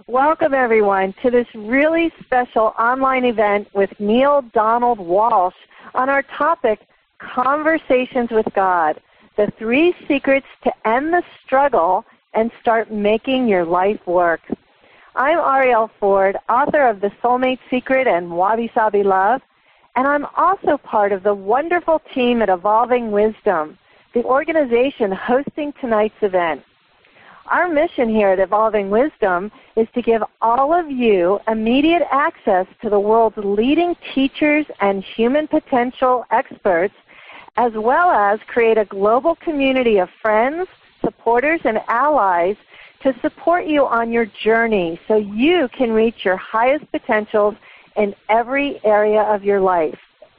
Welcome, everyone, to this really special online event with Neale Donald Walsch on our topic, Conversations with God, the 3 secrets to end the struggle and start making your life work. I'm Arielle Ford, author of The Soulmate Secret and Wabi Sabi Love, and I'm also part of the wonderful team at Evolving Wisdom, the organization hosting tonight's event. Our mission here at Evolving Wisdom is to give all of you immediate access to the world's leading teachers and human potential experts, as well as create a global community of friends, supporters, and allies to support you on your journey so you can reach your highest potentials in every area of your life.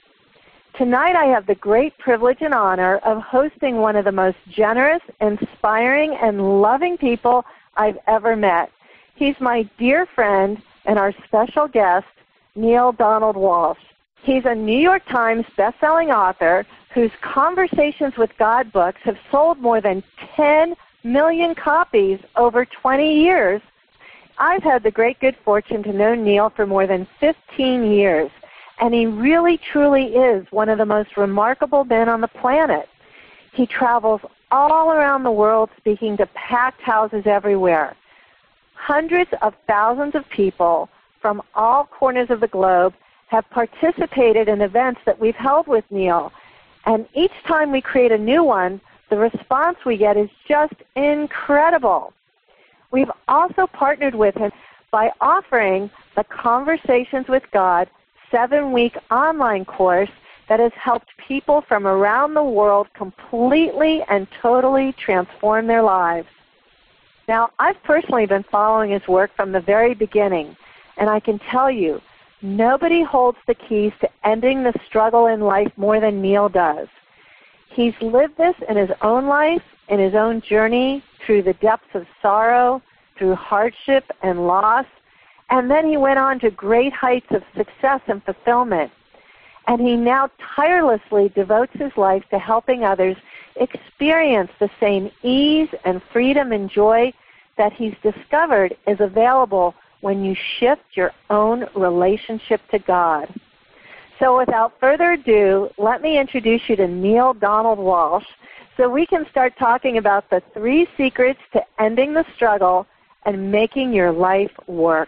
Tonight I have the great privilege and honor of hosting one of the most generous, inspiring, and loving people I've ever met. He's my dear friend and our special guest, Neale Donald Walsch. He's a New York Times bestselling author whose Conversations with God books have sold more than 10 million copies over 20 years. I've had the great good fortune to know Neale for more than 15 years. And he really, truly is one of the most remarkable men on the planet. He travels all around the world speaking to packed houses everywhere. Hundreds of thousands of people from all corners of the globe have participated in events that we've held with Neale. And each time we create a new one, the response we get is just incredible. We've also partnered with him by offering the Conversations with God 7-week online course that has helped people from around the world completely and totally transform their lives. Now, I've personally been following his work from the very beginning, and I can tell you, nobody holds the keys to ending the struggle in life more than Neale does. He's lived this in his own life, in his own journey, through the depths of sorrow, through hardship and loss, and then he went on to great heights of success and fulfillment. And he now tirelessly devotes his life to helping others experience the same ease and freedom and joy that he's discovered is available when you shift your own relationship to God. So without further ado, let me introduce you to Neale Donald Walsch so we can start talking about the 3 secrets to ending the struggle and making your life work.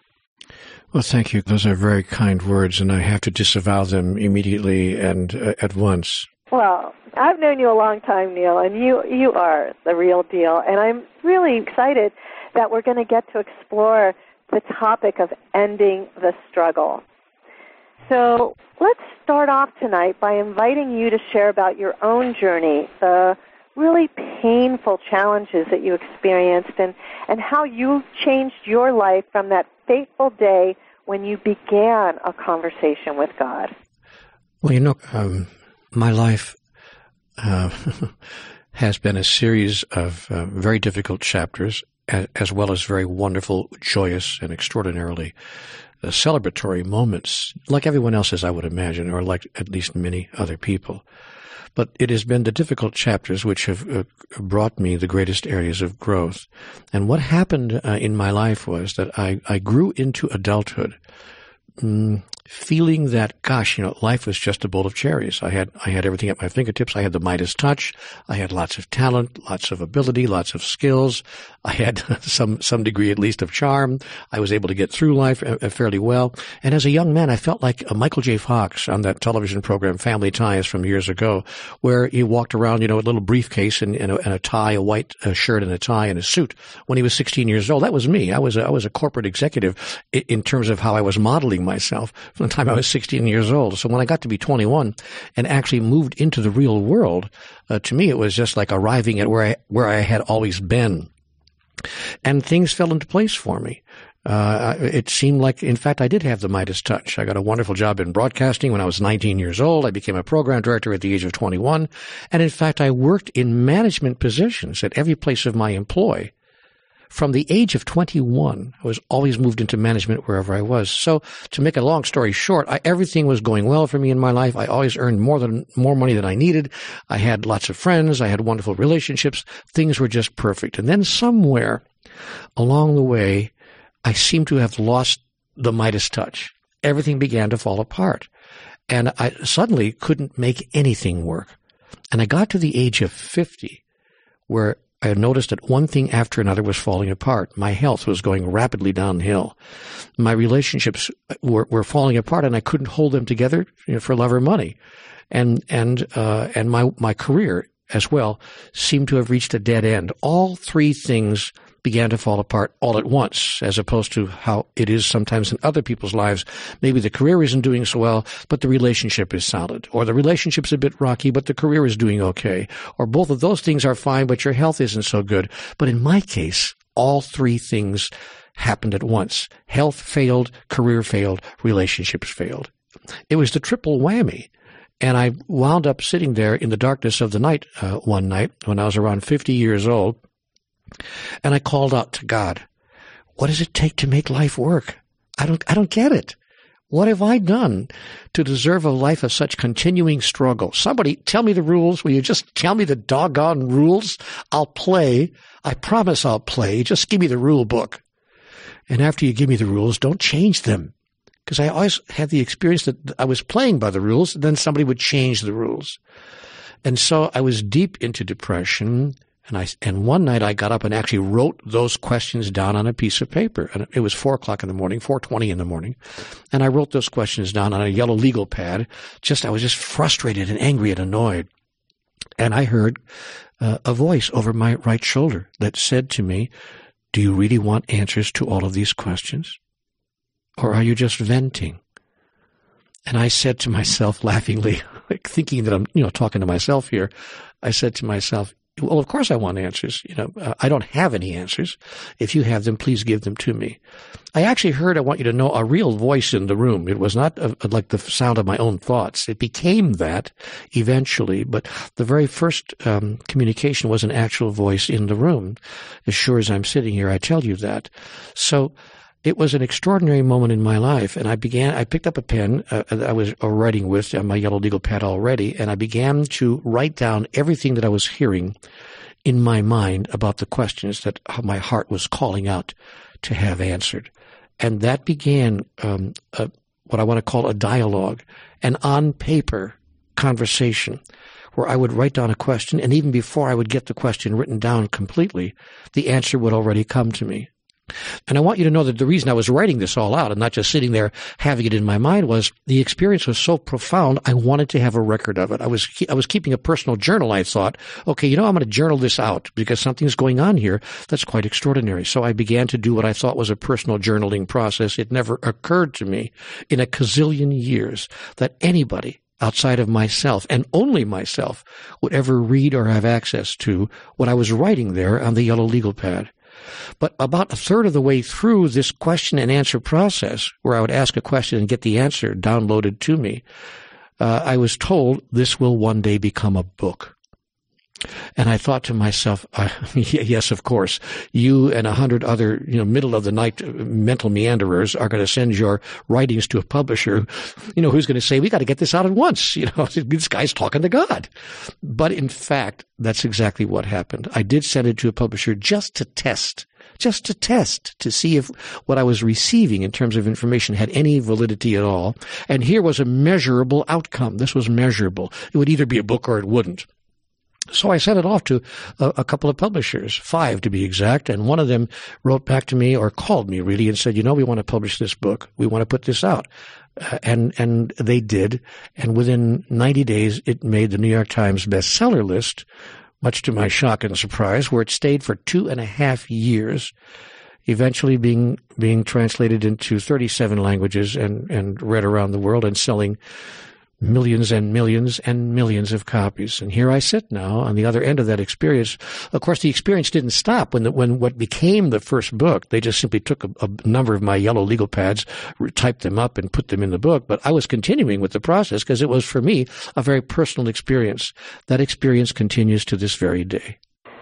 Well, thank you. Those are very kind words, and I have to disavow them immediately and at once. Well, I've known you a long time, Neale, and you are the real deal. And I'm really excited that we're going to get to explore the topic of ending the struggle. So let's start off tonight by inviting you to share about your own journey, the really painful challenges that you experienced, and how you changed your life from that fateful day when you began a conversation with God. Well, my life has been a series of very difficult chapters, as well as very wonderful, joyous, and extraordinarily celebratory moments, like everyone else's, I would imagine, or like at least many other people. But it has been the difficult chapters which have brought me the greatest areas of growth. And what happened in my life was that I grew into adulthood feeling that, gosh, life was just a bowl of cherries. I had everything at my fingertips. I had the Midas touch. I had lots of talent, lots of ability, lots of skills. I had some degree at least of charm. I was able to get through life fairly well. And as a young man, I felt like Michael J. Fox on that television program Family Ties from years ago, where he walked around, a little briefcase and a tie, a white shirt and a tie and a suit when he was 16 years old. That was me. I was a corporate executive in terms of how I was modeling myself from the time I was 16 years old. So when I got to be 21 and actually moved into the real world, to me it was just like arriving at where I had always been. And things fell into place for me. It seemed like, in fact, I did have the Midas touch. I got a wonderful job in broadcasting when I was 19 years old. I became a program director at the age of 21. And in fact, I worked in management positions at every place of my employ. From the age of 21, I was always moved into management wherever I was. So to make a long story short, everything was going well for me in my life. I always earned more money than I needed. I had lots of friends. I had wonderful relationships. Things were just perfect. And then somewhere along the way, I seemed to have lost the Midas touch. Everything began to fall apart. And I suddenly couldn't make anything work. And I got to the age of 50 where I noticed that one thing after another was falling apart. My health was going rapidly downhill. My relationships were falling apart, and I couldn't hold them together, for love or money. And my career as well seemed to have reached a dead end. All three things began to fall apart all at once, as opposed to how it is sometimes in other people's lives. Maybe the career isn't doing so well, but the relationship is solid. Or the relationship's a bit rocky, but the career is doing okay. Or both of those things are fine, but your health isn't so good. But in my case, all three things happened at once. Health failed, career failed, relationships failed. It was the triple whammy. And I wound up sitting there in the darkness of the night one night when I was around 50 years old. And I called out to God, what does it take to make life work? I don't get it. What have I done to deserve a life of such continuing struggle? Somebody tell me the rules. Will you just tell me the doggone rules? I'll play. I promise I'll play. Just give me the rule book. And after you give me the rules, don't change them. Because I always had the experience that I was playing by the rules, and then somebody would change the rules. And so I was deep into depression. And one night I got up and actually wrote those questions down on a piece of paper. And it was 4:00 in the morning, 4:20 in the morning. And I wrote those questions down on a yellow legal pad. I was just frustrated and angry and annoyed. And I heard a voice over my right shoulder that said to me, do you really want answers to all of these questions? Or are you just venting? And I said to myself laughingly, thinking that I'm, talking to myself here, I said to myself, well, of course I want answers. I don't have any answers. If you have them, please give them to me. I actually heard, I want you to know, a real voice in the room. It was not like the sound of my own thoughts. It became that eventually, but the very first communication was an actual voice in the room. As sure as I'm sitting here, I tell you that. So it was an extraordinary moment in my life, and I picked up a pen I was writing with on my yellow legal pad already, and I began to write down everything that I was hearing in my mind about the questions that my heart was calling out to have answered. And that began what I want to call a dialogue, an on-paper conversation, where I would write down a question, and even before I would get the question written down completely, the answer would already come to me. And I want you to know that the reason I was writing this all out and not just sitting there having it in my mind was the experience was so profound, I wanted to have a record of it. I was keeping a personal journal. I thought, okay, I'm going to journal this out because something's going on here that's quite extraordinary. So I began to do what I thought was a personal journaling process. It never occurred to me in a gazillion years that anybody outside of myself, and only myself, would ever read or have access to what I was writing there on the yellow legal pad. But about a third of the way through this question and answer process, where I would ask a question and get the answer downloaded to me, I was told this will one day become a book. And I thought to myself, yes, of course, you and 100 other, middle of the night mental meanderers are going to send your writings to a publisher, who's going to say, we got to get this out at once. This guy's talking to God. But in fact, that's exactly what happened. I did send it to a publisher just to test, to see if what I was receiving in terms of information had any validity at all. And here was a measurable outcome. This was measurable. It would either be a book or it wouldn't. So I sent it off to a couple of publishers, 5 to be exact, and one of them wrote back to me, or called me really, and said, we want to publish this book. We want to put this out. And they did, and within 90 days it made the New York Times bestseller list, much to my shock and surprise, where it stayed for 2.5 years, eventually being translated into 37 languages and read around the world and selling millions and millions and millions of copies. And here I sit now on the other end of that experience. Of course, the experience didn't stop when what became the first book. They just simply took a number of my yellow legal pads, typed them up, and put them in the book. But I was continuing with the process because it was, for me, a very personal experience. That experience continues to this very day.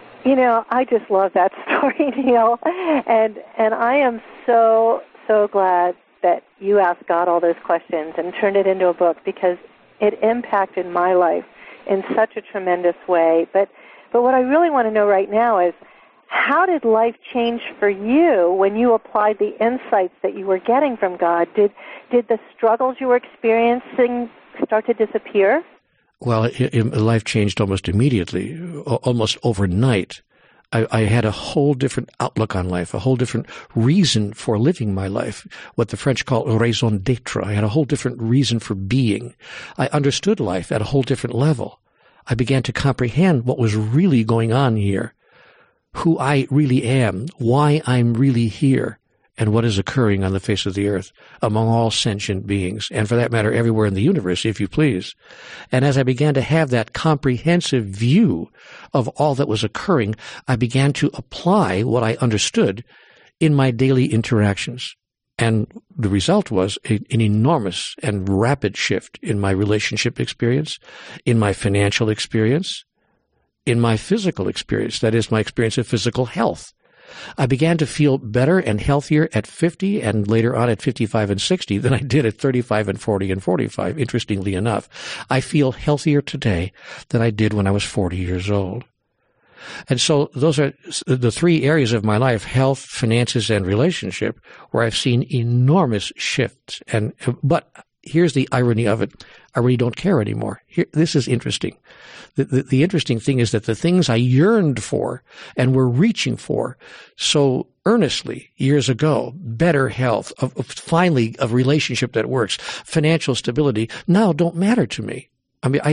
I just love that story, Neil. And I am so glad that you asked God all those questions and turned it into a book, because it impacted my life in such a tremendous way. But what I really want to know right now is, how did life change for you when you applied the insights that you were getting from God? Did the struggles you were experiencing start to disappear? Well, life changed almost immediately, almost overnight. I had a whole different outlook on life, a whole different reason for living my life, what the French call raison d'être. I had a whole different reason for being. I understood life at a whole different level. I began to comprehend what was really going on here, who I really am, why I'm really here, and what is occurring on the face of the earth among all sentient beings, and for that matter, everywhere in the universe, if you please. And as I began to have that comprehensive view of all that was occurring, I began to apply what I understood in my daily interactions. And the result was an enormous and rapid shift in my relationship experience, in my financial experience, in my physical experience, that is, my experience of physical health. I began to feel better and healthier at 50 and later on at 55 and 60 than I did at 35 and 40 and 45, interestingly enough. I feel healthier today than I did when I was 40 years old. And so those are the three areas of my life, health, finances, and relationship, where I've seen enormous shifts. But here's the irony of it. I really don't care anymore. This is interesting. The interesting thing is that the things I yearned for and were reaching for so earnestly years ago, better health, finally a relationship that works, financial stability, now don't matter to me. I mean,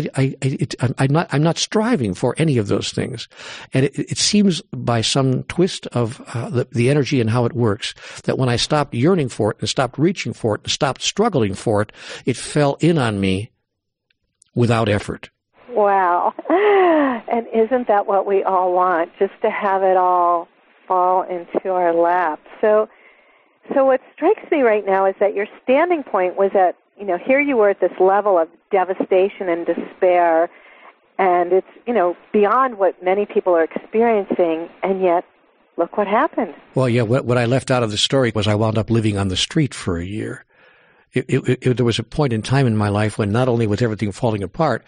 I'm not striving for any of those things. And it seems by some twist of the energy and how it works that when I stopped yearning for it and stopped reaching for it and stopped struggling for it, it fell in on me without effort. Wow. And isn't that what we all want, just to have it all fall into our lap? So what strikes me right now is that your standing point was at, here you were at this level of devastation and despair, and it's, beyond what many people are experiencing, and yet, look what happened. Well, yeah, what I left out of the story was I wound up living on the street for a year. There was a point in time in my life when not only was everything falling apart,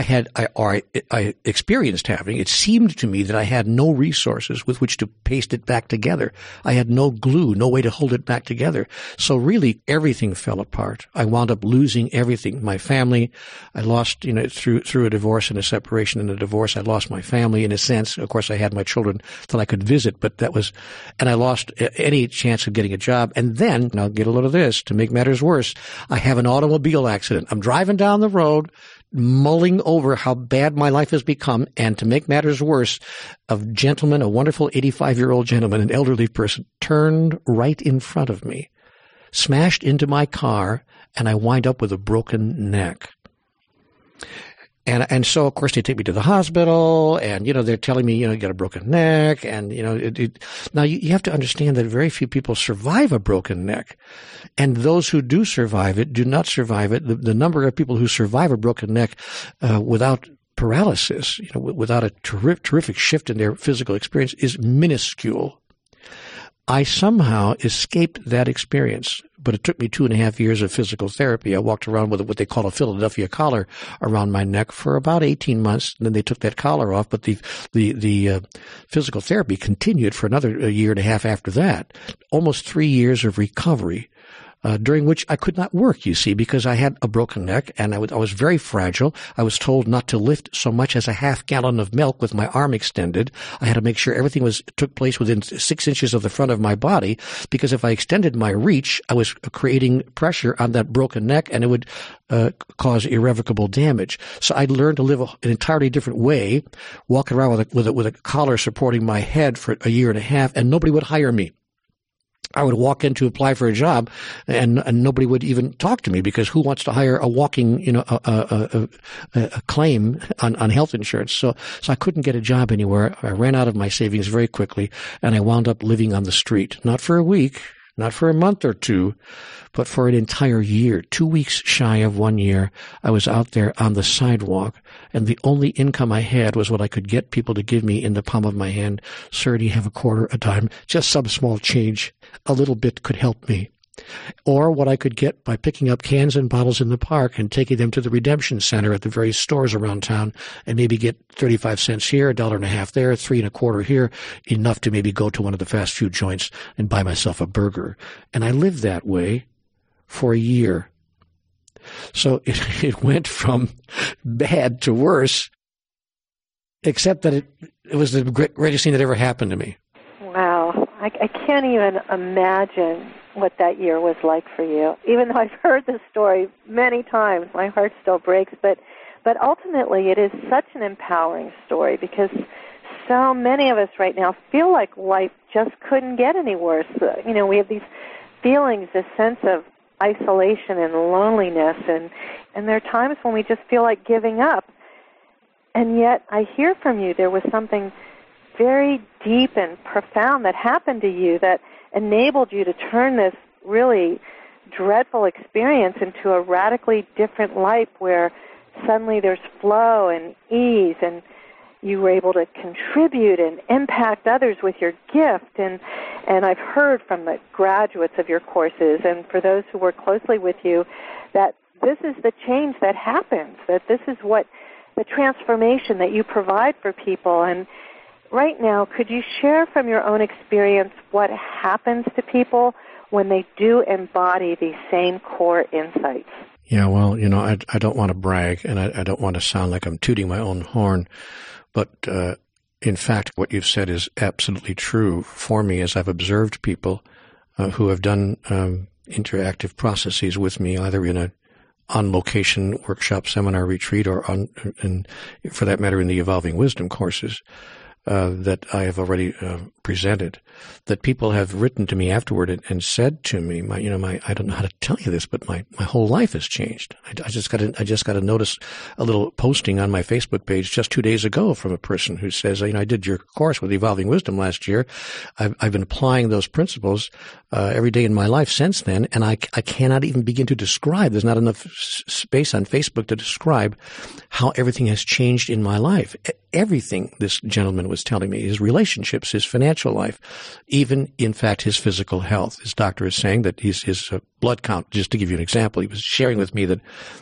I experienced having, it seemed to me that I had no resources with which to paste it back together. I had no glue, no way to hold it back together. So really everything fell apart. I wound up losing everything. My family, I lost, through a divorce and a separation and a divorce, I lost my family in a sense. Of course, I had my children that I could visit, and I lost any chance of getting a job. And then, now get a load of this, to make matters worse, I have an automobile accident. I'm driving down the road, mulling over how bad my life has become, and to make matters worse, a wonderful 85-year-old gentleman, an elderly person, turned right in front of me, smashed into my car, and I wind up with a broken neck. And so, of course, they take me to the hospital, and, they're telling me, you got a broken neck, and, now you have to understand that very few people survive a broken neck. And those who do survive it do not survive it. The number of people who survive a broken neck, without paralysis, without a terrific shift in their physical experience is minuscule. I somehow escaped that experience, but it took me 2.5 years of physical therapy. I walked around with what they call a Philadelphia collar around my neck for about 18 months, and then they took that collar off, but the physical therapy continued for another 1.5 years after that. Almost 3 years of recovery. During which I could not work, you see, because I had a broken neck and I was very fragile. I was told not to lift so much as a half gallon of milk with my arm extended. I had to make sure everything took place within 6 inches of the front of my body, because if I extended my reach, I was creating pressure on that broken neck and it would cause irrevocable damage. So I learned to live an entirely different way, walking around with a collar supporting my head for 1.5 years, and nobody would hire me. I would walk in to apply for a job, and nobody would even talk to me, because who wants to hire a walking, a claim on health insurance? So I couldn't get a job anywhere. I ran out of my savings very quickly, and I wound up living on the street. Not for a week, not for a month or two, but for an entire year. 2 weeks shy of 1 year, I was out there on the sidewalk, and the only income I had was what I could get people to give me in the palm of my hand. Sir, do you have a quarter, a dime? Just some small change. A little bit could help me. or what I could get by picking up cans and bottles in the park and taking them to the redemption center at the various stores around town and maybe get 35 cents here, $1.50 there, $3.25 here, enough to maybe go to one of the fast food joints and buy myself a burger. And I lived that way for a year. So it went from bad to worse, except that it was the greatest thing that ever happened to me. Wow. I can't even imagine what that year was like for you. Even though I've heard the story many times, my heart still breaks. But ultimately, it is such an empowering story because so many of us right now feel like life just couldn't get any worse. We have these feelings, this sense of isolation and loneliness, and there are times when we just feel like giving up. And yet, I hear from you there was something very deep and profound that happened to you that enabled you to turn this really dreadful experience into a radically different life where suddenly there's flow and ease, and you were able to contribute and impact others with your gift. And I've heard from the graduates of your courses and for those who work closely with you that this is the change that happens, that this is what the transformation that you provide for people. And right now, could you share from your own experience what happens to people when they do embody these same core insights? Yeah, well, I don't want to brag, and I don't want to sound like I'm tooting my own horn, but in fact, what you've said is absolutely true for me as I've observed people who have done interactive processes with me, either in a on-location workshop, seminar, retreat, or for that matter, in the Evolving Wisdom courses that I have already presented, that people have written to me afterward and said to me, I don't know how to tell you this, but my whole life has changed. I just got to notice a little posting on my Facebook page just 2 days ago from a person who says, I did your course with Evolving Wisdom last year. I've been applying those principles every day in my life since then, and I cannot even begin to describe. There's not enough space on Facebook to describe how everything has changed in my life. Everything, this gentleman was telling me, his relationships, his financial life, even, in fact, his physical health. His doctor is saying that his blood count, just to give you an example, he was sharing with me that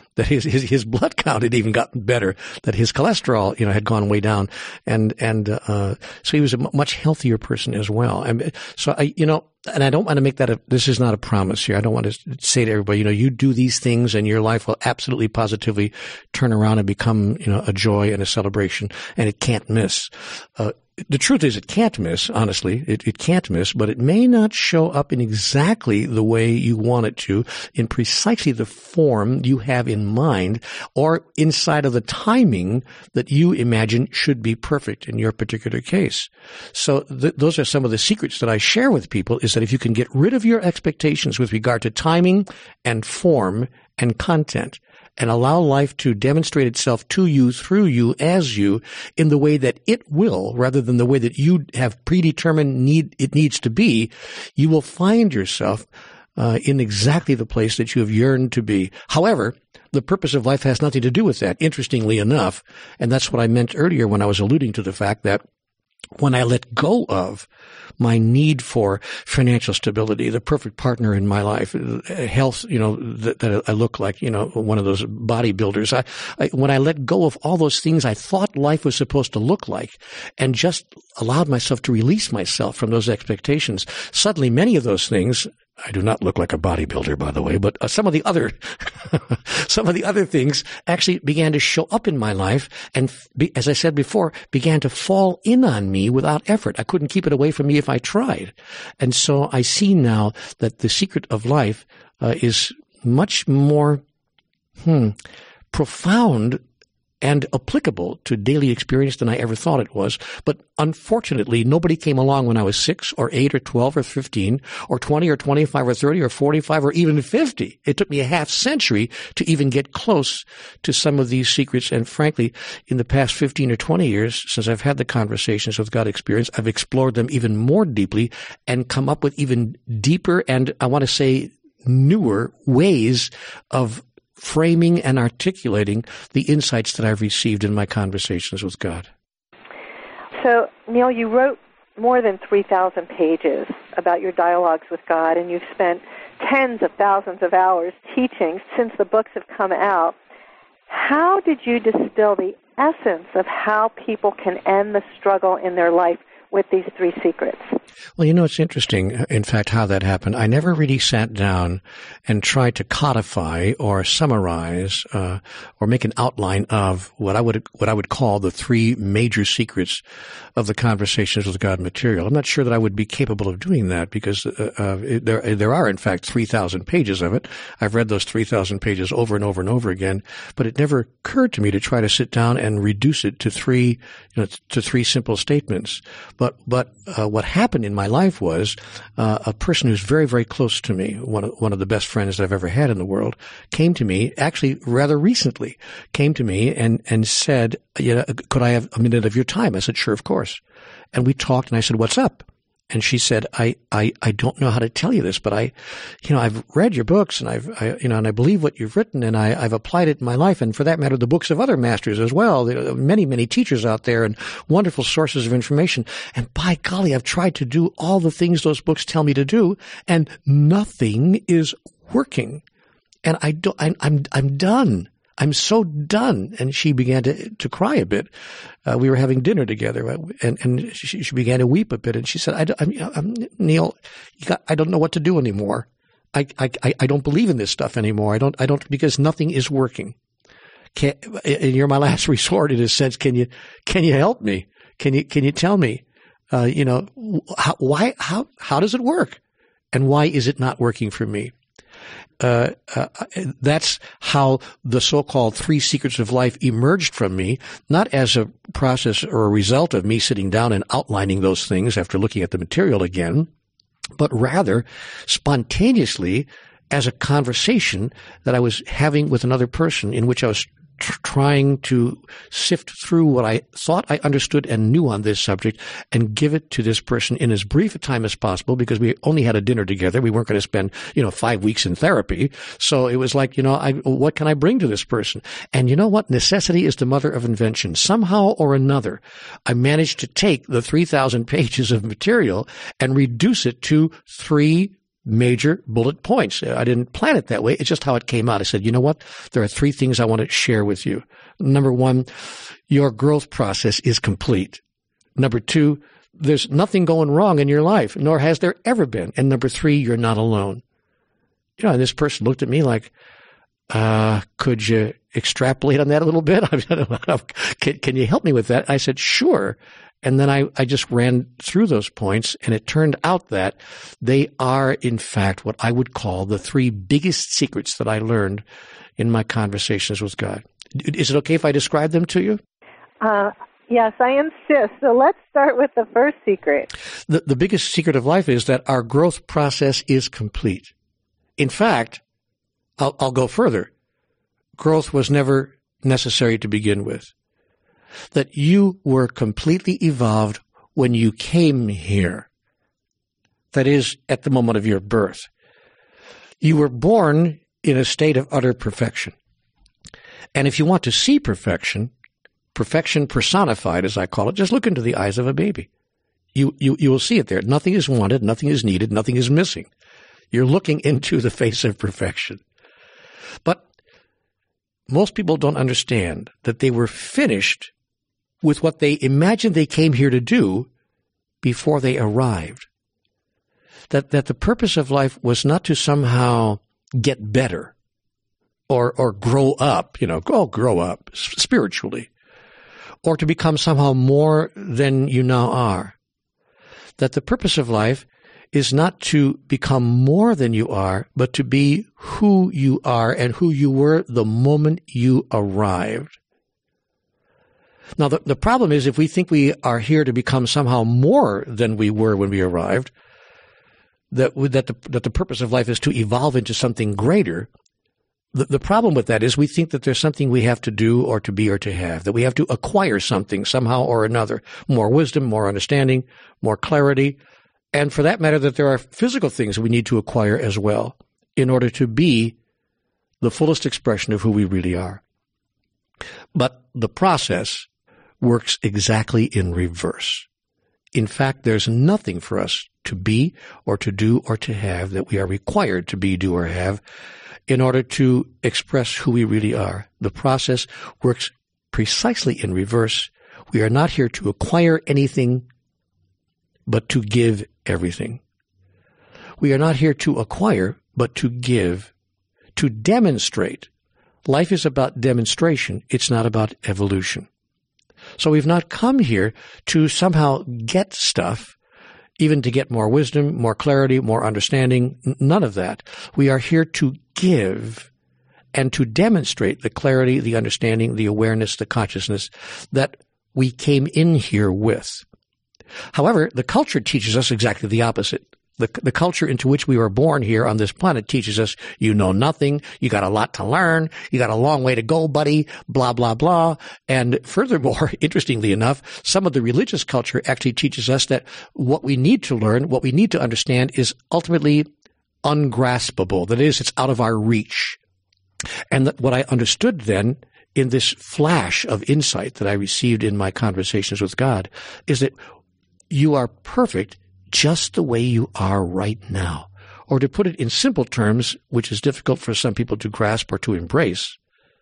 his blood count had even gotten better, that his cholesterol, had gone way down. And so he was a much healthier person as well. And so and I don't want to make that this is not a promise here. I don't want to say to everybody, you do these things and your life will absolutely positively turn around and become, a joy and a celebration, and it can't miss. The truth is it can't miss, honestly. It can't miss, but it may not show up in exactly the way you want it to, in precisely the form you have in mind, or inside of the timing that you imagine should be perfect in your particular case. So those are some of the secrets that I share with people, is that if you can get rid of your expectations with regard to timing and form and content, and allow life to demonstrate itself to you, through you, as you, in the way that it will, rather than the way that you have predetermined it needs to be, you will find yourself in exactly the place that you have yearned to be. However, the purpose of life has nothing to do with that, interestingly enough, and that's what I meant earlier when I was alluding to the fact that when I let go of my need for financial stability, the perfect partner in my life, health, that I look like, one of those bodybuilders. When I let go of all those things I thought life was supposed to look like and just allowed myself to release myself from those expectations, suddenly many of those things, I do not look like a bodybuilder, by the way, but some of the other things actually began to show up in my life and, as I said before, began to fall in on me without effort. I couldn't keep it away from me if I tried. And so I see now that the secret of life is much more profound and applicable to daily experience than I ever thought it was. But unfortunately, nobody came along when I was 6 or 8 or 12 or 15 or 20 or 25 or 30 or 45 or even 50. It took me a half century to even get close to some of these secrets. And frankly, in the past 15 or 20 years, since I've had the conversations with God experience, I've explored them even more deeply and come up with even deeper and, I want to say, newer ways of framing and articulating the insights that I've received in my conversations with God. So, Neil, you wrote more than 3,000 pages about your dialogues with God, and you've spent tens of thousands of hours teaching since the books have come out. How did you distill the essence of how people can end the struggle in their life with these three secrets? Well, it's interesting, in fact, how that happened. I never really sat down and tried to codify or summarize or make an outline of what I would call the three major secrets of the Conversations with God material. I'm not sure that I would be capable of doing that because there are, in fact, 3,000 pages of it. I've read those 3,000 pages over and over and over again, but it never occurred to me to try to sit down and reduce it to three simple statements. But what happened in my life was a person who's very, very close to me, one of the best friends that I've ever had in the world, came to me, actually rather recently, and said, could I have a minute of your time? I said, sure, of course. And we talked, and I said, what's up? And she said, I don't know how to tell you this, but I've read your books and I believe what you've written and I've applied it in my life. And for that matter, the books of other masters as well. There are many, many teachers out there and wonderful sources of information. And by golly, I've tried to do all the things those books tell me to do and nothing is working. And I'm done. I'm so done. And she began to cry a bit. We were having dinner together, and she began to weep a bit. And she said, Neil, I don't know what to do anymore. I don't believe in this stuff anymore. I don't, because nothing is working. And you're my last resort in a sense. Can you help me? Can you tell me, how does it work? And why is it not working for me? That's how the so-called three secrets of life emerged from me, not as a process or a result of me sitting down and outlining those things after looking at the material again, but rather spontaneously as a conversation that I was having with another person in which I was trying to sift through what I thought I understood and knew on this subject and give it to this person in as brief a time as possible because we only had a dinner together. We weren't going to spend, 5 weeks in therapy. So it was like, what can I bring to this person? And you know what? Necessity is the mother of invention. Somehow or another, I managed to take the 3,000 pages of material and reduce it to three major bullet points. I didn't plan it that way. It's just how it came out. I said, you know what? There are three things I want to share with you. Number one, your growth process is complete. Number two, there's nothing going wrong in your life, nor has there ever been. And number three, you're not alone. And this person looked at me like, could you extrapolate on that a little bit? Can you help me with that? I said, sure. And then I just ran through those points, and it turned out that they are, in fact, what I would call the three biggest secrets that I learned in my conversations with God. Is it okay if I describe them to you? Yes, I insist. So let's start with the first secret. The biggest secret of life is that our growth process is complete. In fact, I'll go further. Growth was never necessary to begin with. That you were completely evolved when you came here. That is, at the moment of your birth. You were born in a state of utter perfection. And if you want to see perfection personified, as I call it, just look into the eyes of a baby. You will see it there. Nothing is wanted, nothing is needed, nothing is missing. You're looking into the face of perfection. But most people don't understand that they were finished with what they imagined they came here to do before they arrived. That the purpose of life was not to somehow get better or grow up, grow up spiritually, or to become somehow more than you now are. That the purpose of life is not to become more than you are, but to be who you are and who you were the moment you arrived. Now, the problem is if we think we are here to become somehow more than we were when we arrived, that the purpose of life is to evolve into something greater, the problem with that is we think that there's something we have to do or to be or to have, that we have to acquire something somehow or another, more wisdom, more understanding, more clarity, and for that matter, that there are physical things we need to acquire as well in order to be the fullest expression of who we really are. But the process works exactly in reverse. In fact, there's nothing for us to be or to do or to have that we are required to be, do, or have in order to express who we really are. The process works precisely in reverse. We are not here to acquire anything, but to give everything. We are not here to acquire, but to give, to demonstrate. Life is about demonstration. It's not about evolution. So we've not come here to somehow get stuff, even to get more wisdom, more clarity, more understanding. None of that. We are here to give and to demonstrate the clarity, the understanding, the awareness, the consciousness that we came in here with. However, the culture teaches us exactly the opposite. The culture into which we were born here on this planet teaches us you know nothing, you got a lot to learn, you got a long way to go, buddy, blah, blah, blah. And furthermore, interestingly enough, some of the religious culture actually teaches us that what we need to learn, what we need to understand is ultimately ungraspable. That is, it's out of our reach. And what I understood then in this flash of insight that I received in my conversations with God is that you are perfect just the way you are right now. Or to put it in simple terms, which is difficult for some people to grasp or to embrace,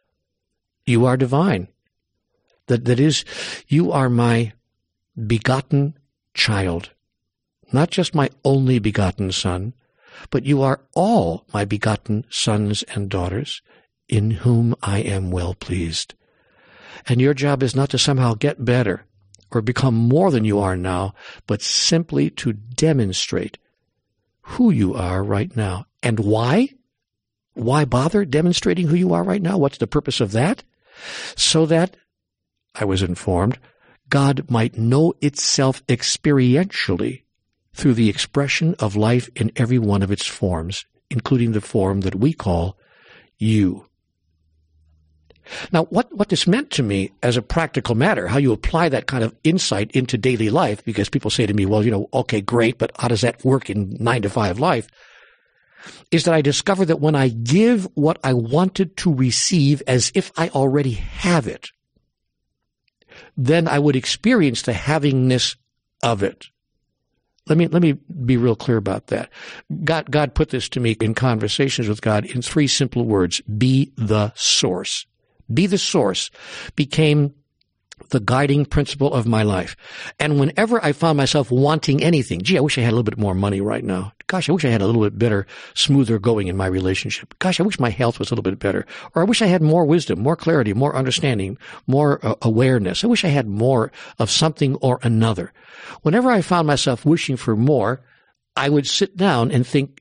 you are divine. That is, you are my begotten child. Not just my only begotten son, but you are all my begotten sons and daughters in whom I am well pleased. And your job is not to somehow get better or become more than you are now, but simply to demonstrate who you are right now. And why? Why bother demonstrating who you are right now? What's the purpose of that? So that, I was informed, God might know itself experientially through the expression of life in every one of its forms, including the form that we call you. Now, what this meant to me as a practical matter, how you apply that kind of insight into daily life, because people say to me, well, okay, great, but how does that work in 9-to-5 life, is that I discovered that when I give what I wanted to receive as if I already have it, then I would experience the havingness of it. Let me be real clear about that. God put this to me in conversations with God in 3 simple words: be the source. Be the source became the guiding principle of my life. And whenever I found myself wanting anything, gee, I wish I had a little bit more money right now. Gosh, I wish I had a little bit better, smoother going in my relationship. Gosh, I wish my health was a little bit better. Or I wish I had more wisdom, more clarity, more understanding, more awareness. I wish I had more of something or another. Whenever I found myself wishing for more, I would sit down and think,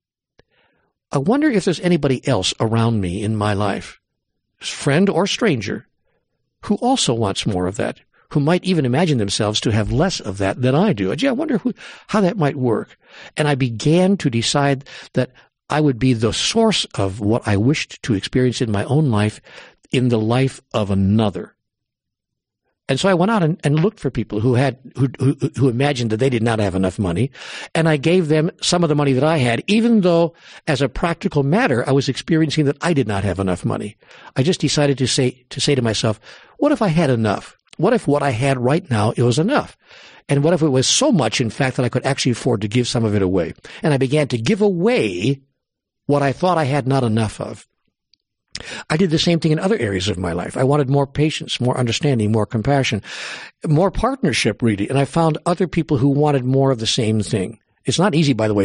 I wonder if there's anybody else around me in my life, friend or stranger, who also wants more of that, who might even imagine themselves to have less of that than I do. Gee, I wonder how that might work. And I began to decide that I would be the source of what I wished to experience in my own life in the life of another. And so I went out and looked for people who imagined that they did not have enough money, and I gave them some of the money that I had, even though, as a practical matter, I was experiencing that I did not have enough money. I just decided to say to myself, what if I had enough? What if what I had right now, it was enough? And what if it was so much, in fact, that I could actually afford to give some of it away? And I began to give away what I thought I had not enough of. I did the same thing in other areas of my life. I wanted more patience, more understanding, more compassion, more partnership, really. And I found other people who wanted more of the same thing. It's not easy, by the way,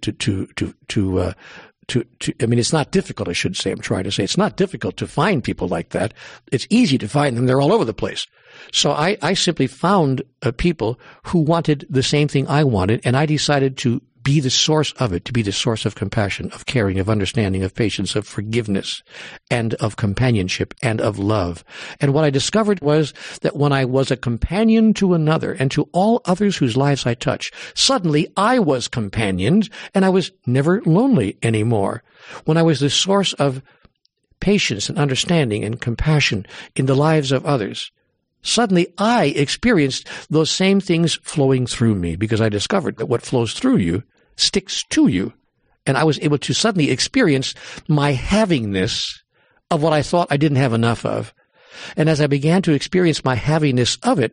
it's not difficult, I should say. I'm trying to say it's not difficult to find people like that. It's easy to find them. They're all over the place. So I simply found people who wanted the same thing I wanted, and I decided to be the source of it, to be the source of compassion, of caring, of understanding, of patience, of forgiveness, and of companionship, and of love. And what I discovered was that when I was a companion to another and to all others whose lives I touch, suddenly I was companioned and I was never lonely anymore. When I was the source of patience and understanding and compassion in the lives of others, suddenly I experienced those same things flowing through me, because I discovered that what flows through you sticks to you. And I was able to suddenly experience my havingness of what I thought I didn't have enough of. And as I began to experience my havingness of it,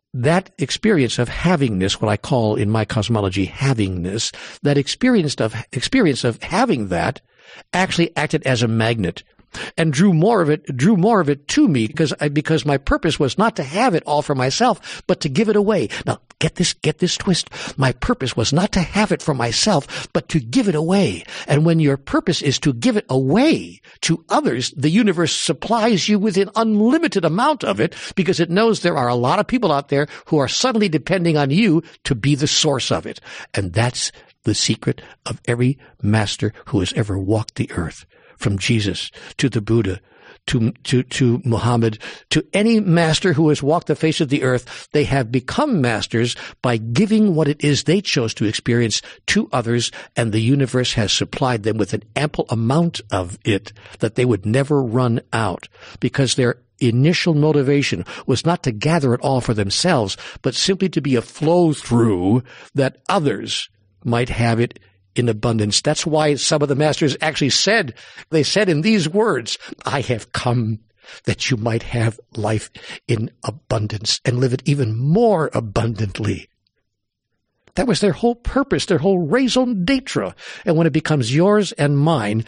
that experience of havingness, what I call in my cosmology havingness, that experience of having that actually acted as a magnet and drew more of it to me because my purpose was not to have it all for myself, but to give it away. Now, get this twist. My purpose was not to have it for myself, but to give it away. And when your purpose is to give it away to others, the universe supplies you with an unlimited amount of it because it knows there are a lot of people out there who are suddenly depending on you to be the source of it. And that's the secret of every master who has ever walked the earth. From Jesus to the Buddha, to Muhammad, to any master who has walked the face of the earth, they have become masters by giving what it is they chose to experience to others, and the universe has supplied them with an ample amount of it that they would never run out, because their initial motivation was not to gather it all for themselves, but simply to be a flow-through that others might have it in abundance. That's why some of the masters actually said in these words, I have come that you might have life in abundance and live it even more abundantly. That was their whole purpose, their whole raison d'etre. And when it becomes yours and mine,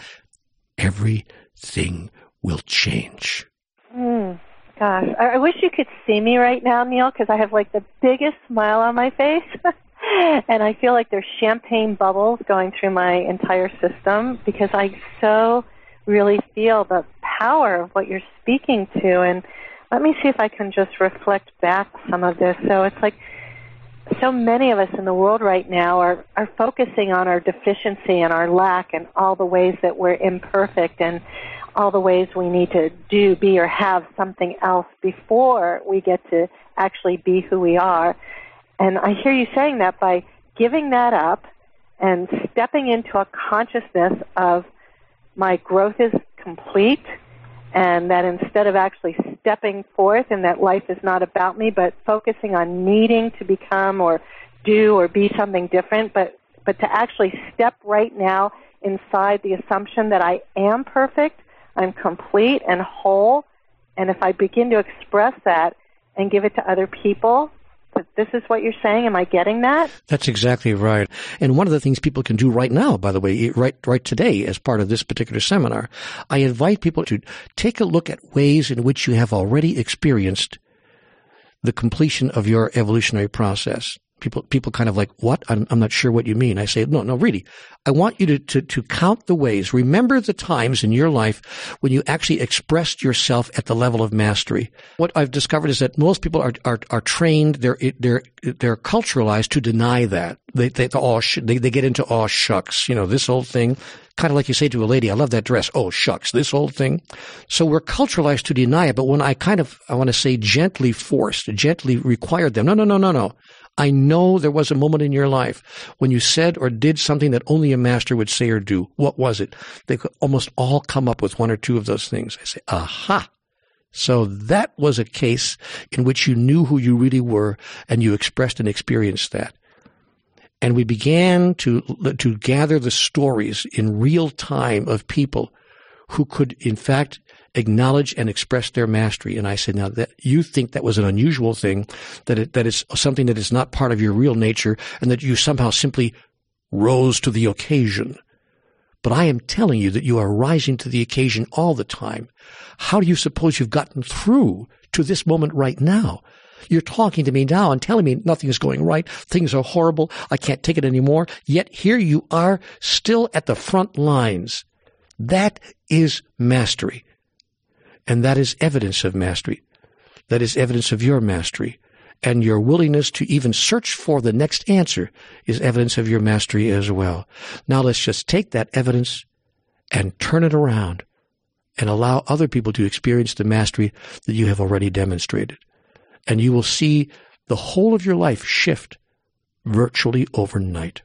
everything will change. Gosh, I wish you could see me right now, Neil, because I have like the biggest smile on my face. And I feel like there's champagne bubbles going through my entire system because I so really feel the power of what you're speaking to. And let me see if I can just reflect back some of this. So it's like so many of us in the world right now are focusing on our deficiency and our lack and all the ways that we're imperfect and all the ways we need to do, be, or have something else before we get to actually be who we are. And I hear you saying that by giving that up and stepping into a consciousness of my growth is complete, and that instead of actually stepping forth and that life is not about me, but focusing on needing to become or do or be something different, but to actually step right now inside the assumption that I am perfect, I'm complete and whole, and if I begin to express that and give it to other people, this is what you're saying. Am I getting that? That's exactly right. And one of the things people can do right now, by the way, right today as part of this particular seminar, I invite people to take a look at ways in which you have already experienced the completion of your evolutionary process. People kind of like, what? I'm not sure what you mean. I say, no, really. I want you to count the ways. Remember the times in your life when you actually expressed yourself at the level of mastery. What I've discovered is that most people are trained, they're culturalized to deny that. They get into, oh, shucks, this old thing. Kind of like you say to a lady, I love that dress. Oh, shucks, this old thing. So we're culturalized to deny it. But when I want to say gently required them, no. I know there was a moment in your life when you said or did something that only a master would say or do. What was it? They could almost all come up with one or two of those things. I say, aha. So that was a case in which you knew who you really were and you expressed and experienced that. And we began to gather the stories in real time of people who could, in fact, acknowledge and express their mastery. And I said, now that you think that was an unusual thing, that it's something that is not part of your real nature, and that you somehow simply rose to the occasion. But I am telling you that you are rising to the occasion all the time. How do you suppose you've gotten through to this moment right now? You're talking to me now and telling me nothing is going right. Things are horrible. I can't take it anymore. Yet here you are still at the front lines. That is mastery. And that is evidence of mastery. That is evidence of your mastery. And your willingness to even search for the next answer is evidence of your mastery as well. Now let's just take that evidence and turn it around and allow other people to experience the mastery that you have already demonstrated. And you will see the whole of your life shift virtually overnight.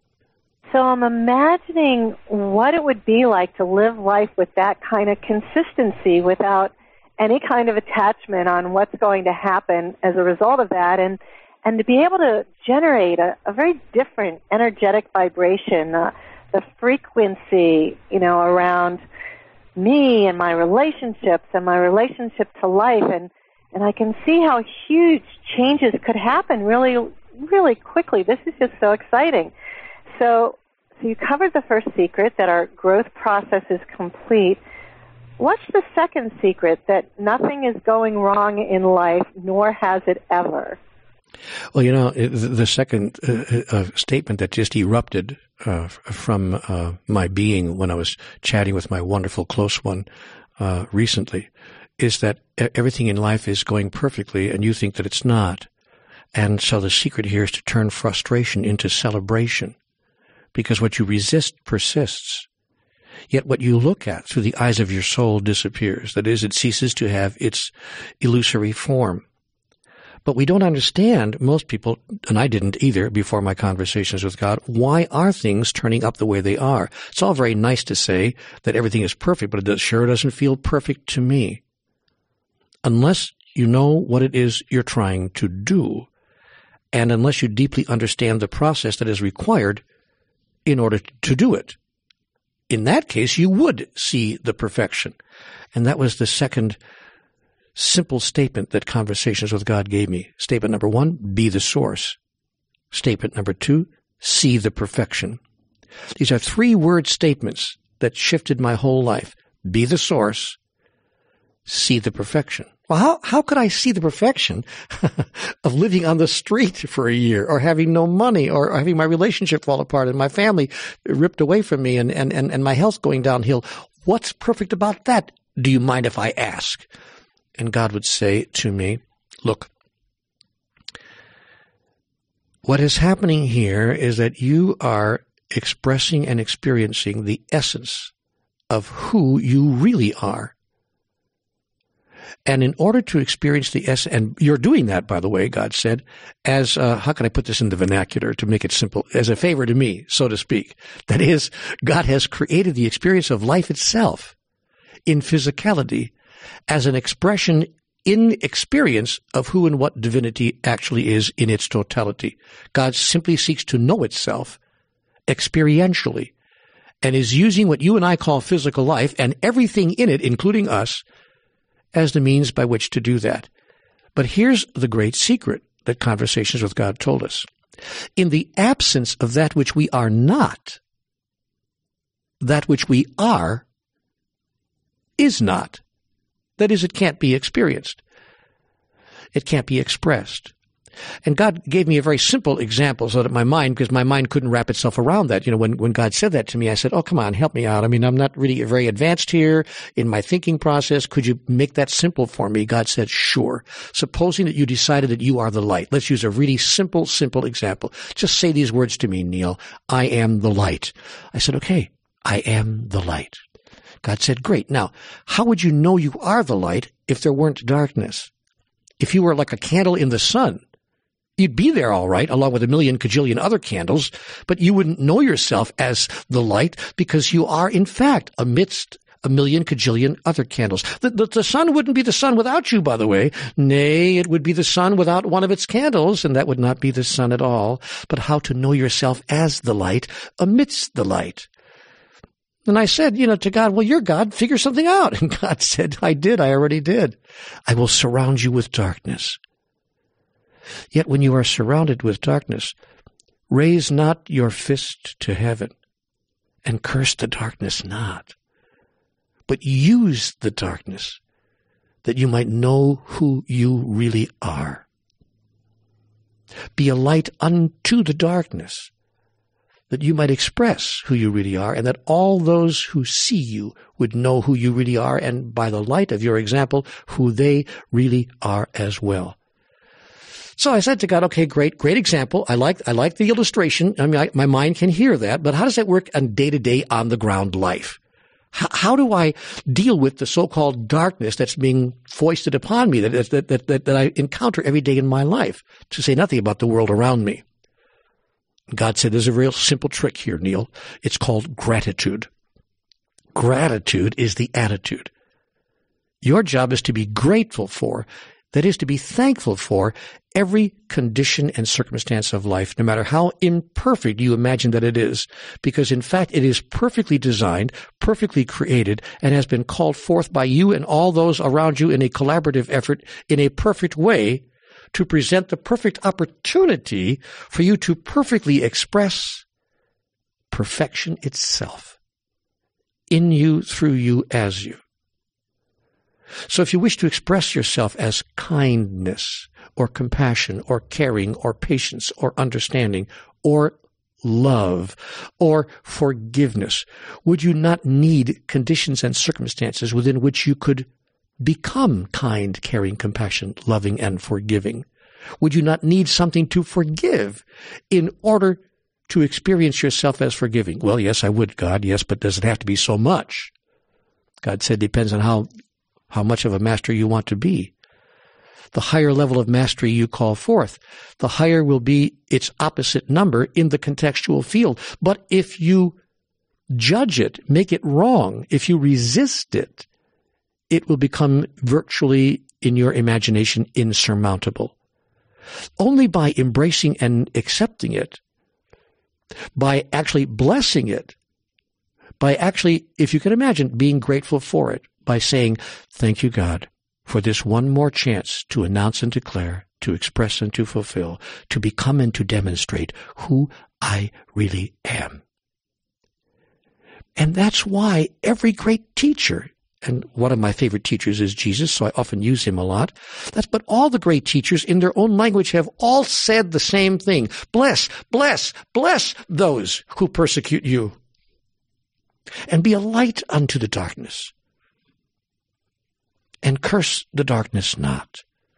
So I'm imagining what it would be like to live life with that kind of consistency without any kind of attachment on what's going to happen as a result of that, and to be able to generate a very different energetic vibration, the frequency, around me and my relationships and my relationship to life, and And I can see how huge changes could happen really, really quickly. This is just so exciting. So you covered the first secret, that our growth process is complete. What's the second secret, that nothing is going wrong in life, nor has it ever? Well, the second statement that just erupted from my being when I was chatting with my wonderful close one recently is that everything in life is going perfectly, and you think that it's not. And so the secret here is to turn frustration into celebration, because what you resist persists. Yet what you look at through the eyes of your soul disappears. That is, it ceases to have its illusory form. But we don't understand, most people, and I didn't either before my conversations with God, why are things turning up the way they are? It's all very nice to say that everything is perfect, but it sure doesn't feel perfect to me. Unless you know what it is you're trying to do, and unless you deeply understand the process that is required in order to do it. In that case, you would see the perfection. And that was the second simple statement that Conversations with God gave me. Statement number 1, be the source. Statement number 2, see the perfection. These are 3-word statements that shifted my whole life. Be the source, see the perfection. Well, how could I see the perfection of living on the street for a year, or having no money, or having my relationship fall apart and my family ripped away from me and my health going downhill? What's perfect about that? Do you mind if I ask? And God would say to me, look, what is happening here is that you are expressing and experiencing the essence of who you really are. And in order to experience the essence, and you're doing that, by the way, God said, as, how can I put this in the vernacular to make it simple, as a favor to me, so to speak. That is, God has created the experience of life itself in physicality as an expression in experience of who and what divinity actually is in its totality. God simply seeks to know itself experientially and is using what you and I call physical life and everything in it, including us, as the means by which to do that. But here's the great secret that Conversations with God told us. In the absence of that which we are not, that which we are is not. That is, it can't be experienced. It can't be expressed. And God gave me a very simple example so that my mind, because my mind couldn't wrap itself around that. When God said that to me, I said, oh, come on, help me out. I mean, I'm not really very advanced here in my thinking process. Could you make that simple for me? God said, sure. Supposing that you decided that you are the light. Let's use a really simple example. Just say these words to me, Neil. I am the light. I said, okay, I am the light. God said, great. Now, how would you know you are the light if there weren't darkness? If you were like a candle in the sun, you'd be there all right, along with a million kajillion other candles, but you wouldn't know yourself as the light because you are, in fact, amidst a million kajillion other candles. The sun wouldn't be the sun without you, by the way. Nay, it would be the sun without one of its candles, and that would not be the sun at all. But how to know yourself as the light amidst the light? And I said, to God, well, you're God, figure something out. And God said, I already did. I will surround you with darkness. Yet when you are surrounded with darkness, raise not your fist to heaven and curse the darkness not, but use the darkness that you might know who you really are. Be a light unto the darkness, that you might express who you really are, and that all those who see you would know who you really are, and by the light of your example, who they really are as well. So I said to God, okay, great example. I like the illustration. I mean, my mind can hear that, but how does that work on day-to-day on-the-ground life? How do I deal with the so-called darkness that's being foisted upon me, that I encounter every day in my life, to say nothing about the world around me? God said, there's a real simple trick here, Neil. It's called gratitude. Gratitude is the attitude. Your job is to be grateful for That is, to be thankful for every condition and circumstance of life, no matter how imperfect you imagine that it is, because in fact it is perfectly designed, perfectly created, and has been called forth by you and all those around you in a collaborative effort in a perfect way to present the perfect opportunity for you to perfectly express perfection itself in you, through you, as you. So if you wish to express yourself as kindness or compassion or caring or patience or understanding or love or forgiveness, would you not need conditions and circumstances within which you could become kind, caring, compassionate, loving, and forgiving? Would you not need something to forgive in order to experience yourself as forgiving? Well, yes, I would, God, yes, but does it have to be so much? God said, depends on how much of a master you want to be. The higher level of mastery you call forth, the higher will be its opposite number in the contextual field. But if you judge it, make it wrong, if you resist it, it will become virtually, in your imagination, insurmountable. Only by embracing and accepting it, by actually blessing it, by actually, if you can imagine, being grateful for it, by saying, thank you, God, for this one more chance to announce and declare, to express and to fulfill, to become and to demonstrate who I really am. And that's why every great teacher, and one of my favorite teachers is Jesus, so I often use him a lot. But all the great teachers in their own language have all said the same thing. Bless, bless, bless those who persecute you. And be a light unto the darkness. And curse the darkness not.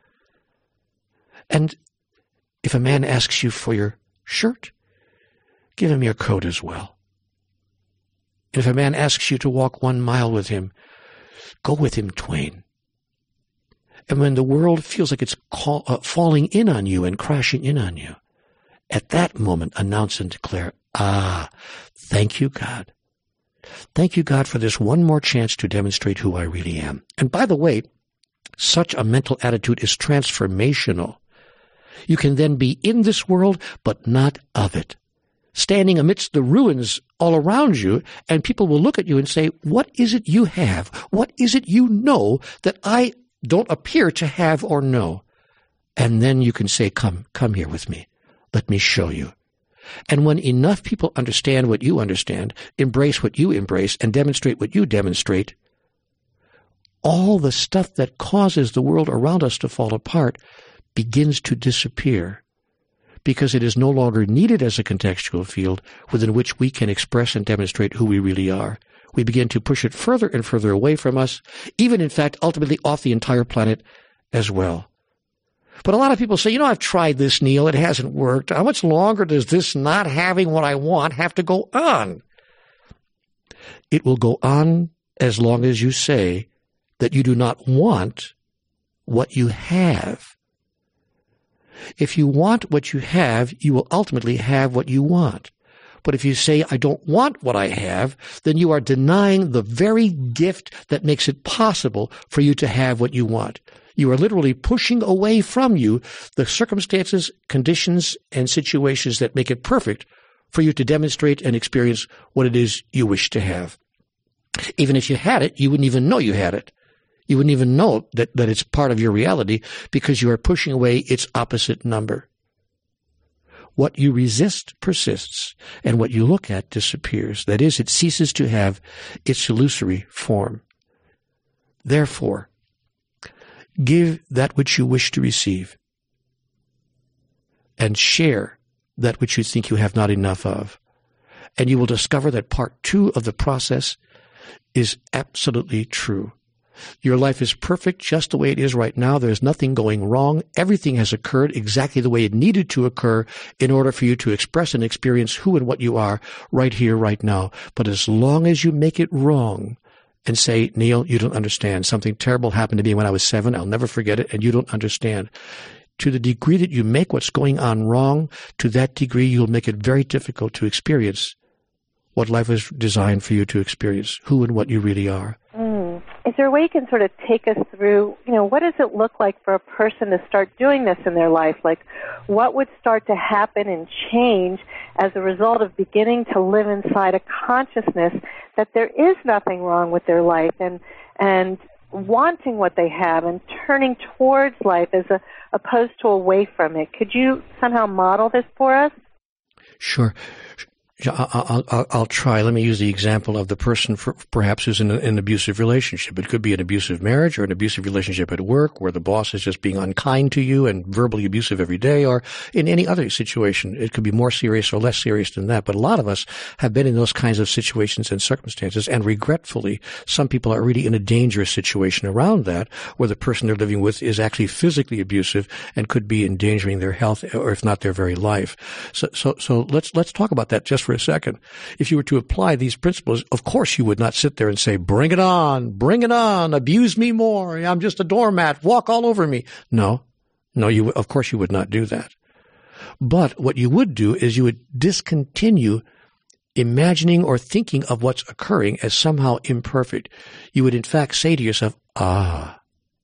And if a man asks you for your shirt, give him your coat as well. And if a man asks you to walk 1 mile with him, go with him twain. And when the world feels like it's falling in on you and crashing in on you, at that moment announce and declare, thank you, God. Thank you, God, for this one more chance to demonstrate who I really am. And by the way, such a mental attitude is transformational. You can then be in this world, but not of it. Standing amidst the ruins all around you, and people will look at you and say, what is it you have? What is it you know that I don't appear to have or know? And then you can say, come here with me. Let me show you. And when enough people understand what you understand, embrace what you embrace, and demonstrate what you demonstrate, all the stuff that causes the world around us to fall apart begins to disappear, because it is no longer needed as a contextual field within which we can express and demonstrate who we really are. We begin to push it further and further away from us, even in fact ultimately off the entire planet as well. But a lot of people say, I've tried this, Neil, it hasn't worked. How much longer does this not having what I want have to go on? It will go on as long as you say that you do not want what you have. If you want what you have, you will ultimately have what you want. But if you say, I don't want what I have, then you are denying the very gift that makes it possible for you to have what you want. You are literally pushing away from you the circumstances, conditions, and situations that make it perfect for you to demonstrate and experience what it is you wish to have. Even if you had it, you wouldn't even know you had it. You wouldn't even know that it's part of your reality, because you are pushing away its opposite number. What you resist persists, and what you look at disappears. That is, it ceases to have its illusory form. Therefore, give that which you wish to receive, and share that which you think you have not enough of. And you will discover that part 2 of the process is absolutely true. Your life is perfect just the way it is right now. There's nothing going wrong. Everything has occurred exactly the way it needed to occur in order for you to express and experience who and what you are right here, right now. But as long as you make it wrong and say, Neil, you don't understand. Something terrible happened to me when I was 7. I'll never forget it, and you don't understand. To the degree that you make what's going on wrong, to that degree you'll make it very difficult to experience what life was designed for you to experience, who and what you really are. Is there a way you can sort of take us through, what does it look like for a person to start doing this in their life? Like, what would start to happen and change as a result of beginning to live inside a consciousness that there is nothing wrong with their life and wanting what they have and turning towards life as opposed to away from it? Could you somehow model this for us? Sure. I'll try. Let me use the example of the person perhaps who's in an abusive relationship. It could be an abusive marriage or an abusive relationship at work where the boss is just being unkind to you and verbally abusive every day, or in any other situation. It could be more serious or less serious than that. But a lot of us have been in those kinds of situations and circumstances, and regretfully, some people are really in a dangerous situation around that, where the person they're living with is actually physically abusive and could be endangering their health, or if not their very life. So let's talk about that just for a second. If you were to apply these principles, of course you would not sit there and say, bring it on, abuse me more, I'm just a doormat, walk all over me. No, of course you would not do that. But what you would do is you would discontinue imagining or thinking of what's occurring as somehow imperfect. You would in fact say to yourself, I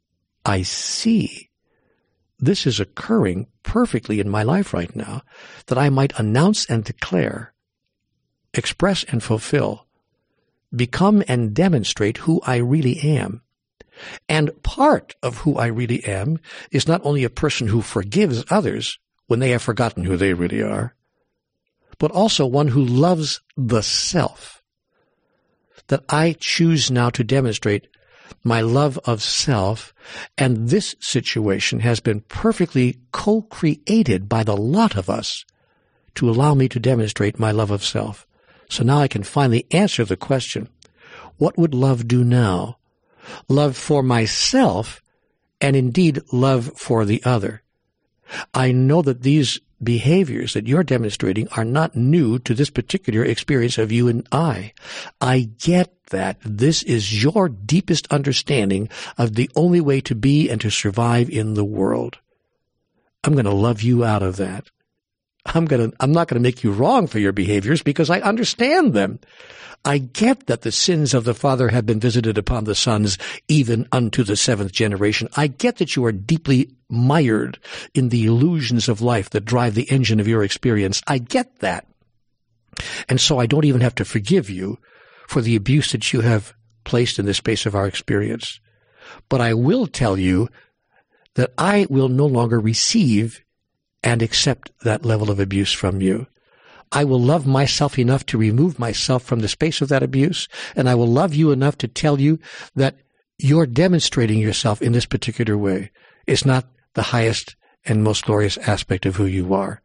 see. This is occurring perfectly in my life right now, that I might announce and declare, express and fulfill, become and demonstrate who I really am. And part of who I really am is not only a person who forgives others when they have forgotten who they really are, but also one who loves the self. That I choose now to demonstrate my love of self, and this situation has been perfectly co-created by the lot of us to allow me to demonstrate my love of self. So now I can finally answer the question, what would love do now? Love for myself, and indeed love for the other. I know that these behaviors that you're demonstrating are not new to this particular experience of you and I. I get that this is your deepest understanding of the only way to be and to survive in the world. I'm going to love you out of that. I'm not going to make you wrong for your behaviors because I understand them. I get that the sins of the father have been visited upon the sons, even unto the 7th generation. I get that you are deeply mired in the illusions of life that drive the engine of your experience. I get that. And so I don't even have to forgive you for the abuse that you have placed in the space of our experience. But I will tell you that I will no longer receive and accept that level of abuse from you. I will love myself enough to remove myself from the space of that abuse, and I will love you enough to tell you that you're demonstrating yourself in this particular way is not the highest and most glorious aspect of who you are.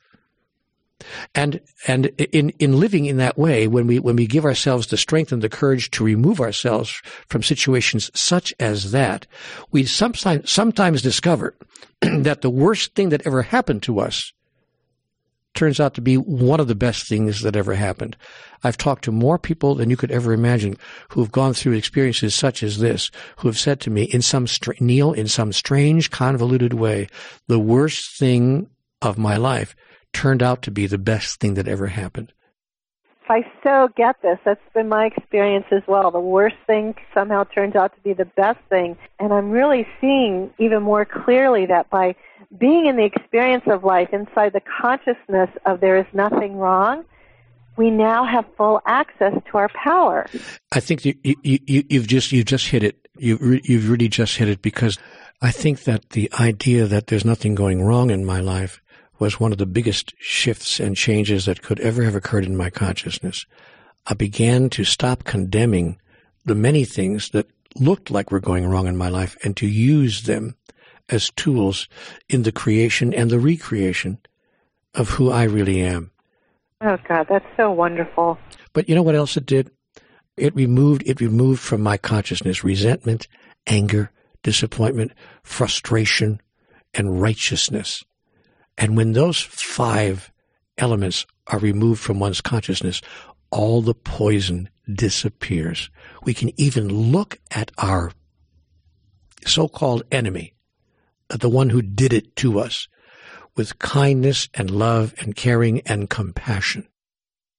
And in living in that way, when we give ourselves the strength and the courage to remove ourselves from situations such as that, we sometimes discover that the worst thing that ever happened to us turns out to be one of the best things that ever happened. I've talked to more people than you could ever imagine who have gone through experiences such as this, who have said to me, Neil, in some strange, convoluted way, the worst thing of my life turned out to be the best thing that ever happened. I so get this. That's been my experience as well. The worst thing somehow turns out to be the best thing. And I'm really seeing even more clearly that by being in the experience of life inside the consciousness of there is nothing wrong, we now have full access to our power. I think you've just hit it. You've really just hit it, because I think that the idea that there's nothing going wrong in my life was one of the biggest shifts and changes that could ever have occurred in my consciousness. I began to stop condemning the many things that looked like were going wrong in my life and to use them as tools in the creation and the recreation of who I really am. Oh, God, that's so wonderful. But you know what else it did? It removed from my consciousness resentment, anger, disappointment, frustration, and righteousness. And when those 5 elements are removed from one's consciousness, all the poison disappears. We can even look at our so-called enemy, at the one who did it to us, with kindness and love and caring and compassion.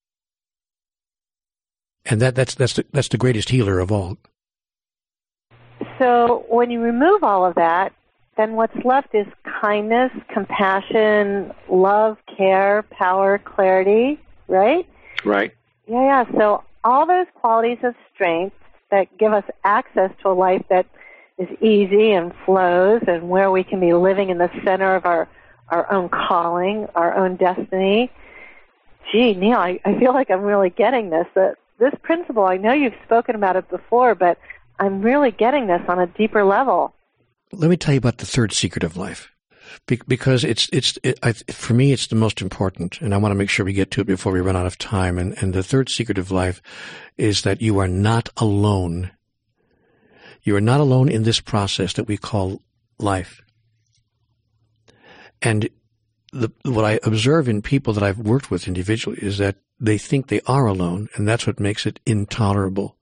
And that's the greatest healer of all. so when you remove all of that, then what's left is kindness, compassion, love, care, power, clarity, right? Right. Yeah. So all those qualities of strength that give us access to a life that is easy and flows and where we can be living in the center of our own calling, our own destiny. Gee, Neil, I feel like I'm really getting this. This principle, I know you've spoken about it before, but I'm really getting this on a deeper level. Let me tell you about the third secret of life, because for me, it's the most important, and I want to make sure we get to it before we run out of time. And the third secret of life is that you are not alone. You are not alone in this process that we call life. And what I observe in people that I've worked with individually is that they think they are alone, and that's what makes it intolerable.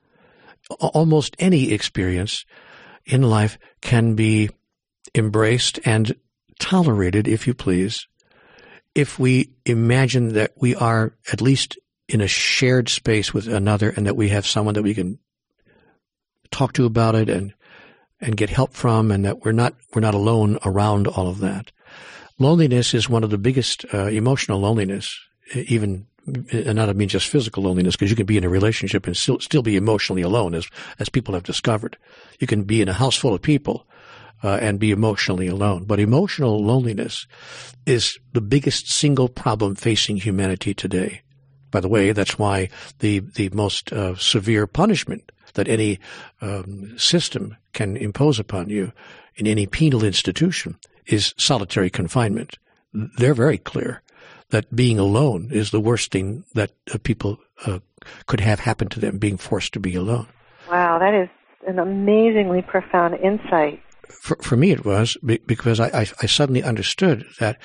Almost any experience in life can be embraced and tolerated, if you please, if we imagine that we are at least in a shared space with another and that we have someone that we can talk to about it and get help from, and that we're not alone around all of that. Loneliness is one of the biggest emotional loneliness, even, and I don't mean just physical loneliness, because you can be in a relationship and still be emotionally alone, as people have discovered. You can be in a house full of people and be emotionally alone. But emotional loneliness is the biggest single problem facing humanity today. By the way, that's why the most severe punishment that any system can impose upon you in any penal institution is solitary confinement. They're very clear that being alone is the worst thing that people could have happen to them, being forced to be alone. Wow, that is an amazingly profound insight. For me, it was because I suddenly understood that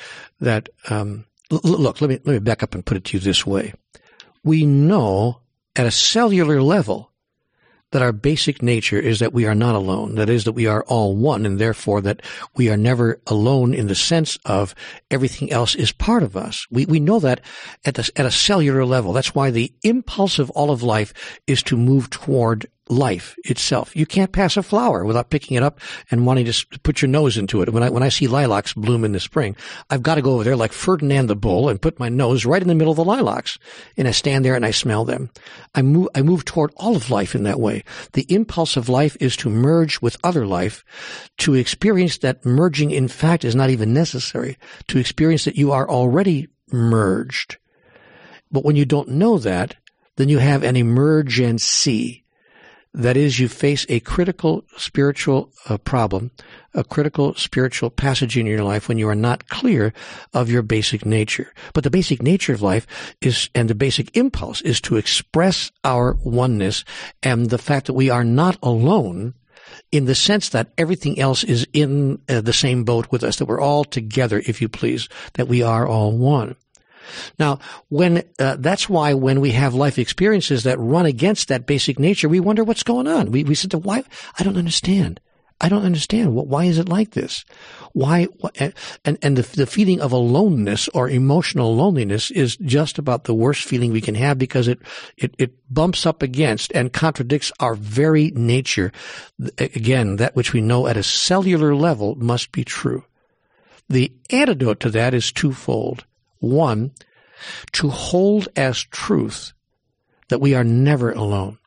look, let me back up and put it to you this way. We know at a cellular level that our basic nature is that we are not alone. That is, that we are all one, and therefore that we are never alone in the sense of everything else is part of us. We know that at a cellular level. That's why the impulse of all of life is to move toward life itself. You can't pass a flower without picking it up and wanting to put your nose into it. When I see lilacs bloom in the spring, I've got to go over there like Ferdinand the Bull and put my nose right in the middle of the lilacs. And I stand there and I smell them. I move toward all of life in that way. The impulse of life is to merge with other life, to experience that merging in fact is not even necessary, to experience that you are already merged. But when you don't know that, then you have an emergency. That is, you face a critical spiritual problem, a critical spiritual passage in your life when you are not clear of your basic nature. But the basic nature of life is, and the basic impulse is to express our oneness and the fact that we are not alone in the sense that everything else is in the same boat with us, that we're all together, if you please, that we are all one. Now, that's why when we have life experiences that run against that basic nature, we wonder what's going on. We said, why? I don't understand. Why is it like this? Why? And the feeling of aloneness or emotional loneliness is just about the worst feeling we can have, because it bumps up against and contradicts our very nature. Again, that which we know at a cellular level must be true. The antidote to that is twofold. One, to hold as truth that we are never alone.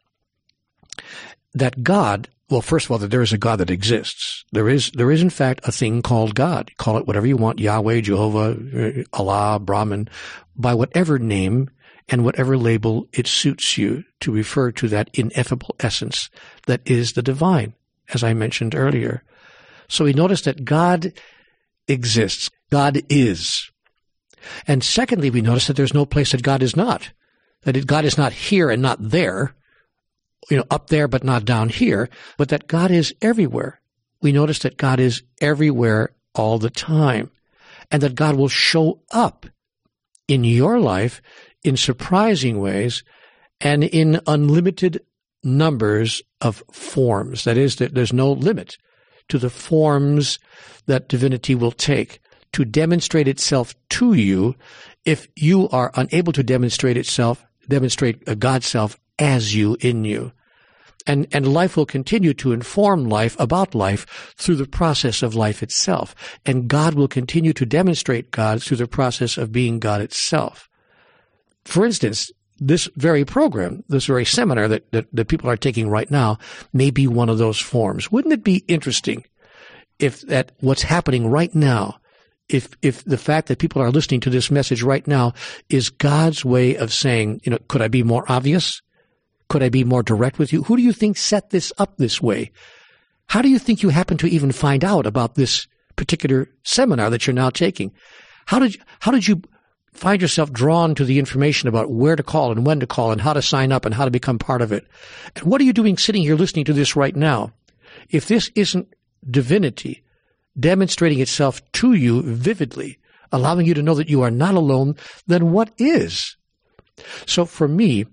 That God, well, first of all, that there is a God that exists. There is in fact a thing called God. Call it whatever you want, Yahweh, Jehovah, Allah, Brahman, by whatever name and whatever label it suits you to refer to that ineffable essence that is the divine, as I mentioned earlier. So we notice that God exists. God is. And secondly, we notice that there's no place that God is not. That God is not here and not there, up there but not down here, but that God is everywhere. We notice that God is everywhere all the time, and that God will show up in your life in surprising ways and in unlimited numbers of forms. That is, that there's no limit to the forms that divinity will take to demonstrate itself to you if you are unable to demonstrate God's self as you, in you. And life will continue to inform life about life through the process of life itself. And God will continue to demonstrate God through the process of being God itself. For instance, this very program, this very seminar that people are taking right now may be one of those forms. Wouldn't it be interesting if that what's happening right now, if the fact that people are listening to this message right now is God's way of saying, could I be more obvious? Could I be more direct with you? Who do you think set this up this way? How do you think you happen to even find out about this particular seminar that you're now taking? How did you find yourself drawn to the information about where to call and when to call and how to sign up and how to become part of it? And what are you doing sitting here listening to this right now? If this isn't divinity demonstrating itself to you vividly, allowing you to know that you are not alone, then what is? So for me,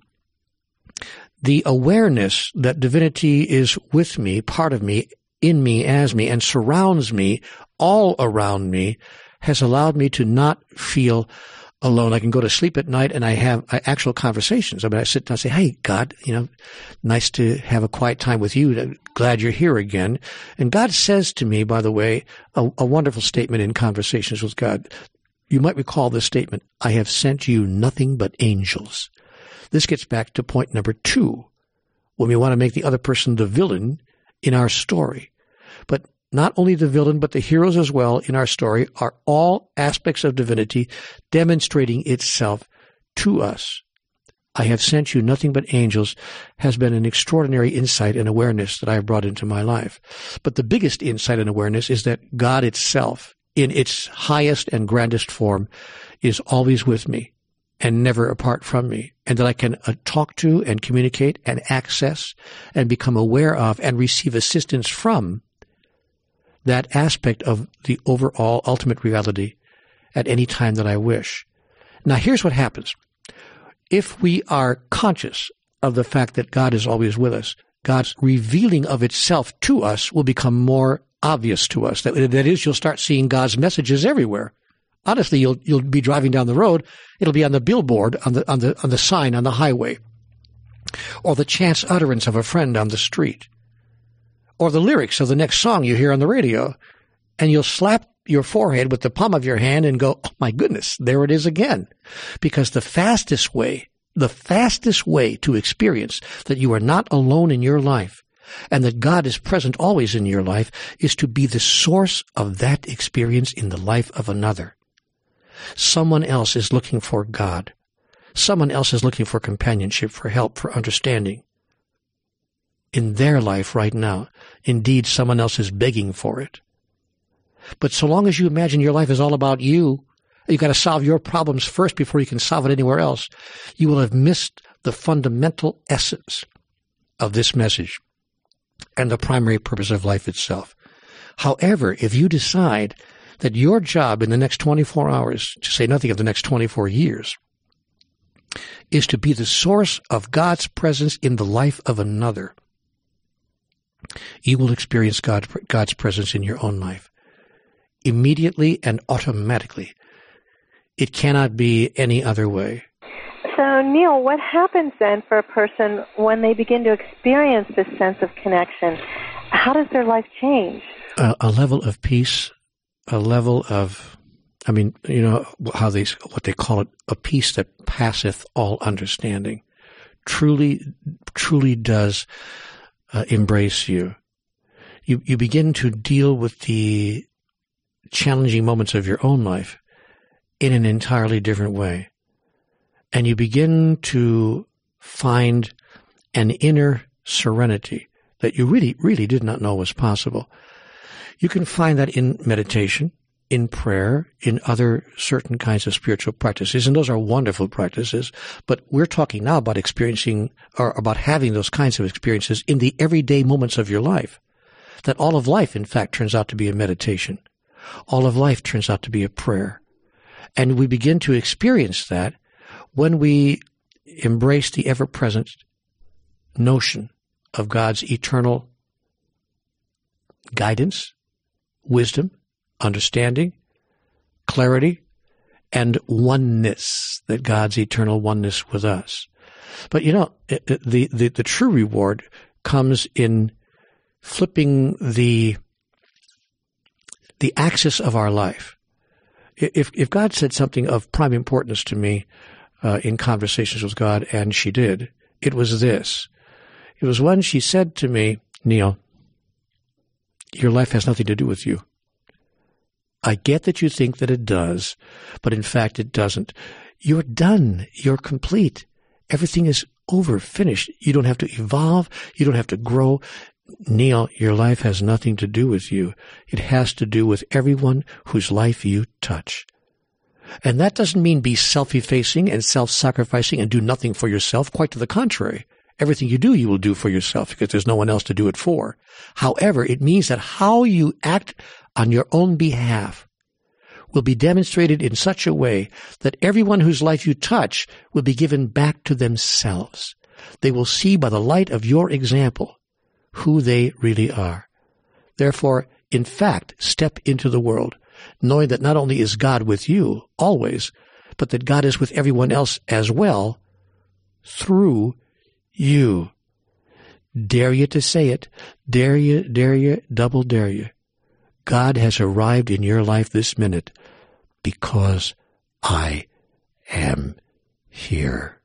the awareness that divinity is with me, part of me, in me, as me, and surrounds me, all around me, has allowed me to not feel alone. I can go to sleep at night and I have actual conversations. I sit down and say, hey, God, nice to have a quiet time with you. Glad you're here again. And God says to me, by the way, a wonderful statement in Conversations with God. You might recall this statement, I have sent you nothing but angels. This gets back to point number 2, when we want to make the other person the villain in our story. But not only the villain, but the heroes as well in our story are all aspects of divinity demonstrating itself to us. I have sent you nothing but angels has been an extraordinary insight and awareness that I have brought into my life. But the biggest insight and awareness is that God itself, in its highest and grandest form, is always with me and never apart from me, and that I can talk to and communicate and access and become aware of and receive assistance from that aspect of the overall ultimate reality at any time that I wish. Now, here's what happens. If we are conscious of the fact that God is always with us, God's revealing of itself to us will become more obvious to us. That is, you'll start seeing God's messages everywhere. Honestly, you'll be driving down the road. It'll be on the billboard, on the sign on the highway, or the chance utterance of a friend on the street, or the lyrics of the next song you hear on the radio, and you'll slap your forehead with the palm of your hand and go, oh my goodness, there it is again. Because the fastest way to experience that you are not alone in your life and that God is present always in your life is to be the source of that experience in the life of another. Someone else is looking for God. Someone else is looking for companionship, for help, for understanding in their life right now. Indeed, someone else is begging for it. But so long as you imagine your life is all about you, you've got to solve your problems first before you can solve it anywhere else, you will have missed the fundamental essence of this message and the primary purpose of life itself. However, if you decide that your job in the next 24 hours, to say nothing of the next 24 years, is to be the source of God's presence in the life of another, you will experience God's presence in your own life immediately and automatically. It cannot be any other way. So, Neil, what happens then for a person when they begin to experience this sense of connection? How does their life change? A level of peace, a level of, what they call it, a peace that passeth all understanding, truly does embrace you. You begin to deal with the challenging moments of your own life in an entirely different way. And you begin to find an inner serenity that you really, really did not know was possible. You can find that in meditation, in prayer, in other certain kinds of spiritual practices, and those are wonderful practices, but we're talking now about experiencing or about having those kinds of experiences in the everyday moments of your life. That all of life, in fact, turns out to be a meditation. All of life turns out to be a prayer. And we begin to experience that when we embrace the ever-present notion of God's eternal guidance, wisdom, understanding, clarity, and oneness, that God's eternal oneness with us. But the true reward comes in flipping the axis of our life. If God said something of prime importance to me in conversations with God, and she did, it was this. It was when she said to me, Neil, your life has nothing to do with you. I get that you think that it does, but in fact it doesn't. You're done. You're complete. Everything is over, finished. You don't have to evolve. You don't have to grow. Neil, your life has nothing to do with you. It has to do with everyone whose life you touch. And that doesn't mean be self-effacing and self-sacrificing and do nothing for yourself. Quite to the contrary. Everything you do, you will do for yourself because there's no one else to do it for. However, it means that how you act on your own behalf will be demonstrated in such a way that everyone whose life you touch will be given back to themselves. They will see by the light of your example who they really are. Therefore, in fact, step into the world, knowing that not only is God with you always, but that God is with everyone else as well through you. Dare you to say it. Dare you, double dare you. God has arrived in your life this minute because I am here.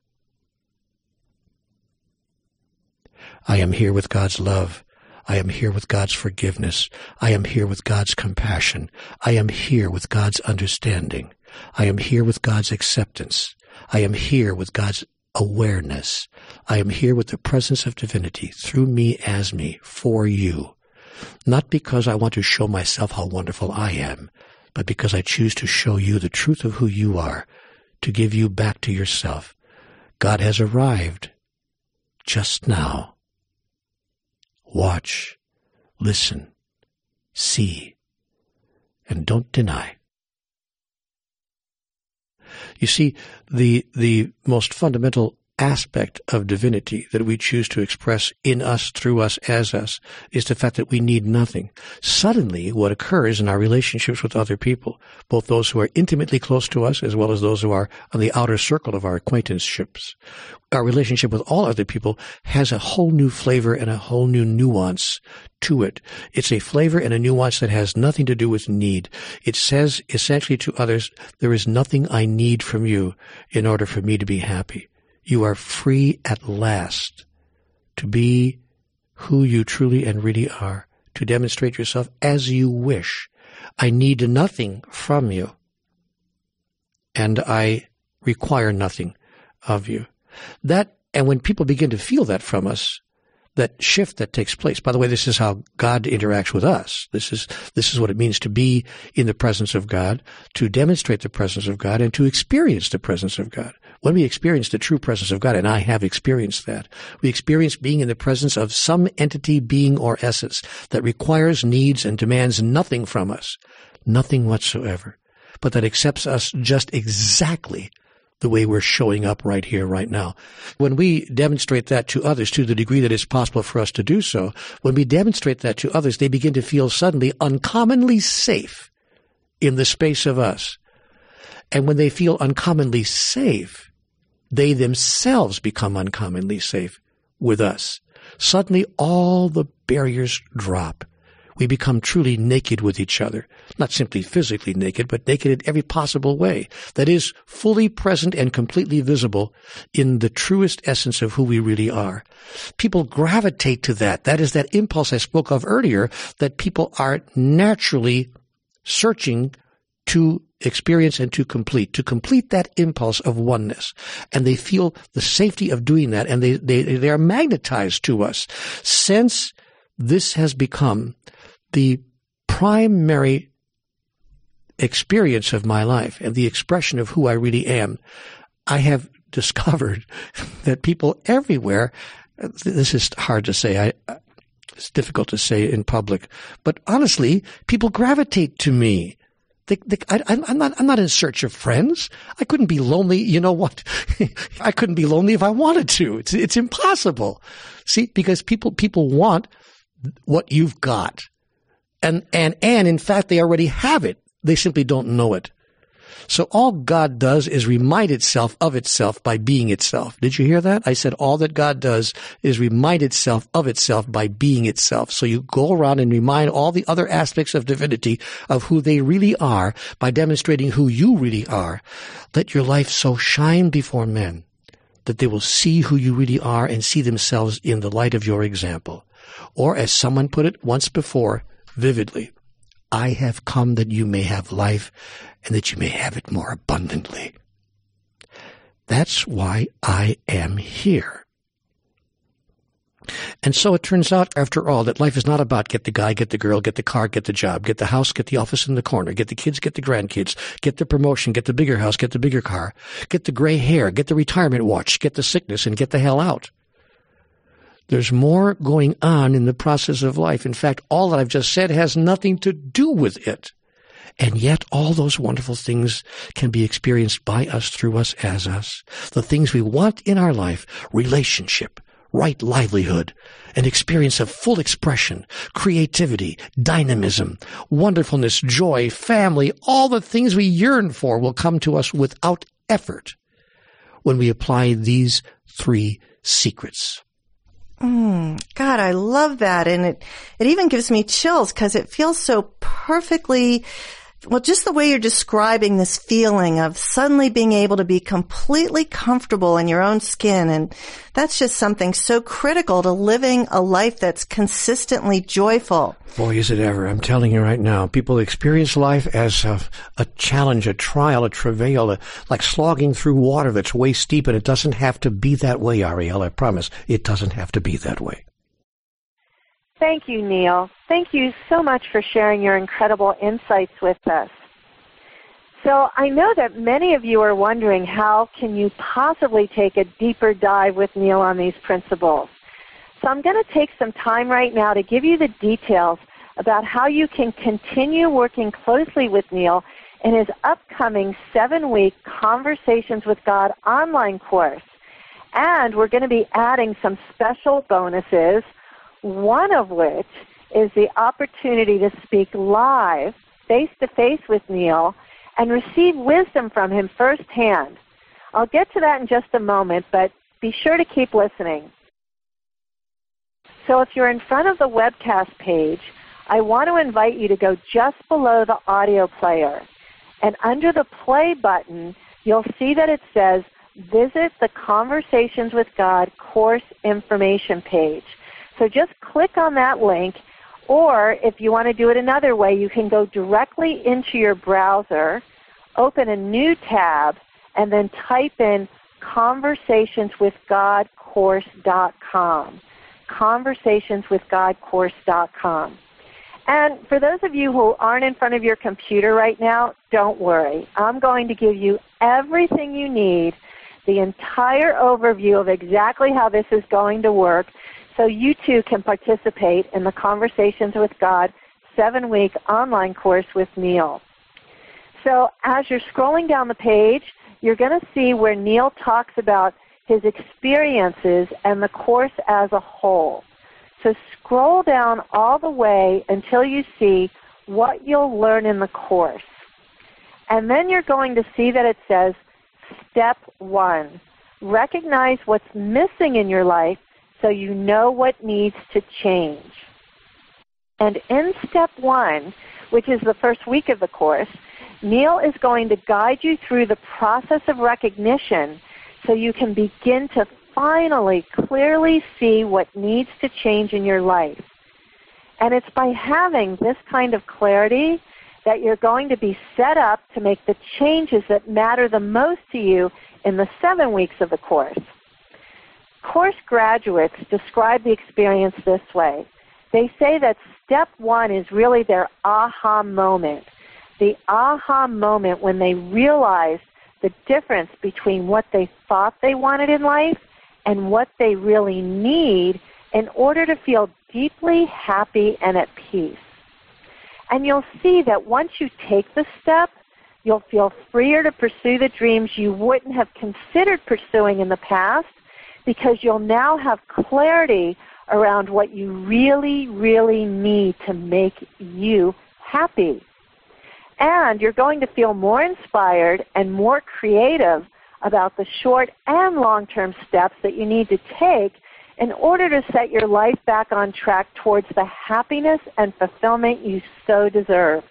I am here with God's love. I am here with God's forgiveness. I am here with God's compassion. I am here with God's understanding. I am here with God's acceptance. I am here with God's awareness. I am here with the presence of divinity through me, as me, for you. Not because I want to show myself how wonderful I am, but because I choose to show you the truth of who you are, to give you back to yourself. God has arrived just now. Watch, listen, see, and don't deny. You see, the most fundamental aspect of divinity that we choose to express in us, through us, as us, is the fact that we need nothing. Suddenly, what occurs in our relationships with other people, both those who are intimately close to us as well as those who are on the outer circle of our acquaintanceships, our relationship with all other people has a whole new flavor and a whole new nuance to it. It's a flavor and a nuance that has nothing to do with need. It says essentially to others, there is nothing I need from you in order for me to be happy. You are free at last to be who you truly and really are, to demonstrate yourself as you wish. I need nothing from you, and I require nothing of you. And when people begin to feel that from us, that shift that takes place. By the way, this is how God interacts with us. This is what it means to be in the presence of God, to demonstrate the presence of God, and to experience the presence of God. When we experience the true presence of God, and I have experienced that, we experience being in the presence of some entity, being, or essence that requires, needs, and demands nothing from us, nothing whatsoever, but that accepts us just exactly the way we're showing up right here, right now. When we demonstrate that to others to the degree that it's possible for us to do so, when we demonstrate that to others, they begin to feel suddenly uncommonly safe in the space of us. And when they feel uncommonly safe, they themselves become uncommonly safe with us. Suddenly all the barriers drop. We become truly naked with each other. Not simply physically naked, but naked in every possible way. That is, fully present and completely visible in the truest essence of who we really are. People gravitate to that. That is that impulse I spoke of earlier, that people are naturally searching to experience and to complete that impulse of oneness. And they feel the safety of doing that, and they are magnetized to us. Since this has become the primary experience of my life and the expression of who I really am, I have discovered that people everywhere, this is hard to say, it's difficult to say in public, but honestly, people gravitate to me. I'm not in search of friends. I couldn't be lonely. You know what? I couldn't be lonely if I wanted to. It's impossible. See, because people want what you've got. And in fact, they already have it. They simply don't know it. So all God does is remind itself of itself by being itself. Did you hear that? I said all that God does is remind itself of itself by being itself. So you go around and remind all the other aspects of divinity of who they really are by demonstrating who you really are. Let your life so shine before men that they will see who you really are and see themselves in the light of your example. Or as someone put it once before, vividly, I have come that you may have life and that you may have it more abundantly. That's why I am here. And so it turns out, after all, that life is not about get the guy, get the girl, get the car, get the job, get the house, get the office in the corner, get the kids, get the grandkids, get the promotion, get the bigger house, get the bigger car, get the gray hair, get the retirement watch, get the sickness, and get the hell out. There's more going on in the process of life. In fact, all that I've just said has nothing to do with it. And yet all those wonderful things can be experienced by us, through us, as us. The things we want in our life: relationship, right livelihood, an experience of full expression, creativity, dynamism, wonderfulness, joy, family, all the things we yearn for will come to us without effort when we apply these 3 secrets. God, I love that. And it even gives me chills because it feels so perfectly, well, just the way you're describing this feeling of suddenly being able to be completely comfortable in your own skin. And that's just something so critical to living a life that's consistently joyful. Boy, is it ever. I'm telling you right now, people experience life as a challenge, a trial, a travail, like slogging through water that's waist deep, and it doesn't have to be that way, Ariel. I promise. It doesn't have to be that way. Thank you, Neil. Thank you so much for sharing your incredible insights with us. So I know that many of you are wondering, how can you possibly take a deeper dive with Neil on these principles? So I'm going to take some time right now to give you the details about how you can continue working closely with Neil in his upcoming 7-week Conversations with God online course. And we're going to be adding some special bonuses, one of which is the opportunity to speak live, face-to-face with Neil, and receive wisdom from him firsthand. I'll get to that in just a moment, but be sure to keep listening. So if you're in front of the webcast page, I want to invite you to go just below the audio player. And under the play button, you'll see that it says, Visit the Conversations with God course information page. So just click on that link, or if you want to do it another way, you can go directly into your browser, open a new tab, and then type in conversationswithgodcourse.com. conversationswithgodcourse.com. And for those of you who aren't in front of your computer right now, don't worry. I'm going to give you everything you need, the entire overview of exactly how this is going to work, so you too can participate in the Conversations with God 7-week online course with Neil. So as you're scrolling down the page, you're going to see where Neil talks about his experiences and the course as a whole. So scroll down all the way until you see what you'll learn in the course. And then you're going to see that it says, Step 1, recognize what's missing in your life so you know what needs to change. And in Step 1, which is the first week of the course, Neil is going to guide you through the process of recognition so you can begin to finally clearly see what needs to change in your life. And it's by having this kind of clarity that you're going to be set up to make the changes that matter the most to you in the 7 weeks of the course. Course graduates describe the experience this way. They say that Step 1 is really their aha moment, the aha moment when they realized the difference between what they thought they wanted in life and what they really need in order to feel deeply happy and at peace. And you'll see that once you take the step, you'll feel freer to pursue the dreams you wouldn't have considered pursuing in the past, because you'll now have clarity around what you really, really need to make you happy. And you're going to feel more inspired and more creative about the short and long-term steps that you need to take in order to set your life back on track towards the happiness and fulfillment you so deserve.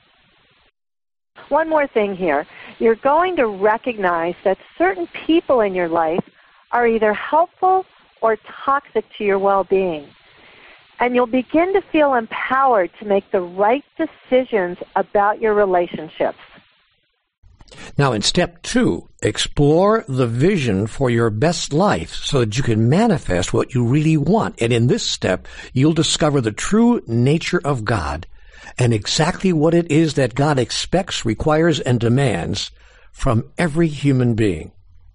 One more thing here. You're going to recognize that certain people in your life are either helpful or toxic to your well-being. And you'll begin to feel empowered to make the right decisions about your relationships. Now, in step 2, explore the vision for your best life so that you can manifest what you really want. And in this step, you'll discover the true nature of God and exactly what it is that God expects, requires, and demands from every human being.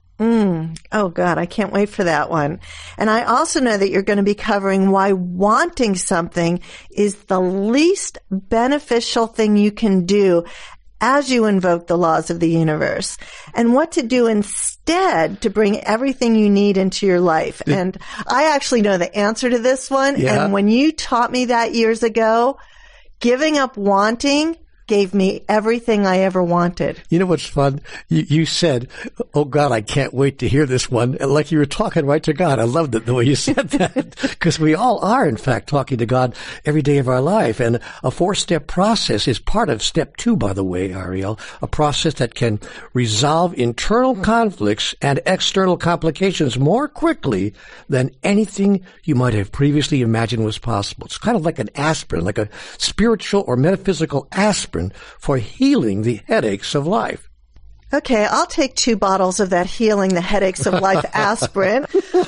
Oh, God, I can't wait for that one. And I also know that you're going to be covering why wanting something is the least beneficial thing you can do as you invoke the laws of the universe, and what to do instead to bring everything you need into your life. And I actually know the answer to this one. Yeah. And when you taught me that years ago, giving up wanting gave me everything I ever wanted. You know what's fun? You said, oh, God, I can't wait to hear this one. And like you were talking right to God. I loved it the way you said that, because we all are, in fact, talking to God every day of our life. And a 4-step process is part of step 2, by the way, Ariel, a process that can resolve internal conflicts and external complications more quickly than anything you might have previously imagined was possible. It's kind of like an aspirin, like a spiritual or metaphysical aspirin for healing the headaches of life. Okay, I'll take 2 bottles of that healing the headaches of life aspirin.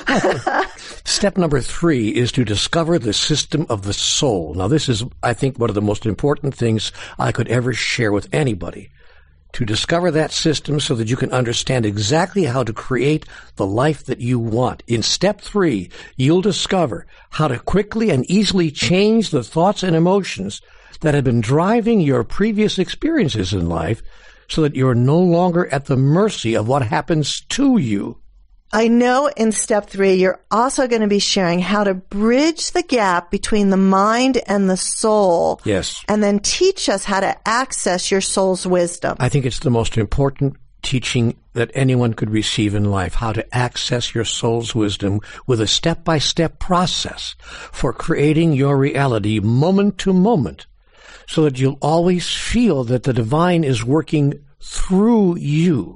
Step number 3 is to discover the system of the soul. Now, this is, I think, one of the most important things I could ever share with anybody. To discover that system so that you can understand exactly how to create the life that you want. In step 3, you'll discover how to quickly and easily change the thoughts and emotions that have been driving your previous experiences in life so that you're no longer at the mercy of what happens to you. I know in step 3, you're also going to be sharing how to bridge the gap between the mind and the soul. Yes. And then teach us how to access your soul's wisdom. I think it's the most important teaching that anyone could receive in life, how to access your soul's wisdom with a step-by-step process for creating your reality moment to moment, so that you'll always feel that the divine is working through you.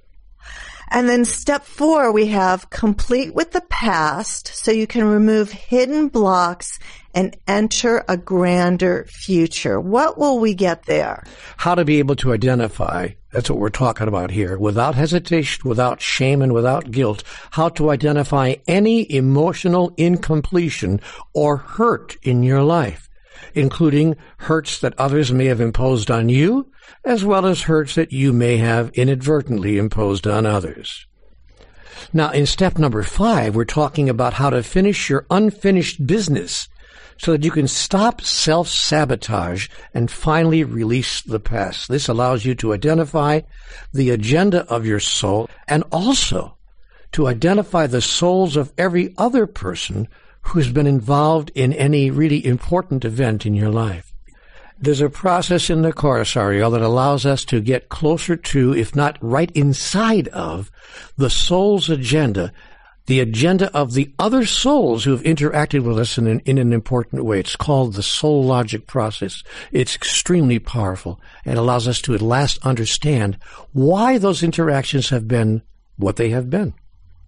And then step 4, we have complete with the past so you can remove hidden blocks and enter a grander future. What will we get there? How to be able to identify, that's what we're talking about here, without hesitation, without shame, and without guilt, how to identify any emotional incompletion or hurt in your life, including hurts that others may have imposed on you, as well as hurts that you may have inadvertently imposed on others. Now, in step number 5, we're talking about how to finish your unfinished business so that you can stop self-sabotage and finally release the past. This allows you to identify the agenda of your soul and also to identify the souls of every other person who's been involved in any really important event in your life. There's a process in the Course, Ariel, that allows us to get closer to, if not right inside of, the soul's agenda, the agenda of the other souls who have interacted with us in an important way. It's called the soul logic process. It's extremely powerful and allows us to at last understand why those interactions have been what they have been.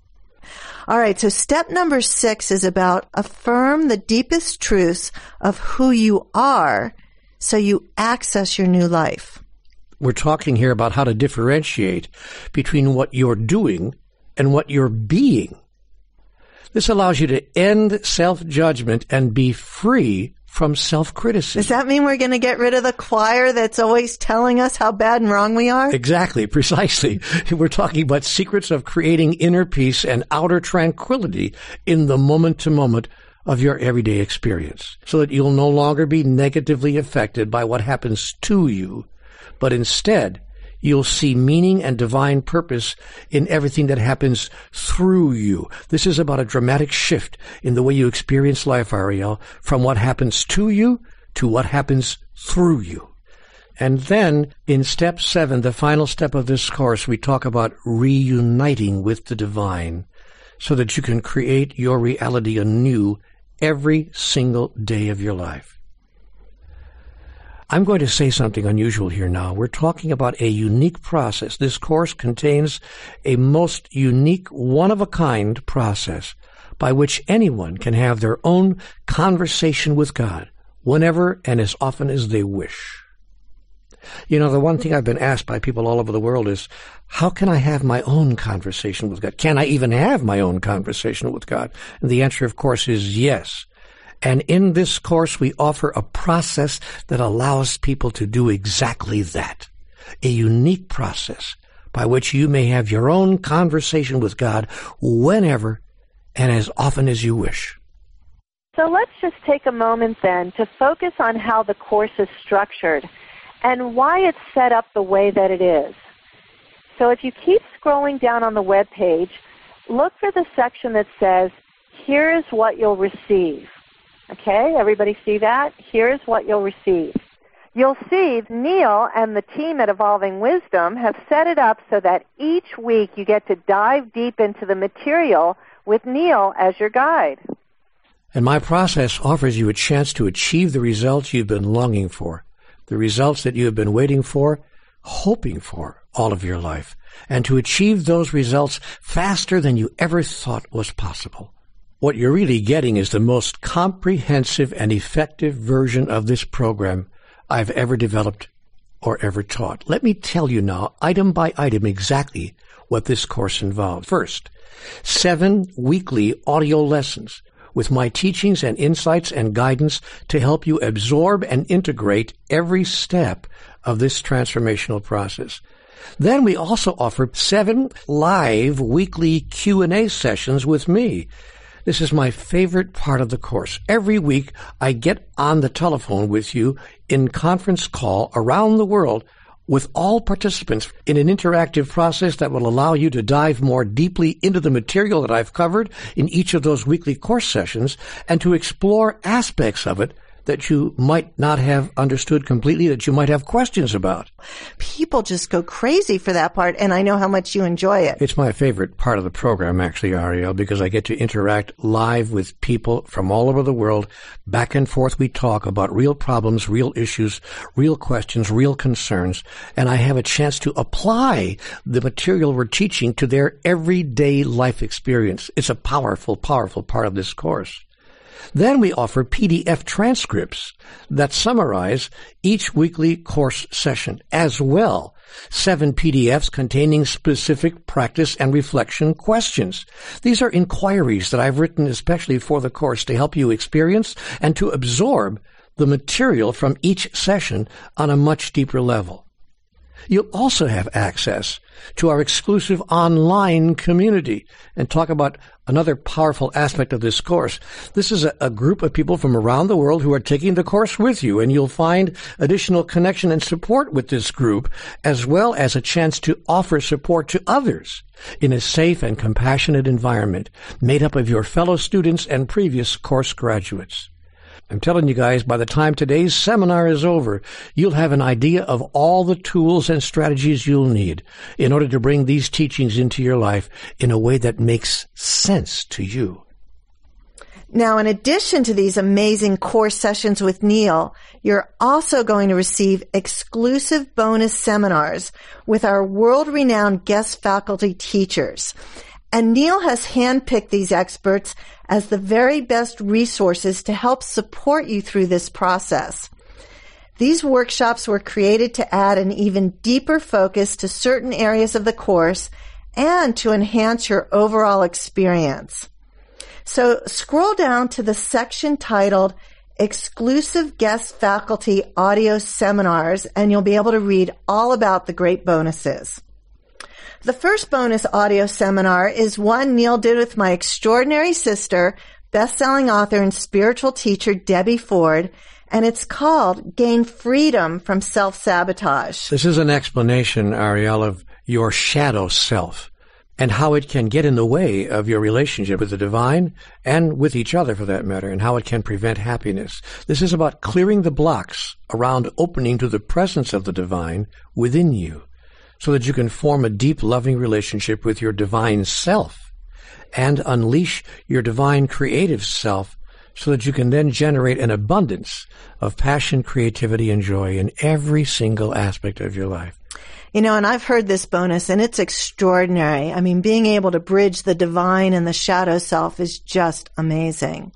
All right, so step number 6 is about affirm the deepest truths of who you are so you access your new life. We're talking here about how to differentiate between what you're doing and what you're being. This allows you to end self-judgment and be free from self-criticism. Does that mean we're going to get rid of the choir that's always telling us how bad and wrong we are? Exactly, precisely. We're talking about secrets of creating inner peace and outer tranquility in the moment-to-moment of your everyday experience, so that you'll no longer be negatively affected by what happens to you, but instead you'll see meaning and divine purpose in everything that happens through you. This is about a dramatic shift in the way you experience life, Ariel, from what happens to you to what happens through you. And then in step 7, the final step of this course, we talk about reuniting with the divine so that you can create your reality anew every single day of your life. I'm going to say something unusual here now. We're talking about a unique process. This course contains a most unique, one-of-a-kind process by which anyone can have their own conversation with God whenever and as often as they wish. You know, the one thing I've been asked by people all over the world is, how can I have my own conversation with God? Can I even have my own conversation with God? And the answer, of course, is yes. And in this course, we offer a process that allows people to do exactly that. A unique process by which you may have your own conversation with God whenever and as often as you wish. So let's just take a moment then to focus on how the course is structured and why it's set up the way that it is. So if you keep scrolling down on the web page, look for the section that says, "Here is what you'll receive." Okay, everybody see that? Here's what you'll receive. You'll see Neil and the team at Evolving Wisdom have set it up so that each week you get to dive deep into the material with Neil as your guide. And my process offers you a chance to achieve the results you've been longing for, the results that you have been waiting for, hoping for all of your life, and to achieve those results faster than you ever thought was possible. What you're really getting is the most comprehensive and effective version of this program I've ever developed or ever taught. Let me tell you now, item by item, exactly what this course involves. First, 7 weekly audio lessons with my teachings and insights and guidance to help you absorb and integrate every step of this transformational process. Then we also offer 7 live weekly Q&A sessions with me. This is my favorite part of the course. Every week, I get on the telephone with you in conference call around the world with all participants in an interactive process that will allow you to dive more deeply into the material that I've covered in each of those weekly course sessions and to explore aspects of it that you might not have understood completely, that you might have questions about. People just go crazy for that part, and I know how much you enjoy it. It's my favorite part of the program, actually, Ariel, because I get to interact live with people from all over the world. Back and forth we talk about real problems, real issues, real questions, real concerns, and I have a chance to apply the material we're teaching to their everyday life experience. It's a powerful, powerful part of this course. Then we offer PDF transcripts that summarize each weekly course session, as well 7 PDFs containing specific practice and reflection questions. These are inquiries that I've written especially for the course to help you experience and to absorb the material from each session on a much deeper level. You'll also have access to our exclusive online community and talk about another powerful aspect of this course. This is a group of people from around the world who are taking the course with you, and you'll find additional connection and support with this group, as well as a chance to offer support to others in a safe and compassionate environment made up of your fellow students and previous course graduates. I'm telling you guys, by the time today's seminar is over, you'll have an idea of all the tools and strategies you'll need in order to bring these teachings into your life in a way that makes sense to you. Now, in addition to these amazing course sessions with Neil, you're also going to receive exclusive bonus seminars with our world-renowned guest faculty teachers. And Neil has handpicked these experts as the very best resources to help support you through this process. These workshops were created to add an even deeper focus to certain areas of the course and to enhance your overall experience. So scroll down to the section titled Exclusive Guest Faculty Audio Seminars, and you'll be able to read all about the great bonuses. The first bonus audio seminar is one Neil did with my extraordinary sister, best-selling author and spiritual teacher Debbie Ford, and it's called Gain Freedom from Self-Sabotage. This is an explanation, Ariel, of your shadow self. and how it can get in the way of your relationship with the divine and with each other for that matter, and how it can prevent happiness. This is about clearing the blocks around opening to the presence of the divine within you so that you can form a deep, loving relationship with your divine self and unleash your divine creative self so that you can then generate an abundance of passion, creativity, and joy in every single aspect of your life. You know, and I've heard this bonus, and it's extraordinary. I mean, being able to bridge the divine and the shadow self is just amazing.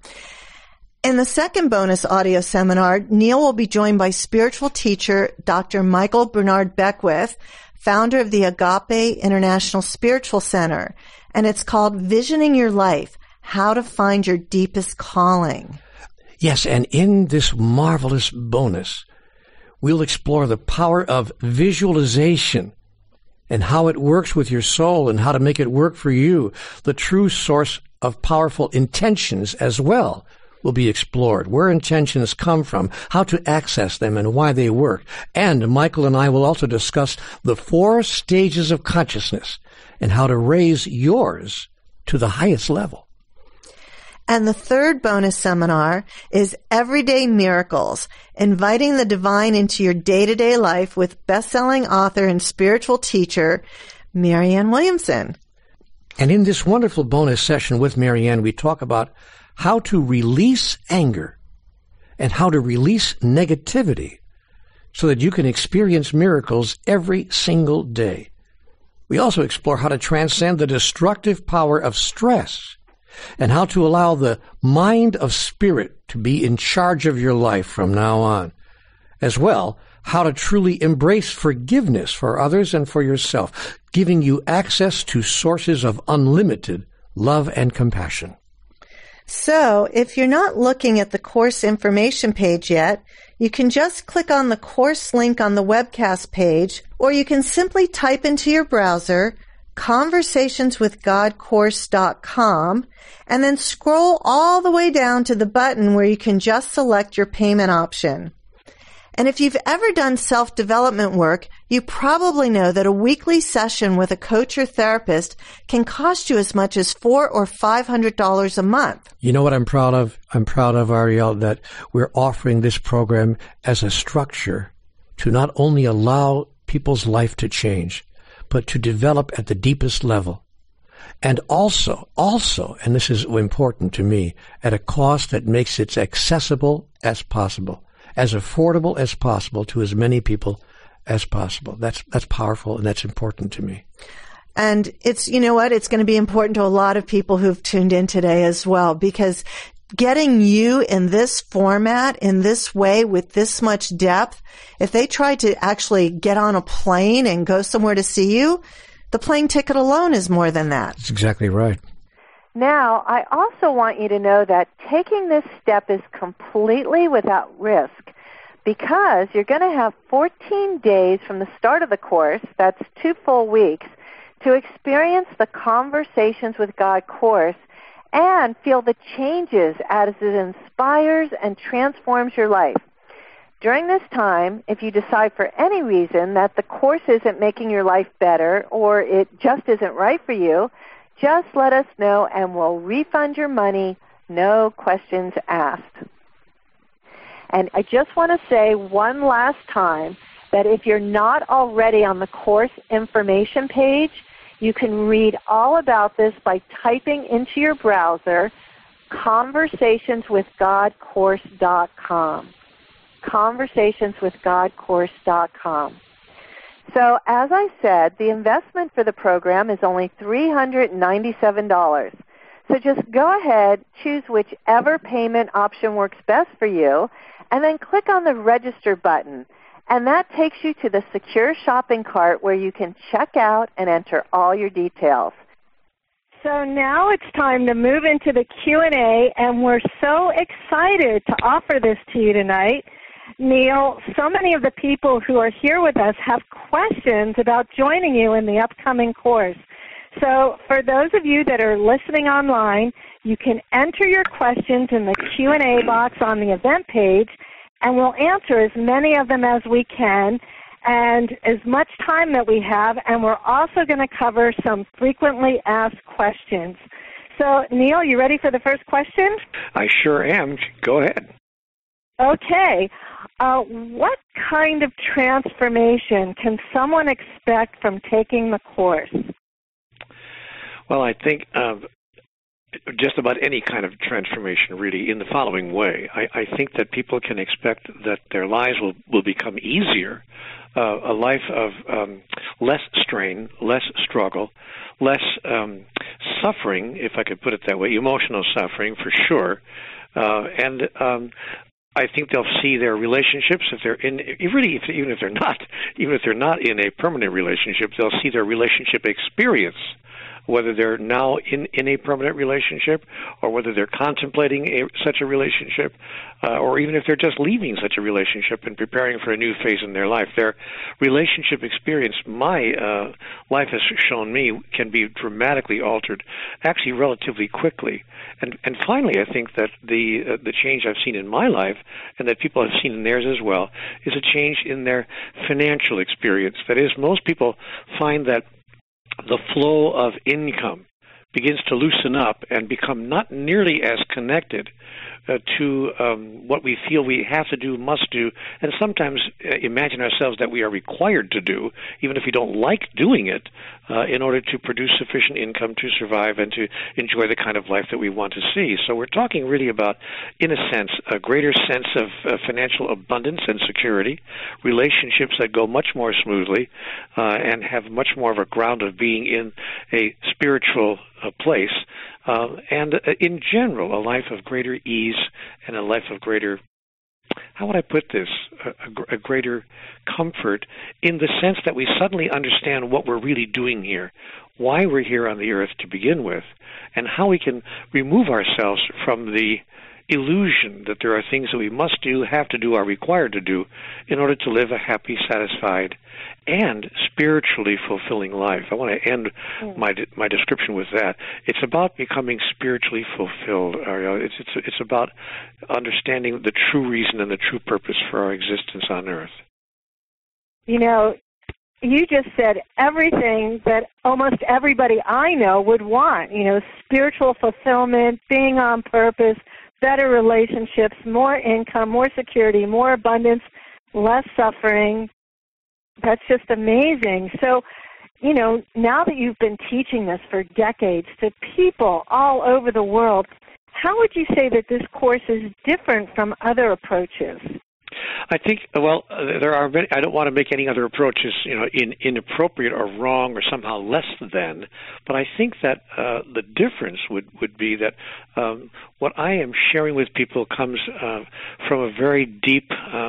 In the second bonus audio seminar, Neil will be joined by spiritual teacher Dr. Michael Bernard Beckwith, founder of the Agape International Spiritual Center, and it's called Visioning Your Life, How to Find Your Deepest Calling. Yes, and in this marvelous bonus, we'll explore the power of visualization and how it works with your soul and how to make it work for you. The true source of powerful intentions as well will be explored, where intentions come from, how to access them, and why they work. And Michael and I will also discuss the 4 stages of consciousness and how to raise yours to the highest level. And the third bonus seminar is Everyday Miracles, inviting the divine into your day-to-day life with best-selling author and spiritual teacher, Marianne Williamson. And in this wonderful bonus session with Marianne, we talk about how to release anger and how to release negativity so that you can experience miracles every single day. We also explore how to transcend the destructive power of stress and how to allow the mind of spirit to be in charge of your life from now on. As well, how to truly embrace forgiveness for others and for yourself, giving you access to sources of unlimited love and compassion. So, if you're not looking at the course information page yet, you can just click on the course link on the webcast page, or you can simply type into your browser conversationswithgodcourse.com and then scroll all the way down to the button where you can just select your payment option. And if you've ever done self-development work, you probably know that a weekly session with a coach or therapist can cost you as much as $400 or $500 a month. You know what I'm proud of? I'm proud of, Ariel, that we're offering this program as a structure to not only allow people's life to change, but to develop at the deepest level. And also, and this is important to me, at a cost that makes it accessible as possible, as affordable as possible to as many people as possible. That's powerful, and that's important to me. And it's, you know what, it's going to be important to a lot of people who've tuned in today as well, because getting you in this format, in this way, with this much depth, if they tried to actually get on a plane and go somewhere to see you, the plane ticket alone is more than that. That's exactly right. Now, I also want you to know that taking this step is completely without risk because you're going to have 14 days from the start of the course, that's 2 full weeks, to experience the Conversations with God course and feel the changes as it inspires and transforms your life. During this time, if you decide for any reason that the course isn't making your life better or it just isn't right for you, just let us know and we'll refund your money, no questions asked. And I just want to say one last time that if you're not already on the course information page, you can read all about this by typing into your browser conversationswithgodcourse.com. conversationswithgodcourse.com. So, as I said, the investment for the program is only $397. So just go ahead, choose whichever payment option works best for you, and then click on the register button. And that takes you to the secure shopping cart where you can check out and enter all your details. So now it's time to move into the Q&A, and we're so excited to offer this to you tonight. Neil, so many of the people who are here with us have questions about joining you in the upcoming course. So for those of you that are listening online, you can enter your questions in the Q&A box on the event page, and we'll answer as many of them as we can. and as much time that we have, and we're also going to cover some frequently asked questions. So, Neil, you ready for the first question? I sure am. Go ahead. Okay. What kind of transformation can someone expect from taking the course? Well, I think just about any kind of transformation, really, in the following way. I think that people can expect that their lives will become easier, a life of less strain, less struggle, less suffering, if I could put it that way, emotional suffering for sure, and I think they'll see their relationships, if they're in, really, even if they're not in a permanent relationship, they'll see their relationship experience, whether they're now in a permanent relationship or whether they're contemplating such a relationship, or even if they're just leaving such a relationship and preparing for a new phase in their life. Their relationship experience, my life has shown me, can be dramatically altered, actually relatively quickly. And finally, I think that the change I've seen in my life, and that people have seen in theirs as well, is a change in their financial experience. That is, most people find that the flow of income begins to loosen up and become not nearly as connected to what we feel we have to do, must do, and sometimes imagine ourselves that we are required to do, even if we don't like doing it, in order to produce sufficient income to survive and to enjoy the kind of life that we want to see. So we're talking really about, in a sense, a greater sense of financial abundance and security, relationships that go much more smoothly, and have much more of a ground of being in a spiritual place, and in general, a life of greater ease and a life of greater, how would I put this, a greater comfort in the sense that we suddenly understand what we're really doing here, why we're here on the earth to begin with, and how we can remove ourselves from the illusion that there are things that we must do, have to do, are required to do in order to live a happy, satisfied, and spiritually fulfilling life. I want to end my description with that. It's about becoming spiritually fulfilled, Ariel. It's about understanding the true reason and the true purpose for our existence on earth. You know, you just said everything that almost everybody I know would want, you know, spiritual fulfillment, being on purpose, better relationships, more income, more security, more abundance, less suffering. That's just amazing. So, you know, now that you've been teaching this for decades to people all over the world, how would you say that this course is different from other approaches? I think, well, there are many. I don't want to make any other approaches, you know, inappropriate or wrong or somehow less than. But I think that the difference would be that what I am sharing with people comes from a very deep.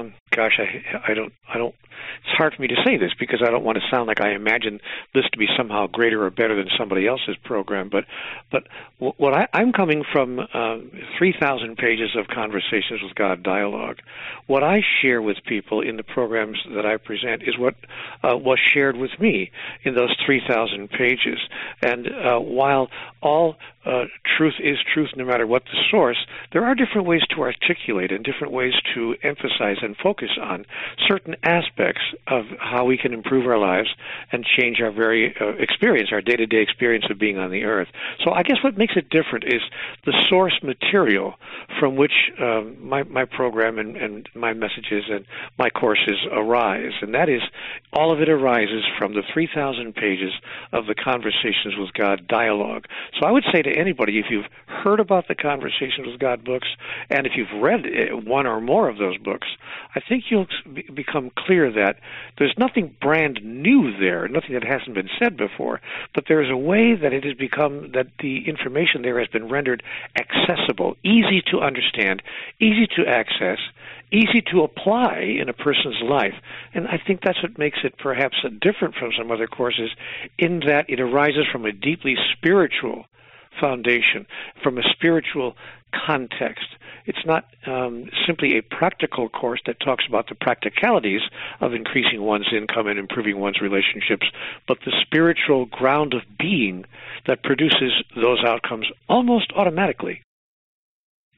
I don't. It's hard for me to say this because I don't want to sound like I imagine this to be somehow greater or better than somebody else's program. But what I'm coming from 3,000 pages of Conversations with God dialogue. What I share with people in the programs that I present is what was shared with me in those 3,000 pages. And while all truth is truth no matter what the source, there are different ways to articulate and different ways to emphasize and focus on certain aspects of how we can improve our lives and change our very experience, our day-to-day experience of being on the earth. So I guess what makes it different is the source material from which my program and my messages and my courses arise. And that is, all of it arises from the 3,000 pages of the Conversations with God dialogue. So I would say to anybody, if you've heard about the Conversations with God books, and if you've read one or more of those books, I think you'll become clear that there's nothing brand new there, nothing that hasn't been said before, but there is a way that it has become, that the information there has been rendered accessible, easy to understand, easy to access, easy to apply in a person's life. And I think that's what makes it perhaps different from some other courses, in that it arises from a deeply spiritual foundation, from a spiritual context. It's not simply a practical course that talks about the practicalities of increasing one's income and improving one's relationships, but the spiritual ground of being that produces those outcomes almost automatically.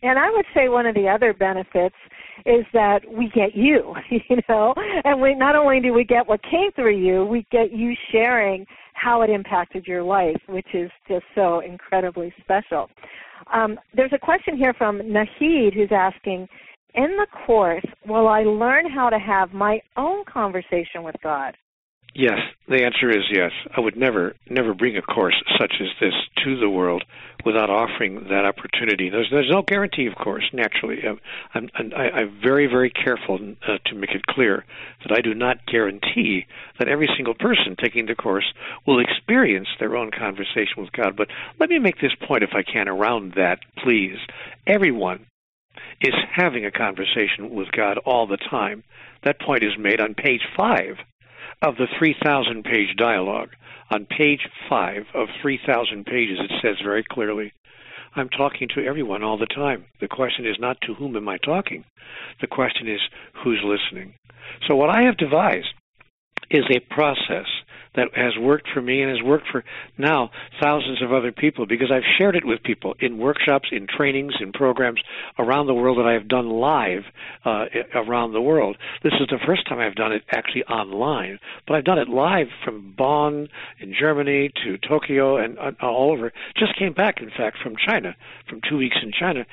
And I would say one of the other benefits is that we get you, and we not only do we get what came through you, we get you sharing how it impacted your life, which is just so incredibly special. There's a question here from Nahid who's asking, in the Course, will I learn how to have my own conversation with God? Yes, the answer is yes. I would never bring a course such as this to the world without offering that opportunity. There's no guarantee, of course, naturally. I'm very, very careful to make it clear that I do not guarantee that every single person taking the course will experience their own conversation with God. But let me make this point, if I can, around that, please. Everyone is having a conversation with God all the time. That point is made on page 5 of the 3,000-page dialogue. On page 5 of 3,000 pages, it says very clearly, I'm talking to everyone all the time. The question is not to whom am I talking. The question is who's listening. So what I have devised is a process that has worked for me and has worked for now thousands of other people, because I've shared it with people in workshops, in trainings, in programs around the world that I have done live around the world. This is the first time I've done it actually online, but I've done it live from Bonn in Germany to Tokyo and all over. Just came back, in fact, from China, from 2 weeks in China,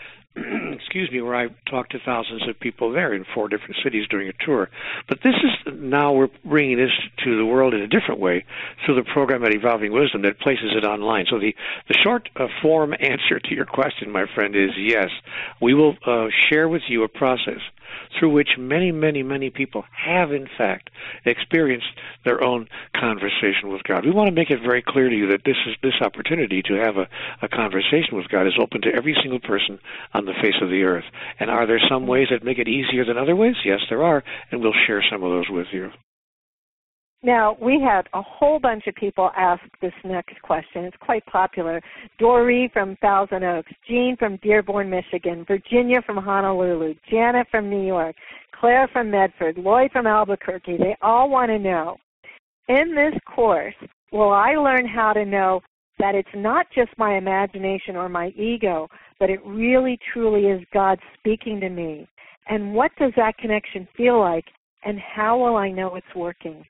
where I talked to thousands of people there in 4 different cities during a tour. But this is, now we're bringing this to the world in a different way through the program at Evolving Wisdom that places it online. So the short form answer to your question, my friend, is yes. We will share with you a process through which many, many, many people have, in fact, experienced their own conversation with God. We want to make it very clear to you that this opportunity to have a conversation with God is open to every single person on the face of the earth. And are there some ways that make it easier than other ways? Yes, there are, and we'll share some of those with you. Now, we had a whole bunch of people ask this next question. It's quite popular. Dory from Thousand Oaks, Jean from Dearborn, Michigan, Virginia from Honolulu, Janet from New York, Claire from Medford, Lloyd from Albuquerque. They all want to know, in this course, will I learn how to know that it's not just my imagination or my ego, but it really, truly is God speaking to me? And what does that connection feel like, and how will I know it's working?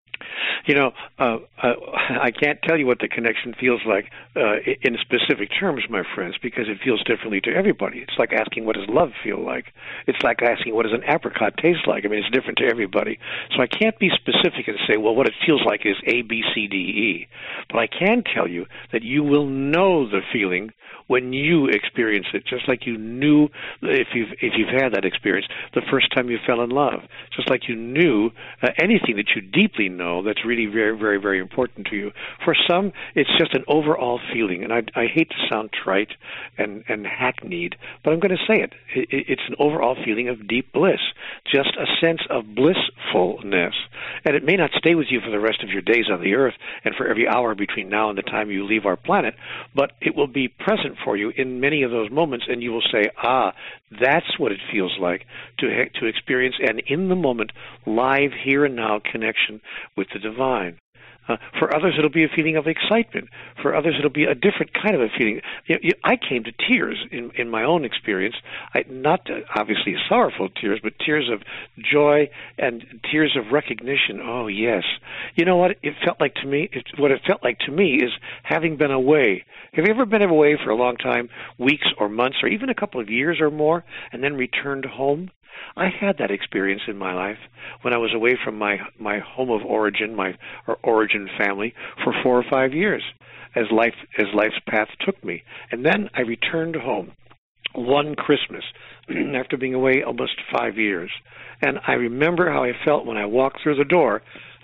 I can't tell you what the connection feels like in specific terms, my friends, because it feels differently to everybody. It's like asking, what does love feel like? It's like asking, what does an apricot taste like? I mean, it's different to everybody. So I can't be specific and say, well, what it feels like is A, B, C, D, E. But I can tell you that you will know the feeling when you experience it, just like you knew, if you've had that experience, the first time you fell in love. Just like you knew anything that you deeply know that's really very, very, very important to you. For some, it's just an overall feeling, and I hate to sound trite and hackneyed, but I'm going to say it. It's an overall feeling of deep bliss, just a sense of blissfulness. And it may not stay with you for the rest of your days on the earth and for every hour between now and the time you leave our planet, but it will be present for you in many of those moments, and you will say, that's what it feels like to experience an in-the-moment, live, here and now connection with the divine. For others, it'll be a feeling of excitement. For others, it'll be a different kind of a feeling. I came to tears in my own experience, not obviously sorrowful tears, but tears of joy and tears of recognition. Oh, yes. You know what it felt like to me? What it felt like to me is having been away. Have you ever been away for a long time, weeks or months or even a couple of years or more, and then returned home? I had that experience in my life when I was away from my home of origin, my origin family, for 4 or 5 years as life's path took me. And then I returned home one Christmas after being away almost 5 years. And I remember how I felt when I walked through the door.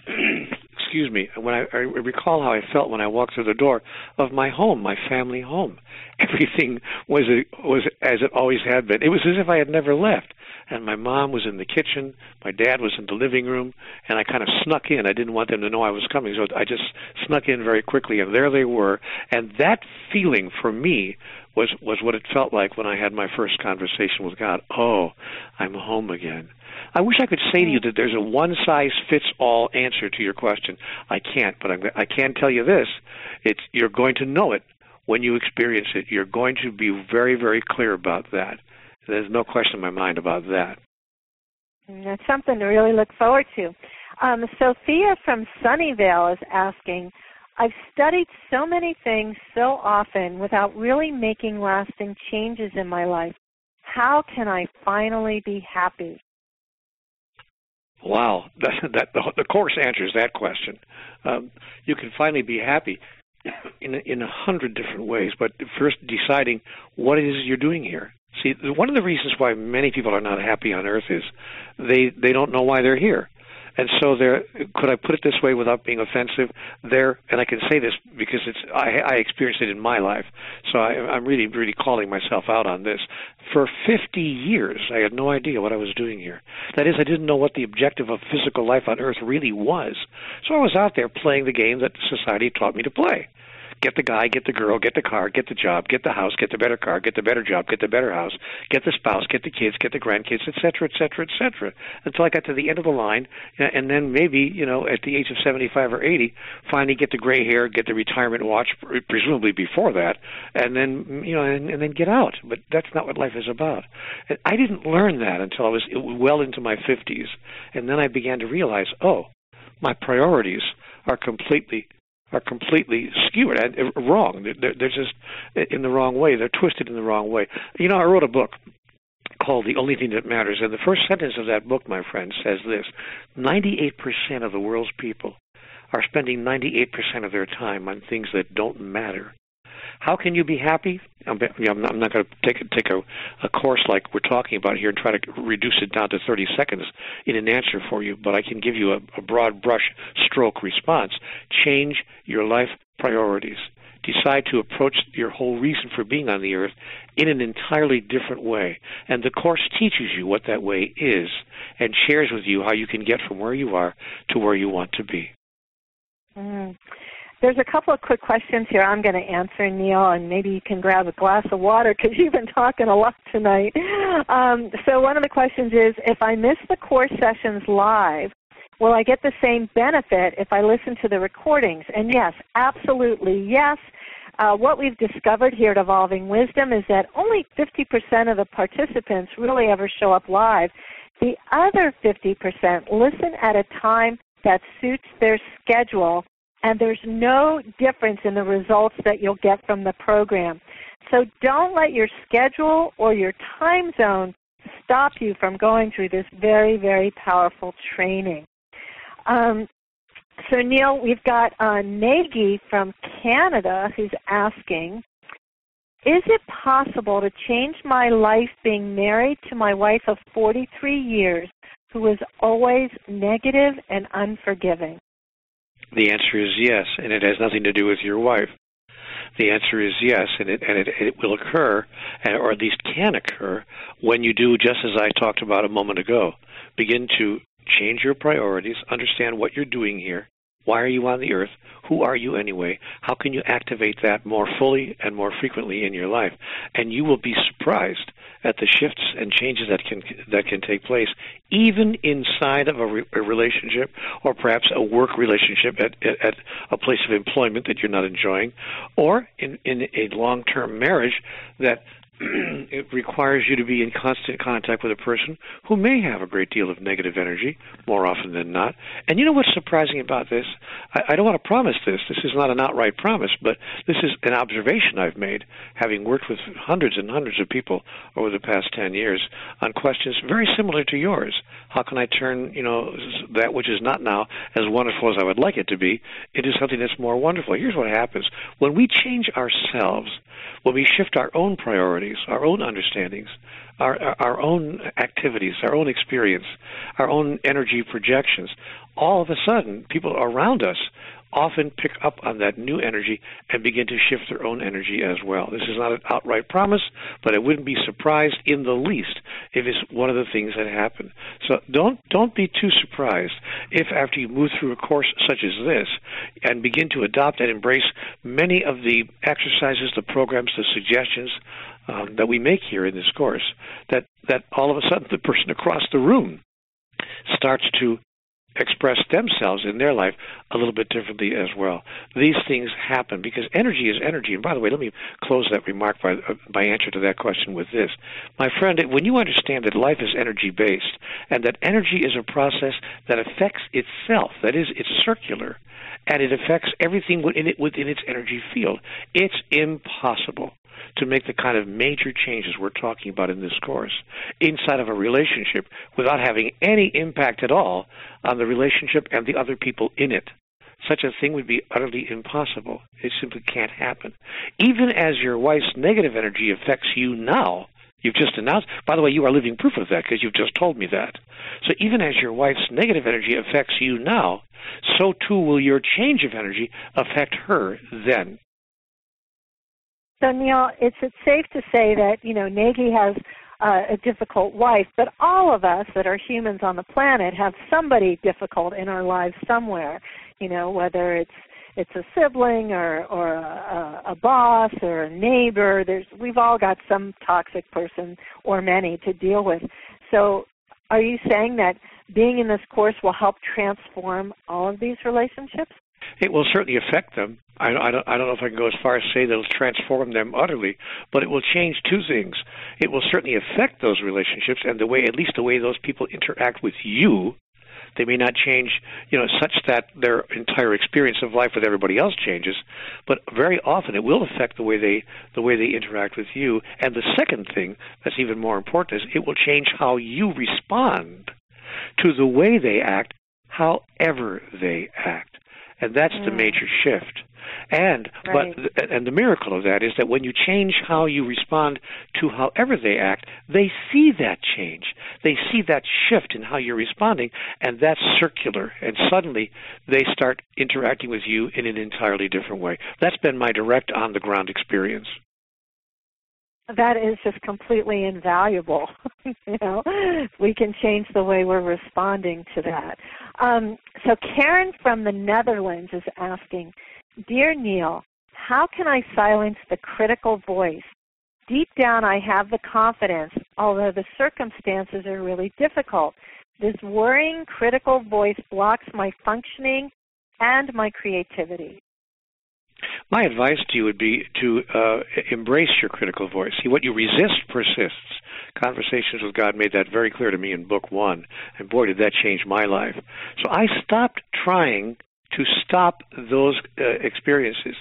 Excuse me, when I recall how I felt when I walked through the door of my home, my family home. Everything was as it always had been. It was as if I had never left. And my mom was in the kitchen, my dad was in the living room, and I kind of snuck in. I didn't want them to know I was coming, so I just snuck in very quickly, and there they were. And that feeling for me was what it felt like when I had my first conversation with God. Oh, I'm home again. I wish I could say to you that there's a one-size-fits-all answer to your question. I can't, but I can tell you this. You're going to know it when you experience it. You're going to be very, very clear about that. There's no question in my mind about that. That's something to really look forward to. Sophia from Sunnyvale is asking, I've studied so many things so often without really making lasting changes in my life. How can I finally be happy? Wow, the Course answers that question. You can finally be happy in 100 different ways, but first deciding what it is you're doing here. See, one of the reasons why many people are not happy on Earth is they don't know why they're here. And so could I put it this way without being offensive? And I can say this because I experienced it in my life, so I'm really, really calling myself out on this. For 50 years, I had no idea what I was doing here. That is, I didn't know what the objective of physical life on Earth really was. So I was out there playing the game that society taught me to play. Get the guy, get the girl, get the car, get the job, get the house, get the better car, get the better job, get the better house, get the spouse, get the kids, get the grandkids, et cetera, until I got to the end of the line, and then maybe, at the age of 75 or 80, finally get the gray hair, get the retirement watch, presumably before that, and then, and then get out. But that's not what life is about. And I didn't learn that until I was well into my 50s, and then I began to realize, my priorities are completely skewed and wrong. They're just in the wrong way. They're twisted in the wrong way. I wrote a book called The Only Thing That Matters, and the first sentence of that book, my friend, says this: 98% of the world's people are spending 98% of their time on things that don't matter. How can you be happy? I'm not going to take a course like we're talking about here and try to reduce it down to 30 seconds in an answer for you, but I can give you a broad brush stroke response. Change your life priorities. Decide to approach your whole reason for being on the earth in an entirely different way. And the Course teaches you what that way is and shares with you how you can get from where you are to where you want to be. There's a couple of quick questions here I'm going to answer, Neil, and maybe you can grab a glass of water because you've been talking a lot tonight. So one of the questions is, if I miss the Course sessions live, will I get the same benefit if I listen to the recordings? And yes, absolutely yes. What we've discovered here at Evolving Wisdom is that only 50% of the participants really ever show up live. The other 50% listen at a time that suits their schedule, and there's no difference in the results that you'll get from the program. So don't let your schedule or your time zone stop you from going through this very, very powerful training. So, Neil, we've got Nagy from Canada who's asking, is it possible to change my life being married to my wife of 43 years who was always negative and unforgiving? The answer is yes, and it has nothing to do with your wife. The answer is yes, and it will occur, or at least can occur, when you do just as I talked about a moment ago. Begin to change your priorities, understand what you're doing here. Why are you on the earth? Who are you anyway? How can you activate that more fully and more frequently in your life? And you will be surprised at the shifts and changes that can take place, even inside of a relationship, or perhaps a work relationship at a place of employment that you're not enjoying, or in a long-term marriage that it requires you to be in constant contact with a person who may have a great deal of negative energy, more often than not. And you know what's surprising about this? I don't want to promise this. This is not an outright promise, but this is an observation I've made, having worked with hundreds and hundreds of people over the past 10 years on questions very similar to yours. How can I turn, that which is not now as wonderful as I would like it to be into something that's more wonderful? Here's what happens. When we change ourselves, when we shift our own priorities, our own understandings, our own activities, our own experience, our own energy projections, all of a sudden, people around us often pick up on that new energy and begin to shift their own energy as well. This is not an outright promise, but I wouldn't be surprised in the least if it's one of the things that happen. So don't be too surprised if after you move through a course such as this and begin to adopt and embrace many of the exercises, the programs, the suggestions that we make here in this course, that all of a sudden the person across the room starts to express themselves in their life a little bit differently as well. These things happen because energy is energy. And by the way, let me close that remark by answer to that question with this. My friend, when you understand that life is energy-based and that energy is a process that affects itself, that is, it's circular, and it affects everything within its energy field, it's impossible to make the kind of major changes we're talking about in this course inside of a relationship without having any impact at all on the relationship and the other people in it. Such a thing would be utterly impossible. It simply can't happen. Even as your wife's negative energy affects you now, you've just announced, by the way, you are living proof of that because you've just told me that. So even as your wife's negative energy affects you now, so too will your change of energy affect her then. So, Neil, it's safe to say that, Nagy has a difficult wife, but all of us that are humans on the planet have somebody difficult in our lives somewhere, whether it's a sibling or a boss or a neighbor. We've all got some toxic person or many to deal with. So are you saying that being in this course will help transform all of these relationships? It will certainly affect them. I don't know if I can go as far as say that it'll transform them utterly, but it will change two things. It will certainly affect those relationships and at least the way those people interact with you. They may not change, such that their entire experience of life with everybody else changes, but very often it will affect the way they interact with you. And the second thing that's even more important is it will change how you respond to the way they act, however they act. And that's the major shift. And the miracle of that is that when you change how you respond to however they act, they see that change. They see that shift in how you're responding, and that's circular. And suddenly they start interacting with you in an entirely different way. That's been my direct on-the-ground experience. That is just completely invaluable. We can change the way we're responding to that. So Karen from the Netherlands is asking, Dear Neil, how can I silence the critical voice? Deep down I have the confidence, although the circumstances are really difficult. This worrying critical voice blocks my functioning and my creativity. My advice to you would be to embrace your critical voice. See, what you resist persists. Conversations with God made that very clear to me in Book 1, and boy, did that change my life. So I stopped trying to stop those experiences.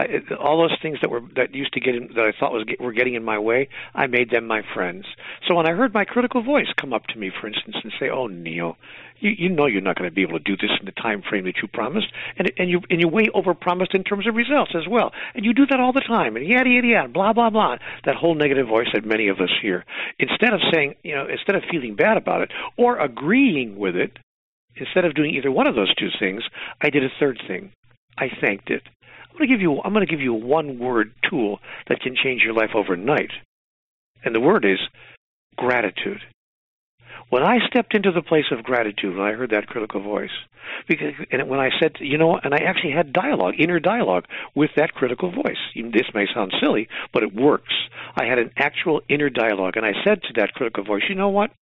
All those things that used to get in, that I thought were getting in my way, I made them my friends. So when I heard my critical voice come up to me, for instance, and say, "Oh, Neil, you know you're not going to be able to do this in the time frame that you promised, and you way overpromised in terms of results as well, and you do that all the time, and yada yada yada, blah blah blah." That whole negative voice that many of us hear. Instead of saying, instead of feeling bad about it or agreeing with it. Instead of doing either one of those two things, I did a third thing. I thanked it. I'm going to give you a one-word tool that can change your life overnight. And the word is gratitude. When I stepped into the place of gratitude, when I heard that critical voice, and when I said, and I actually had inner dialogue with that critical voice. This may sound silly, but it works. I had an actual inner dialogue, and I said to that critical voice, you know what?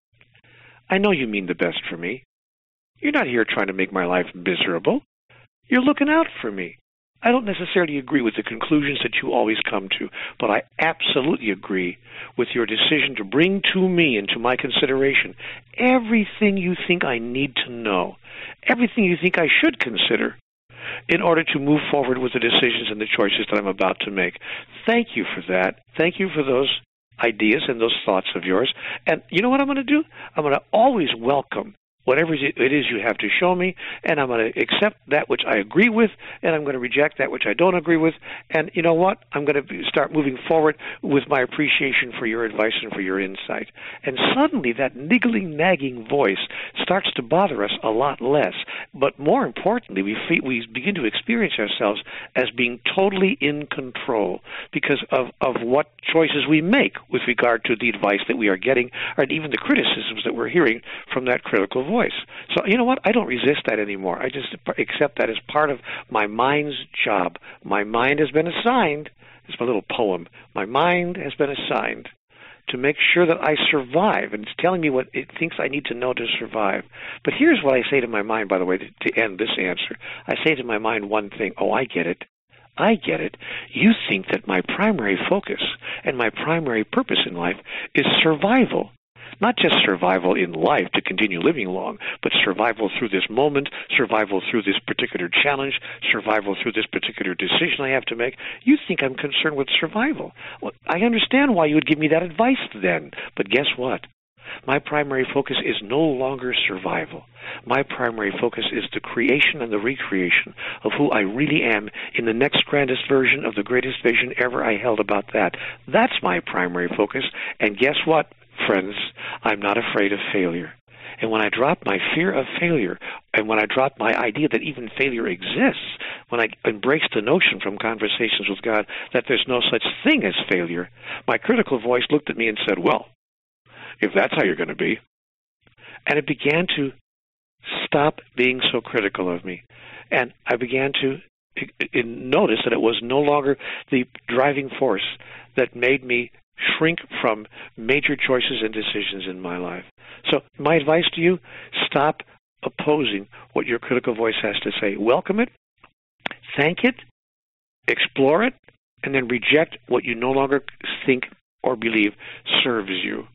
I know you mean the best for me. You're not here trying to make my life miserable. You're looking out for me. I don't necessarily agree with the conclusions that you always come to, but I absolutely agree with your decision to bring to me and to my consideration everything you think I need to know, everything you think I should consider in order to move forward with the decisions and the choices that I'm about to make. Thank you for that. Thank you for those ideas and those thoughts of yours. And you know what I'm going to do? I'm going to always welcome whatever it is you have to show me, and I'm going to accept that which I agree with, and I'm going to reject that which I don't agree with. And you know what? I'm going to start moving forward with my appreciation for your advice and for your insight. And suddenly that niggling, nagging voice starts to bother us a lot less. But more importantly, we begin to experience ourselves as being totally in control because of what choices we make with regard to the advice that we are getting, and even the criticisms that we're hearing from that critical voice. So you know what? I don't resist that anymore. I just accept that as part of my mind's job. My mind has been assigned. It's my little poem. My mind has been assigned to make sure that I survive, and it's telling me what it thinks I need to know to survive. But here's what I say to my mind, by the way, to end this answer. I say to my mind one thing: oh, I get it. I get it. You think that my primary focus and my primary purpose in life is survival. Not just survival in life to continue living long, but survival through this moment, survival through this particular challenge, survival through this particular decision I have to make. You think I'm concerned with survival. Well, I understand why you would give me that advice then, but guess what? My primary focus is no longer survival. My primary focus is the creation and the recreation of who I really am in the next grandest version of the greatest vision ever I held about that. That's my primary focus, and guess what, friends? I'm not afraid of failure. And when I drop my fear of failure, and when I drop my idea that even failure exists, when I embrace the notion from Conversations with God that there's no such thing as failure, my critical voice looked at me and said, well, if that's how you're going to be. And it began to stop being so critical of me. And I began to notice that it was no longer the driving force that made me shrink from major choices and decisions in my life. So my advice to you, stop opposing what your critical voice has to say. Welcome it, thank it, explore it, and then reject what you no longer think or believe serves you.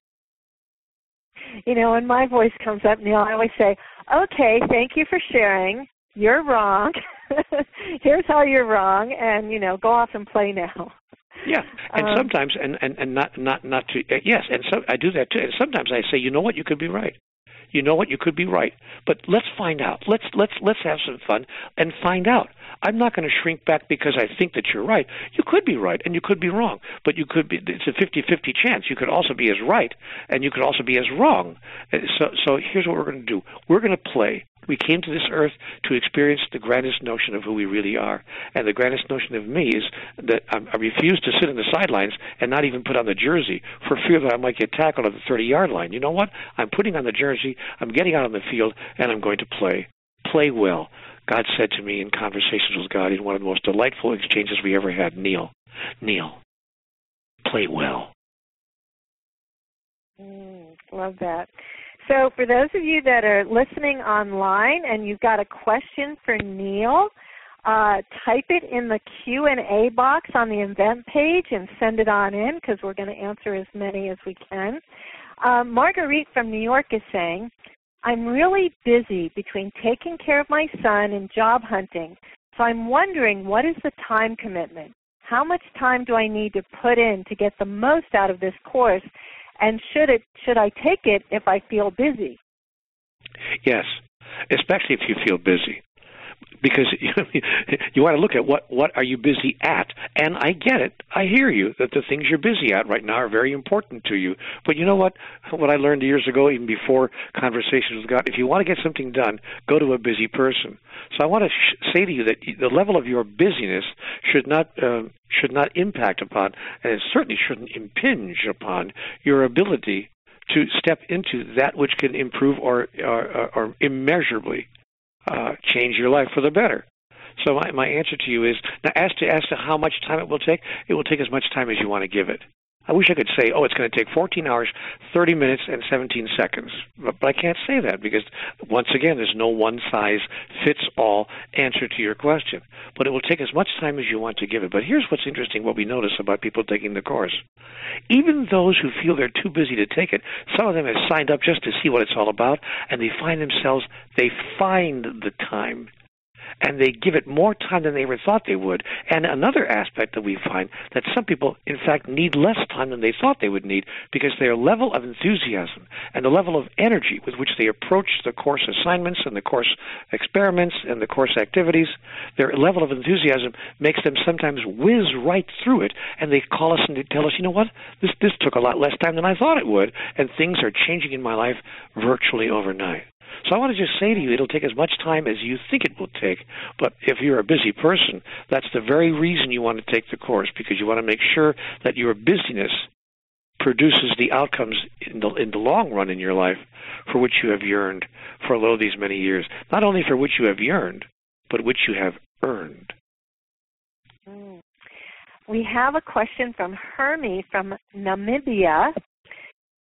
You know, when my voice comes up, Neil, I always say, okay, thank you for sharing. You're wrong. Here's how you're wrong, and, you know, go off and play now. Yeah, and sometimes, and not to, yes, and so I do that too. And sometimes I say, you know what, you could be right. You know what, you could be right. But let's find out. Let's have some fun and find out. I'm not going to shrink back because I think that you're right. You could be right and you could be wrong, but you could be. It's a 50-50 chance. You could also be as right and you could also be as wrong. So here's what we're going to do. We're going to play. We came to this earth to experience the grandest notion of who we really are. And the grandest notion of me is that I refuse to sit on the sidelines and not even put on the jersey for fear that I might get tackled at the 30-yard line. You know what? I'm putting on the jersey, I'm getting out on the field, and I'm going to play. Play well. God said to me in Conversations with God in one of the most delightful exchanges we ever had, Neil, play well. Love that. So for those of you that are listening online and you've got a question for Neil, type it in the Q&A box on the event page and send it on in because we're going to answer as many as we can. Marguerite from New York is saying, I'm really busy between taking care of my son and job hunting, so I'm wondering what is the time commitment? How much time do I need to put in to get the most out of this course? And should I take it if I feel busy? Yes, especially if you feel busy. Because you want to look at what are you busy at. And I get it. I hear you that the things you're busy at right now are very important to you. But you know what? What I learned years ago, even before Conversations with God, if you want to get something done, go to a busy person. So I want to say to you that the level of your busyness should not impact upon, and it certainly shouldn't impinge upon your ability to step into that which can improve or immeasurably change your life for the better. So my answer to you is, now as to how much time it will take as much time as you want to give it. I wish I could say, it's going to take 14 hours, 30 minutes, and 17 seconds. But I can't say that because, once again, there's no one-size-fits-all answer to your question. But it will take as much time as you want to give it. But here's what's interesting, what we notice about people taking the course. Even those who feel they're too busy to take it, some of them have signed up just to see what it's all about, and they find the time. And they give it more time than they ever thought they would. And another aspect that we find, that some people, in fact, need less time than they thought they would need because their level of enthusiasm and the level of energy with which they approach the course assignments and the course experiments and the course activities, their level of enthusiasm makes them sometimes whiz right through it. And they call us and they tell us, you know what, this took a lot less time than I thought it would. And things are changing in my life virtually overnight. So I want to just say to you, it'll take as much time as you think it will take. But if you're a busy person, that's the very reason you want to take the course, because you want to make sure that your busyness produces the outcomes in the long run in your life for which you have yearned for these many years. Not only for which you have yearned, but which you have earned. We have a question from Hermie from Namibia.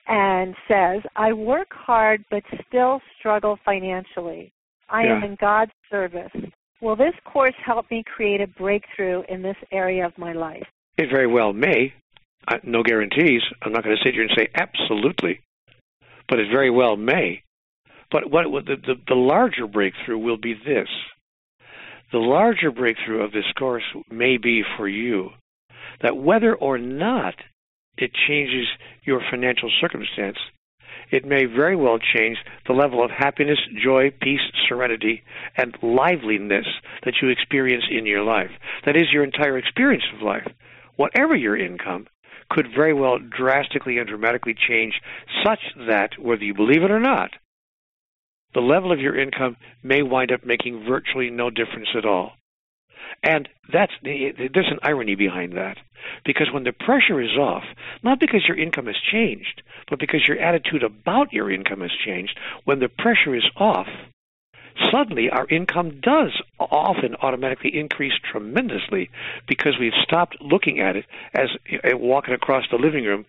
and says, I work hard but still struggle financially. I am in God's service. Will this course help me create a breakthrough in this area of my life? It very well may. No guarantees. I'm not going to sit here and say absolutely, but it very well may. But the larger breakthrough will be this. The larger breakthrough of this course may be for you that whether or not it changes your financial circumstance, it may very well change the level of happiness, joy, peace, serenity, and liveliness that you experience in your life. That is, your entire experience of life. Whatever your income could very well drastically and dramatically change such that, whether you believe it or not, the level of your income may wind up making virtually no difference at all. And there's an irony behind that. Because when the pressure is off, not because your income has changed, but because your attitude about your income has changed, when the pressure is off, suddenly our income does often automatically increase tremendously because we've stopped looking at it as walking across the living room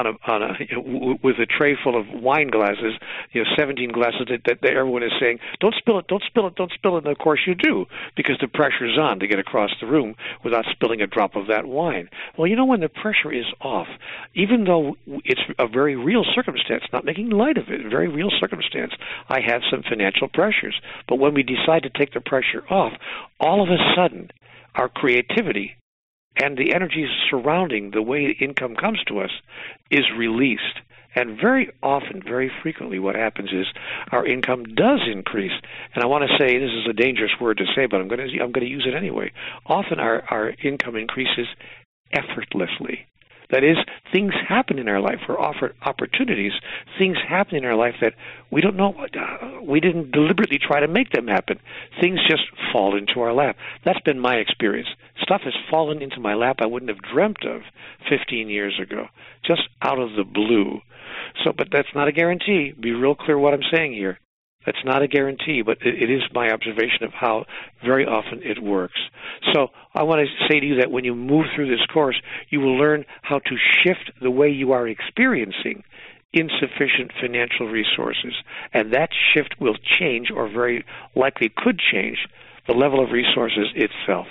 with a tray full of wine glasses, 17 glasses that everyone is saying, don't spill it, don't spill it, don't spill it. And of course you do, because the pressure's on to get across the room without spilling a drop of that wine. Well, when the pressure is off, even though it's a very real circumstance, not making light of it, a very real circumstance, I have some financial pressures. But when we decide to take the pressure off, all of a sudden, our creativity and the energies surrounding the way income comes to us is released. And very often, very frequently, what happens is our income does increase. And I want to say, this is a dangerous word to say, but I'm going to use it anyway. Often our income increases effortlessly. That is, things happen in our life. We're offered opportunities. Things happen in our life that we don't know. We didn't deliberately try to make them happen. Things just fall into our lap. That's been my experience. Stuff has fallen into my lap I wouldn't have dreamt of 15 years ago, just out of the blue. But that's not a guarantee. Be real clear what I'm saying here. That's not a guarantee, but it is my observation of how very often it works. So I want to say to you that when you move through this course, you will learn how to shift the way you are experiencing insufficient financial resources. And that shift will change, or very likely could change, the level of resources itself.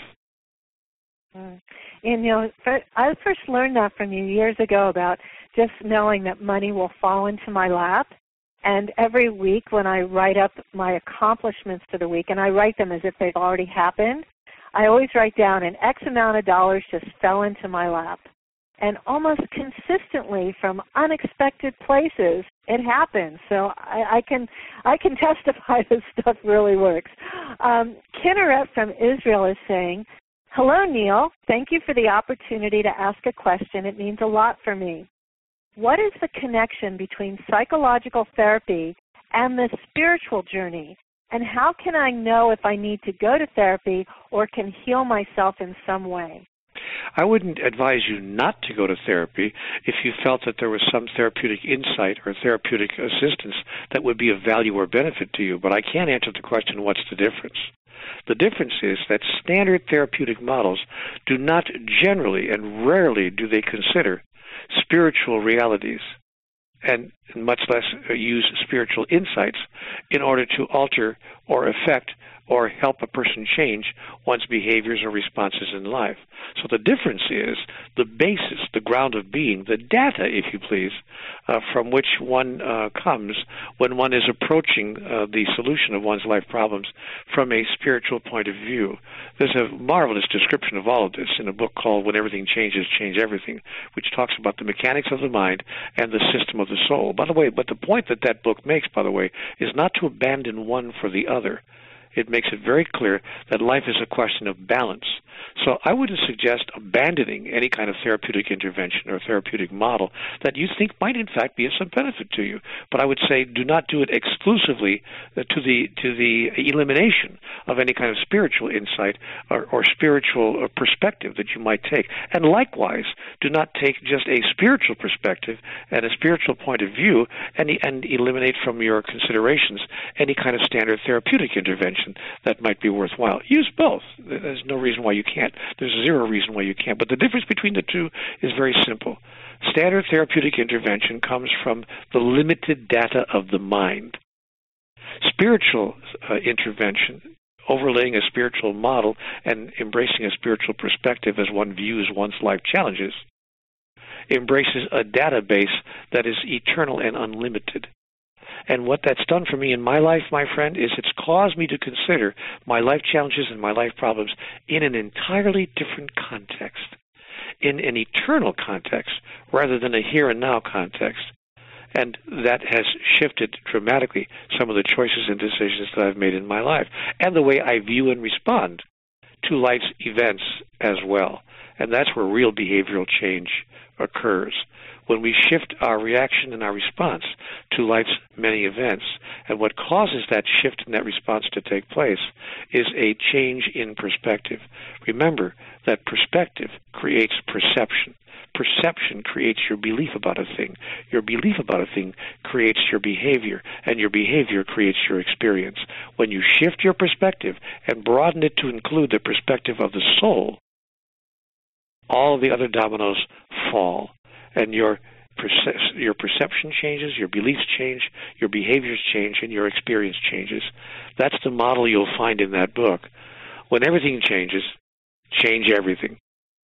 And, I first learned that from you years ago about just knowing that money will fall into my lap. And every week when I write up my accomplishments for the week, and I write them as if they've already happened, I always write down an X amount of dollars just fell into my lap. And almost consistently from unexpected places, it happens. So I can testify this stuff really works. Kinneret from Israel is saying, hello, Neil. Thank you for the opportunity to ask a question. It means a lot for me. What is the connection between psychological therapy and the spiritual journey? And how can I know if I need to go to therapy or can heal myself in some way? I wouldn't advise you not to go to therapy if you felt that there was some therapeutic insight or therapeutic assistance that would be of value or benefit to you. But I can't answer the question, what's the difference? The difference is that standard therapeutic models do not generally, and rarely do they consider, spiritual realities, and much less use spiritual insights in order to alter or affect or help a person change one's behaviors or responses in life. So the difference is the basis, the ground of being, the data, if you please, from which one comes when one is approaching the solution of one's life problems from a spiritual point of view. There's a marvelous description of all of this in a book called When Everything Changes, Change Everything, which talks about the mechanics of the mind and the system of the soul. By the way, but the point that that book makes, by the way, is not to abandon one for the other. It makes it very clear that life is a question of balance. So I wouldn't suggest abandoning any kind of therapeutic intervention or therapeutic model that you think might in fact be of some benefit to you. But I would say do not do it exclusively to the elimination of any kind of spiritual insight or spiritual perspective that you might take. And likewise, do not take just a spiritual perspective and a spiritual point of view and eliminate from your considerations any kind of standard therapeutic intervention that might be worthwhile. Use both. There's no reason why you can't. There's zero reason why you can't. But the difference between the two is very simple. Standard therapeutic intervention comes from the limited data of the mind. Spiritual intervention, overlaying a spiritual model and embracing a spiritual perspective as one views one's life challenges, embraces a database that is eternal and unlimited. And what that's done for me in my life, my friend, is it's caused me to consider my life challenges and my life problems in an entirely different context, in an eternal context rather than a here and now context. And that has shifted dramatically some of the choices and decisions that I've made in my life and the way I view and respond to life's events as well. And that's where real behavioral change occurs, when we shift our reaction and our response to life's many events. And what causes that shift in that response to take place is a change in perspective. Remember that perspective creates perception. Perception creates your belief about a thing. Your belief about a thing creates your behavior, and your behavior creates your experience. When you shift your perspective and broaden it to include the perspective of the soul, all the other dominoes fall, and your perception changes, your beliefs change, your behaviors change, and your experience changes. That's the model you'll find in that book. When everything changes, change everything.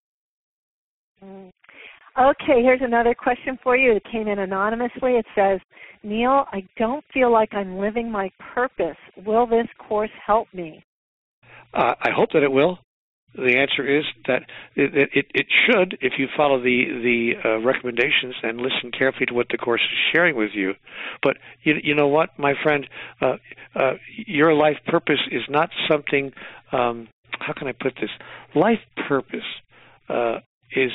Okay, here's another question for you. It came in anonymously. It says, Neil, I don't feel like I'm living my purpose. Will this course help me? I hope that it will. The answer is that it should, if you follow the recommendations and listen carefully to what the Course is sharing with you. But you know what, my friend? Your life purpose is not something, how can I put this? Life purpose is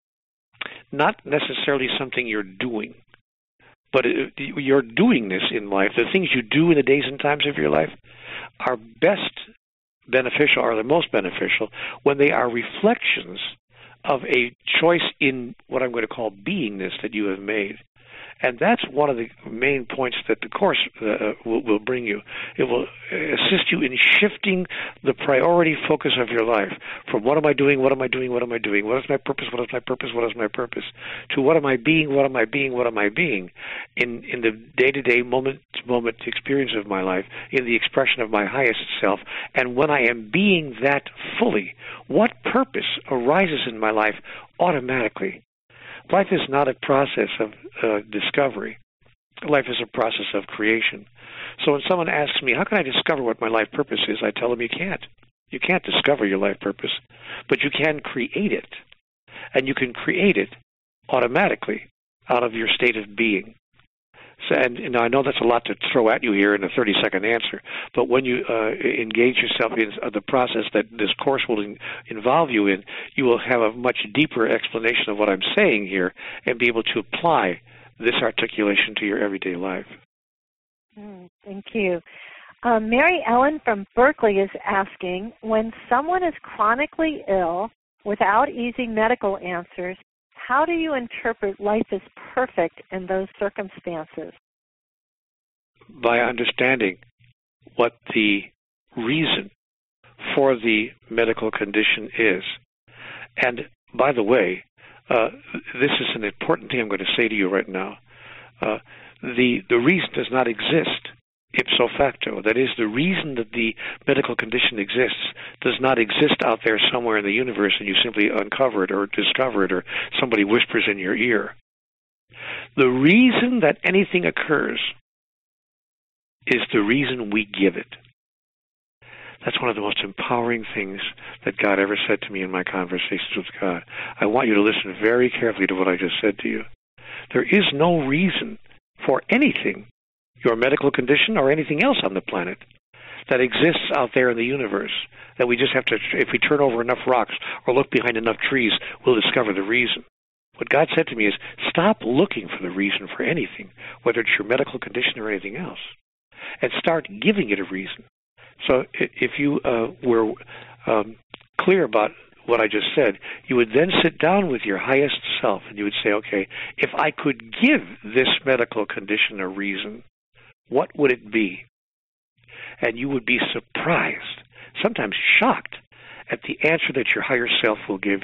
not necessarily something you're doing. But your doingness in life, the things you do in the days and times of your life, are best beneficial, are the most beneficial, when they are reflections of a choice in what I'm going to call beingness that you have made. And that's one of the main points that the Course will bring you. It will assist you in shifting the priority focus of your life from what am I doing, what am I doing, what am I doing, what is my purpose, what is my purpose, what is my purpose, to what am I being, what am I being, what am I being, in the day-to-day, moment-to-moment experience of my life, in the expression of my highest self. And when I am being that fully, what purpose arises in my life automatically? Life is not a process of discovery. Life is a process of creation. So when someone asks me, how can I discover what my life purpose is, I tell them you can't. You can't discover your life purpose, but you can create it. And you can create it automatically out of your state of being. So, and I know that's a lot to throw at you here in a 30-second answer, but when you engage yourself in the process that this course will involve you in, you will have a much deeper explanation of what I'm saying here and be able to apply this articulation to your everyday life. Thank you. Mary Ellen from Berkeley is asking, when someone is chronically ill without easy medical answers, how do you interpret life as perfect in those circumstances? By understanding what the reason for the medical condition is. And by the way, this is an important thing I'm going to say to you right now. The reason does not exist ipso facto. That is, the reason that the medical condition exists does not exist out there somewhere in the universe and you simply uncover it or discover it or somebody whispers in your ear. The reason that anything occurs is the reason we give it. That's one of the most empowering things that God ever said to me in my conversations with God. I want you to listen very carefully to what I just said to you. There is no reason for anything, your medical condition or anything else on the planet, that exists out there in the universe, that we just have to, if we turn over enough rocks or look behind enough trees, we'll discover the reason. What God said to me is, stop looking for the reason for anything, whether it's your medical condition or anything else, and start giving it a reason. So if you were clear about what I just said, you would then sit down with your highest self and you would say, okay, if I could give this medical condition a reason, what would it be? And you would be surprised, sometimes shocked, at the answer that your higher self will give you.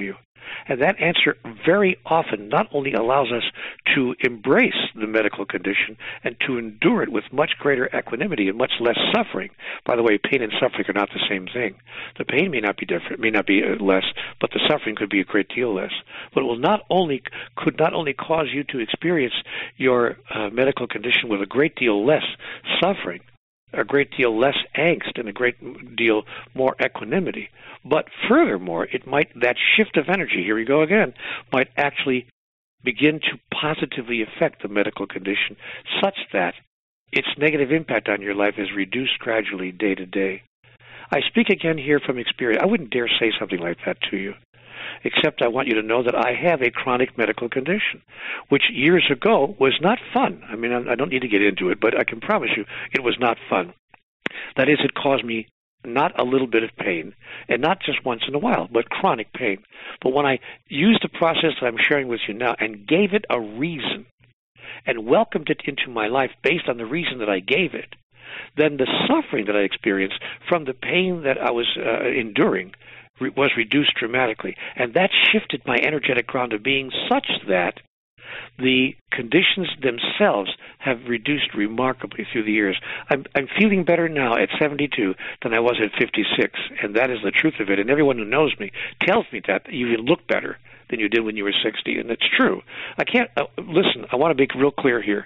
And that answer very often not only allows us to embrace the medical condition and to endure it with much greater equanimity and much less suffering. By the way, pain and suffering are not the same thing. The pain may not be different, may not be less, but the suffering could be a great deal less. But it could not only cause you to experience your medical condition with a great deal less suffering, a great deal less angst, and a great deal more equanimity. But furthermore, that shift of energy, here we go again, might actually begin to positively affect the medical condition such that its negative impact on your life is reduced gradually day to day. I speak again here from experience. I wouldn't dare say something like that to you, except I want you to know that I have a chronic medical condition, which years ago was not fun. I mean, I don't need to get into it, but I can promise you it was not fun. That is, it caused me not a little bit of pain, and not just once in a while, but chronic pain. But when I used the process that I'm sharing with you now and gave it a reason and welcomed it into my life based on the reason that I gave it, then the suffering that I experienced from the pain that I was enduring was reduced dramatically. And that shifted my energetic ground of being such that the conditions themselves have reduced remarkably through the years. I'm feeling better now at 72 than I was at 56, and that is the truth of it. And everyone who knows me tells me that you even look better than you did when you were 60, and it's true. I can't listen. I want to be real clear here.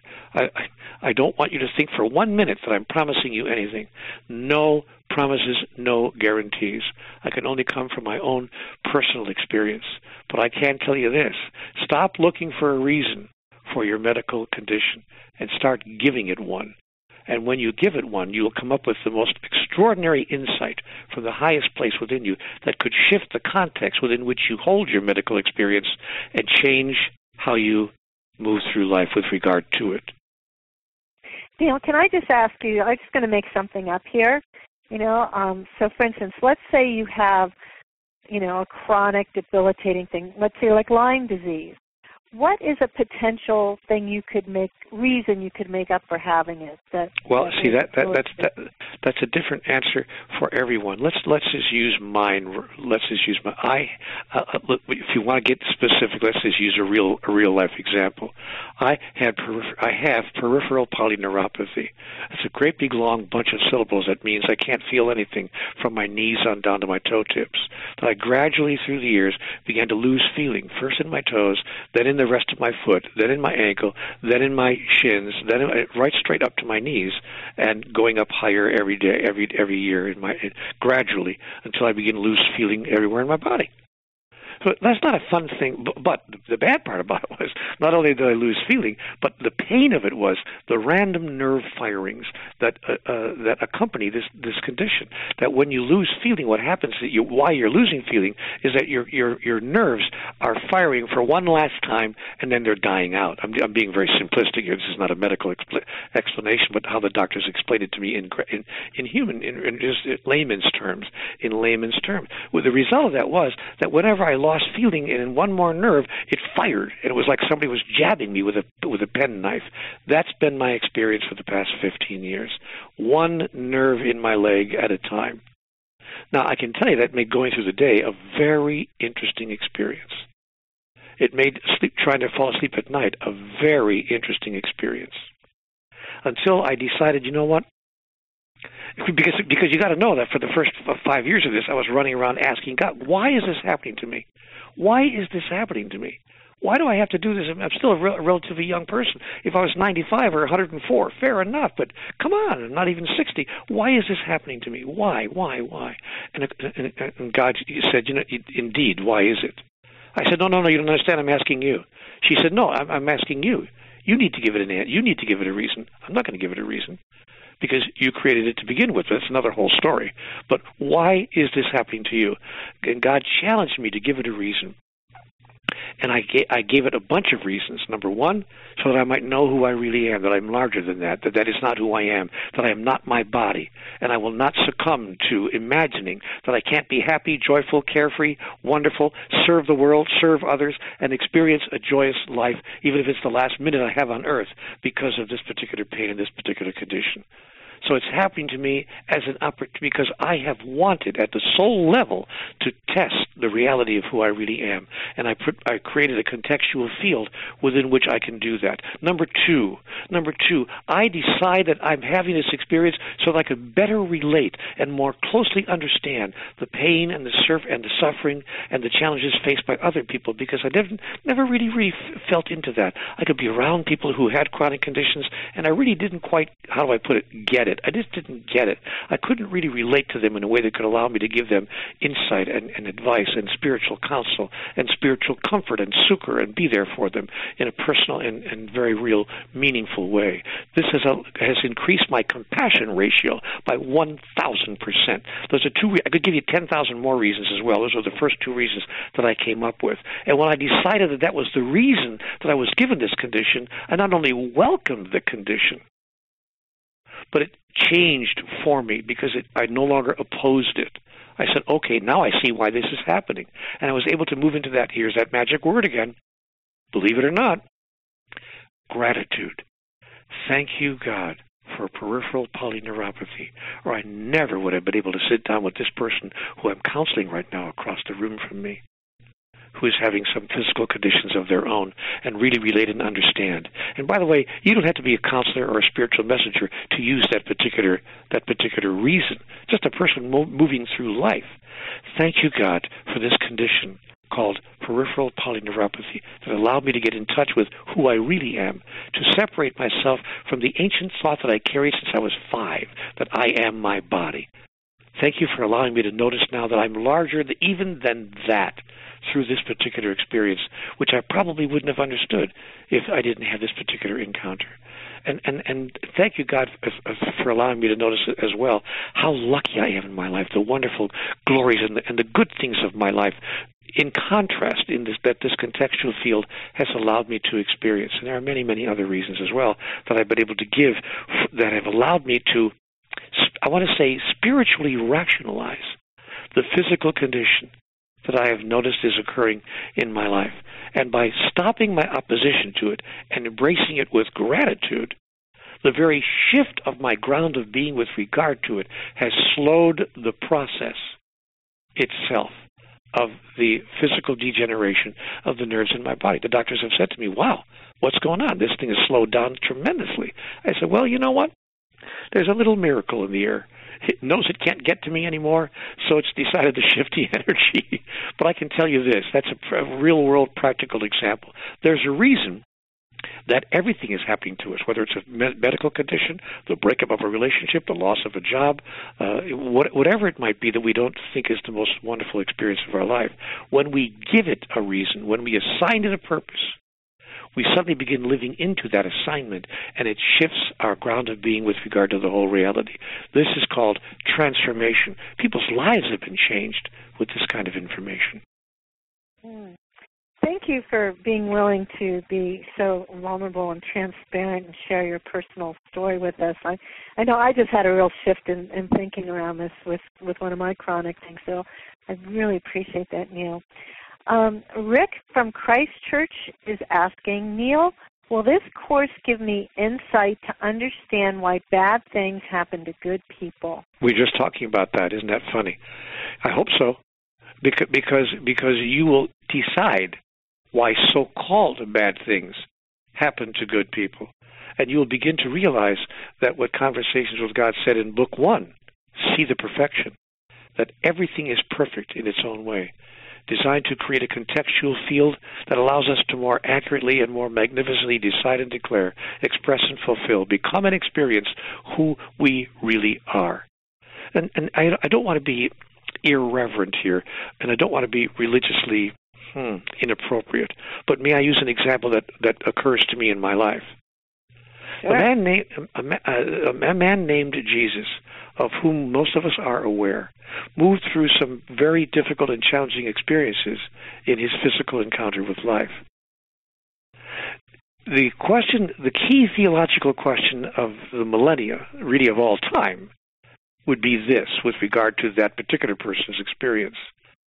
I don't want you to think for 1 minute that I'm promising you anything. No promises, no guarantees. I can only come from my own personal experience. But I can tell you this: stop looking for a reason for your medical condition and start giving it one. And when you give it one, you will come up with the most extraordinary insight from the highest place within you that could shift the context within which you hold your medical experience and change how you move through life with regard to it. Neil, can I just ask you, I'm just going to make something up here. So for instance, let's say you have, a chronic debilitating thing, let's say like Lyme disease. What is a potential thing reason you could make up for having it? That's a different answer for everyone. Let's just use mine. Let's just use my. If you want to get specific, let's just use a real life example. I have peripheral polyneuropathy. It's a great big long bunch of syllables. That means I can't feel anything from my knees on down to my toe tips. But I gradually through the years began to lose feeling, first in my toes, then in the rest of my foot, then in my ankle, then in my shins, then right straight up to my knees, and going up higher every day, every year, gradually until I begin to lose feeling everywhere in my body. So that's not a fun thing, but the bad part about it was not only did I lose feeling, but the pain of it was the random nerve firings that accompany this condition. That when you lose feeling, what happens why you're losing feeling is that your nerves are firing for one last time and then they're dying out. I'm being very simplistic here. This is not a medical explanation, but how the doctors explained it to me in just layman's terms. In layman's terms, well, the result of that was that whenever I lost feeling and in one more nerve, it fired, and it was like somebody was jabbing me with a penknife. That's been my experience for the past 15 years. One nerve in my leg at a time. Now, I can tell you that made going through the day a very interesting experience. It made trying to fall asleep at night a very interesting experience. Until I decided, you know what? Because you got to know that for the first 5 years of this, I was running around asking God, why is this happening to me? Why is this happening to me? Why do I have to do this? I'm still a relatively young person. If I was 95 or 104, fair enough, but come on, I'm not even 60. Why is this happening to me? Why? And God said, indeed, why is it? I said, no, you don't understand. I'm asking you. She said, no, I'm asking you. You need to give it an answer. You need to give it a reason. I'm not going to give it a reason because you created it to begin with. That's another whole story. But why is this happening to you? And God challenged me to give it a reason. And I gave it a bunch of reasons. Number one, so that I might know who I really am, that I'm larger than that is not who I am, that I am not my body, and I will not succumb to imagining that I can't be happy, joyful, carefree, wonderful, serve the world, serve others, and experience a joyous life, even if it's the last minute I have on earth, because of this particular pain and this particular condition. So it's happening to me as an opportunity because I have wanted at the soul level to test the reality of who I really am. And I created a contextual field within which I can do that. Number two, I decide that I'm having this experience so that I could better relate and more closely understand the pain and the suffering and the challenges faced by other people, because I never really felt into that. I could be around people who had chronic conditions, and I really didn't quite, how do I put it, get it. I just didn't get it. I couldn't really relate to them in a way that could allow me to give them insight and advice and spiritual counsel and spiritual comfort and succor and be there for them in a personal and very real, meaningful way. This has increased my compassion ratio by 1,000%. Those are two. I could give you 10,000 more reasons as well. Those are the first two reasons that I came up with. And when I decided that that was the reason that I was given this condition, I not only welcomed the condition, but it changed for me because I no longer opposed it. I said, okay, now I see why this is happening. And I was able to move into that. Here's that magic word again. Believe it or not, gratitude. Thank you, God, for peripheral polyneuropathy, or I never would have been able to sit down with this person who I'm counseling right now across the room from me, who is having some physical conditions of their own, and really relate and understand. And by the way, you don't have to be a counselor or a spiritual messenger to use that particular reason. Just a person moving through life. Thank you, God, for this condition called peripheral polyneuropathy that allowed me to get in touch with who I really am, to separate myself from the ancient thought that I carried since I was 5, that I am my body. Thank you for allowing me to notice now that I'm larger even than that through this particular experience, which I probably wouldn't have understood if I didn't have this particular encounter. And thank you, God, for allowing me to notice as well how lucky I am in my life, the wonderful glories and the good things of my life, in contrast that this contextual field has allowed me to experience. And there are many, many other reasons as well that I've been able to give that have allowed me to, I want to say, spiritually rationalize the physical condition that I have noticed is occurring in my life. And by stopping my opposition to it and embracing it with gratitude, the very shift of my ground of being with regard to it has slowed the process itself of the physical degeneration of the nerves in my body. The doctors have said to me, wow, what's going on? This thing has slowed down tremendously. I said, well, you know what? There's a little miracle in the air. It knows it can't get to me anymore, so it's decided to shift the energy. But I can tell you this, that's a real-world practical example. There's a reason that everything is happening to us, whether it's a medical condition, the breakup of a relationship, the loss of a job, whatever it might be that we don't think is the most wonderful experience of our life. When we give it a reason, when we assign it a purpose, we suddenly begin living into that assignment, and it shifts our ground of being with regard to the whole reality. This is called transformation. People's lives have been changed with this kind of information. Thank you for being willing to be so vulnerable and transparent and share your personal story with us. I know I just had a real shift in thinking around this with one of my chronic things, so I really appreciate that, Neil. Rick from Christchurch is asking, Neil, will this course give me insight to understand why bad things happen to good people? We're just talking about that. Isn't that funny? I hope so, because you will decide why so-called bad things happen to good people. And you will begin to realize that what Conversations with God said in Book 1, See the Perfection, that everything is perfect in its own way, designed to create a contextual field that allows us to more accurately and more magnificently decide and declare, express and fulfill, become and experience who we really are. And I don't want to be irreverent here, and I don't want to be religiously inappropriate, but may I use an example that occurs to me in my life? Sure. A man named Jesus, of whom most of us are aware, moved through some very difficult and challenging experiences in his physical encounter with life. The key theological question of the millennia, really of all time, would be this with regard to that particular person's experience.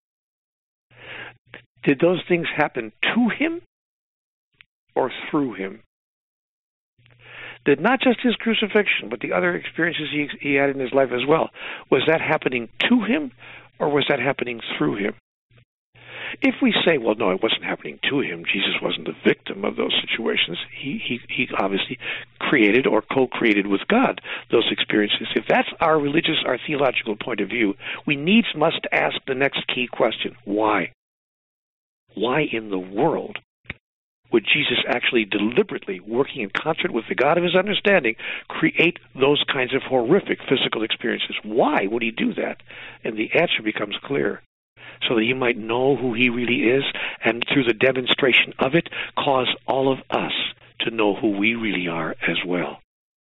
Did those things happen to him or through him? Did not just his crucifixion, but the other experiences he had in his life as well. Was that happening to him, or was that happening through him? If we say, well, no, it wasn't happening to him, Jesus wasn't the victim of those situations, he obviously created or co-created with God those experiences. If that's our religious, our theological point of view, we needs must ask the next key question: why? Why in the world would Jesus actually deliberately, working in concert with the God of his understanding, create those kinds of horrific physical experiences? Why would he do that? And the answer becomes clear. So that he might know who he really is, and through the demonstration of it, cause all of us to know who we really are as well.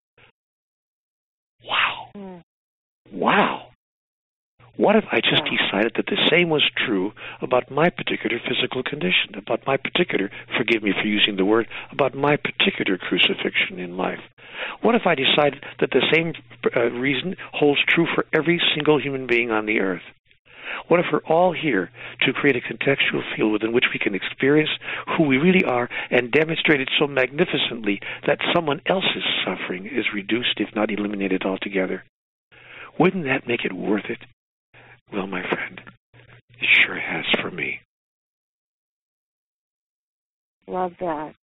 Wow. Wow. What if I just decided that the same was true about my particular physical condition, about my particular, forgive me for using the word, about my particular crucifixion in life? What if I decided that the same reason holds true for every single human being on the earth? What if we're all here to create a contextual field within which we can experience who we really are and demonstrate it so magnificently that someone else's suffering is reduced, if not eliminated altogether? Wouldn't that make it worth it? Well, my friend, it sure has for me. Love that.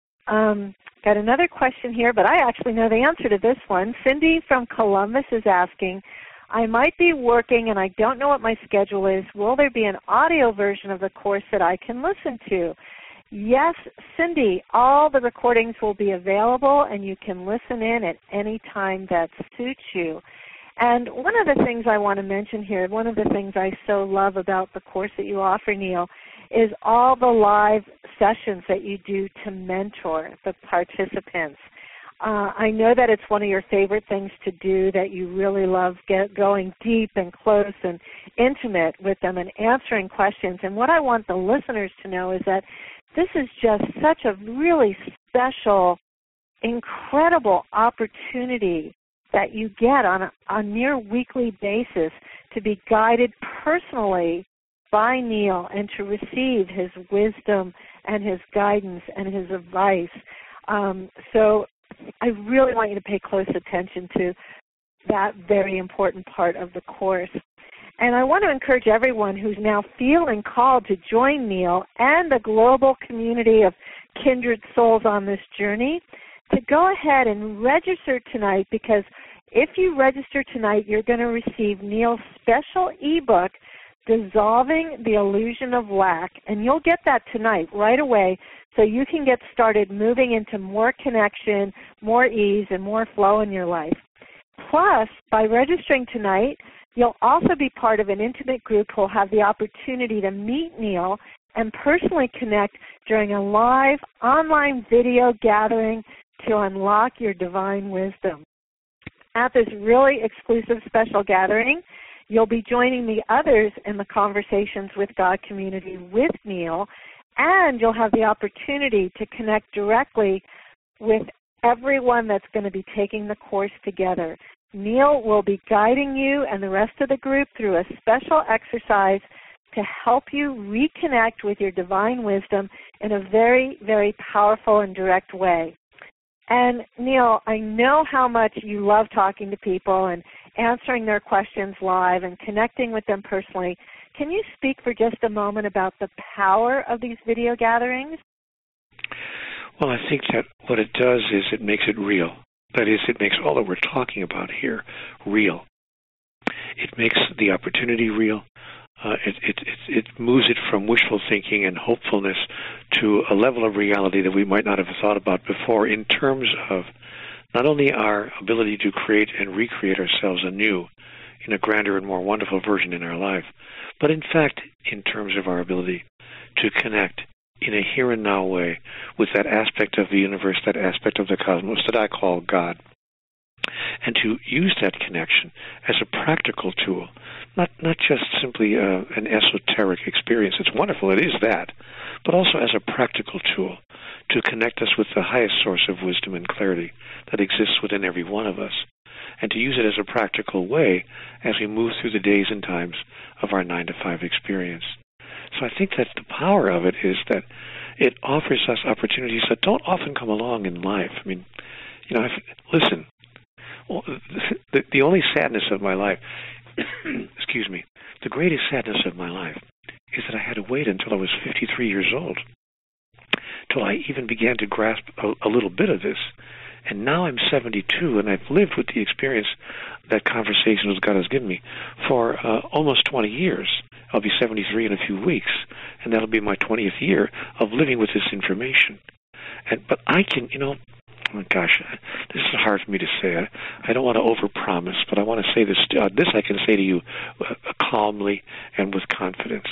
Got another question here, but I actually know the answer to this one. Cindy from Columbus is asking, I might be working and I don't know what my schedule is. Will there be an audio version of the course that I can listen to? Yes, Cindy, all the recordings will be available and you can listen in at any time that suits you. And one of the things I want to mention here, one of the things I so love about the course that you offer, Neil, is all the live sessions that you do to mentor the participants. I know that it's one of your favorite things to do, that you really love going deep and close and intimate with them and answering questions. And what I want the listeners to know is that this is just such a really special, incredible opportunity that you get on a near weekly basis to be guided personally by Neil and to receive his wisdom and his guidance and his advice. So I really want you to pay close attention to that very important part of the course. And I want to encourage everyone who's now feeling called to join Neil and the global community of kindred souls on this journey to go ahead and register tonight, because if you register tonight, you're going to receive Neil's special ebook, Dissolving the Illusion of Lack, and you'll get that tonight right away, so you can get started moving into more connection, more ease, and more flow in your life. Plus, by registering tonight, you'll also be part of an intimate group who will have the opportunity to meet Neil and personally connect during a live online video gathering to unlock your divine wisdom. At this really exclusive special gathering, you'll be joining the others in the Conversations with God community with Neil, and you'll have the opportunity to connect directly with everyone that's going to be taking the course together. Neil will be guiding you and the rest of the group through a special exercise to help you reconnect with your divine wisdom in a very, very powerful and direct way. And Neil, I know how much you love talking to people and answering their questions live and connecting with them personally. Can you speak for just a moment about the power of these video gatherings? Well, I think that what it does is it makes it real. That is, it makes all that we're talking about here real. It makes the opportunity real. It moves it from wishful thinking and hopefulness to a level of reality that we might not have thought about before, in terms of not only our ability to create and recreate ourselves anew in a grander and more wonderful version in our life, but in fact in terms of our ability to connect in a here and now way with that aspect of the universe, that aspect of the cosmos that I call God, and to use that connection as a practical tool, not just simply an esoteric experience. It's wonderful, it is that, but also as a practical tool to connect us with the highest source of wisdom and clarity that exists within every one of us, and to use it as a practical way as we move through the days and times of our 9-to-5 experience. So I think that the power of it is that it offers us opportunities that don't often come along in life. I mean, Listen, well, the only sadness of my life, excuse me, the greatest sadness of my life is that I had to wait until I was 53 years old till I even began to grasp a little bit of this. And now I'm 72, and I've lived with the experience that conversation with God has given me for almost 20 years. I'll be 73 in a few weeks, and that'll be my 20th year of living with this information. But I can, oh gosh, this is hard for me to say. I don't want to overpromise, but I want to say this. This I can say to you calmly and with confidence.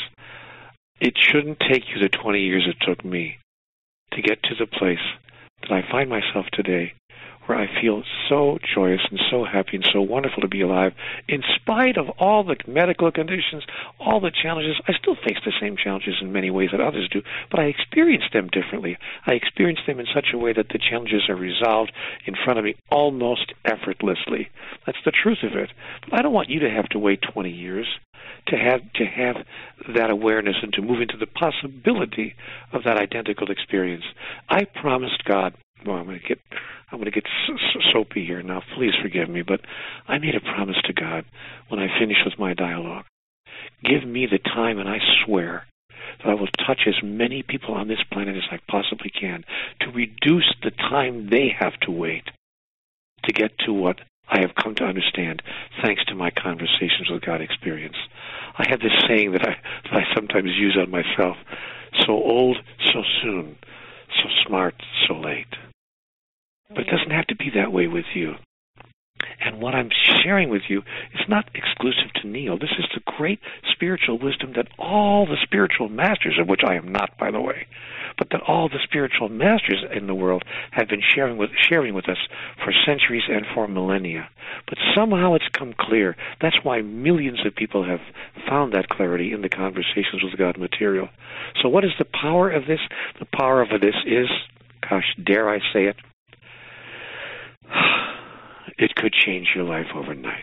It shouldn't take you the 20 years it took me to get to the place that I find myself today, where I feel so joyous and so happy and so wonderful to be alive. In spite of all the medical conditions, all the challenges, I still face the same challenges in many ways that others do, but I experience them differently. I experience them in such a way that the challenges are resolved in front of me almost effortlessly. That's the truth of it. But I don't want you to have to wait 20 years to have that awareness and to move into the possibility of that identical experience. I promised God, well, I'm going to get soapy here now. Please forgive me, but I made a promise to God when I finish with my dialogue. Give me the time, and I swear that I will touch as many people on this planet as I possibly can to reduce the time they have to wait to get to what I have come to understand thanks to my conversations with God experience. I have this saying that I sometimes use on myself: so old, so soon, so smart, so late. But it doesn't have to be that way with you. And what I'm sharing with you is not exclusive to Neil. This is the great spiritual wisdom that all the spiritual masters, of which I am not, by the way, but that all the spiritual masters in the world have been sharing with us for centuries and for millennia. But somehow it's come clear. That's why millions of people have found that clarity in the Conversations with God material. So what is the power of this? The power of this is, gosh, dare I say it, it could change your life overnight.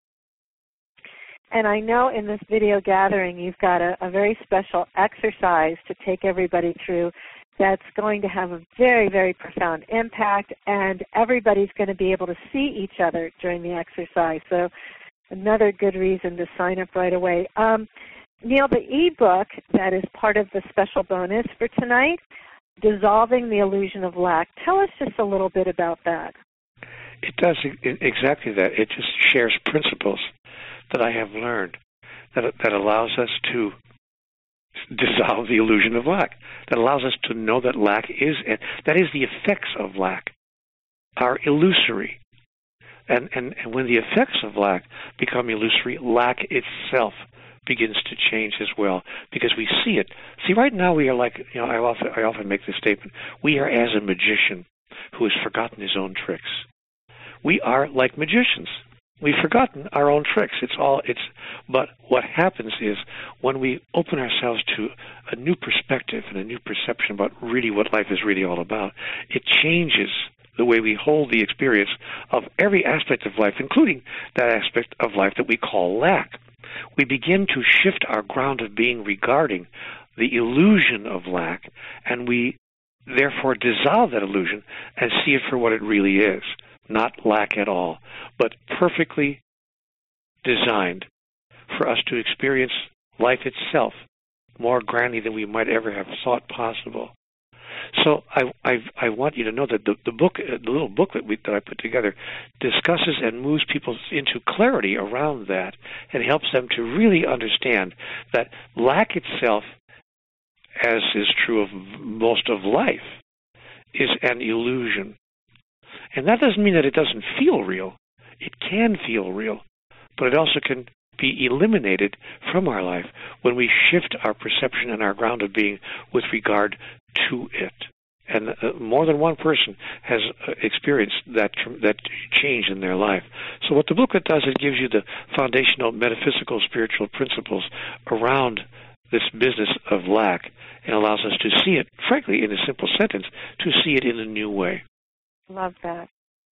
And I know in this video gathering you've got a very special exercise to take everybody through that's going to have a very, very profound impact, and everybody's going to be able to see each other during the exercise. So another good reason to sign up right away. Neil, the ebook that is part of the special bonus for tonight, Dissolving the Illusion of Lack. Tell us just a little bit about that. It does exactly that. It just shares principles that I have learned that allows us to dissolve the illusion of lack, that allows us to know that lack is, that is the effects of lack are illusory. And when the effects of lack become illusory, lack itself begins to change as well, because we see it. See, right now we are like, I often make this statement, we are as a magician who has forgotten his own tricks. We are like magicians. We've forgotten our own tricks. But what happens is when we open ourselves to a new perspective and a new perception about really what life is really all about, it changes the way we hold the experience of every aspect of life, including that aspect of life that we call lack. We begin to shift our ground of being regarding the illusion of lack, and we therefore dissolve that illusion and see it for what it really is. Not lack at all, but perfectly designed for us to experience life itself more grandly than we might ever have thought possible. So I want you to know that the book, the little booklet that I put together, discusses and moves people into clarity around that and helps them to really understand that lack itself, as is true of most of life, is an illusion. And that doesn't mean that it doesn't feel real. It can feel real, but it also can be eliminated from our life when we shift our perception and our ground of being with regard to it. And more than one person has experienced that change in their life. So what the booklet does, it gives you the foundational metaphysical spiritual principles around this business of lack and allows us to see it, frankly, in a simple sentence, to see it in a new way. Love that.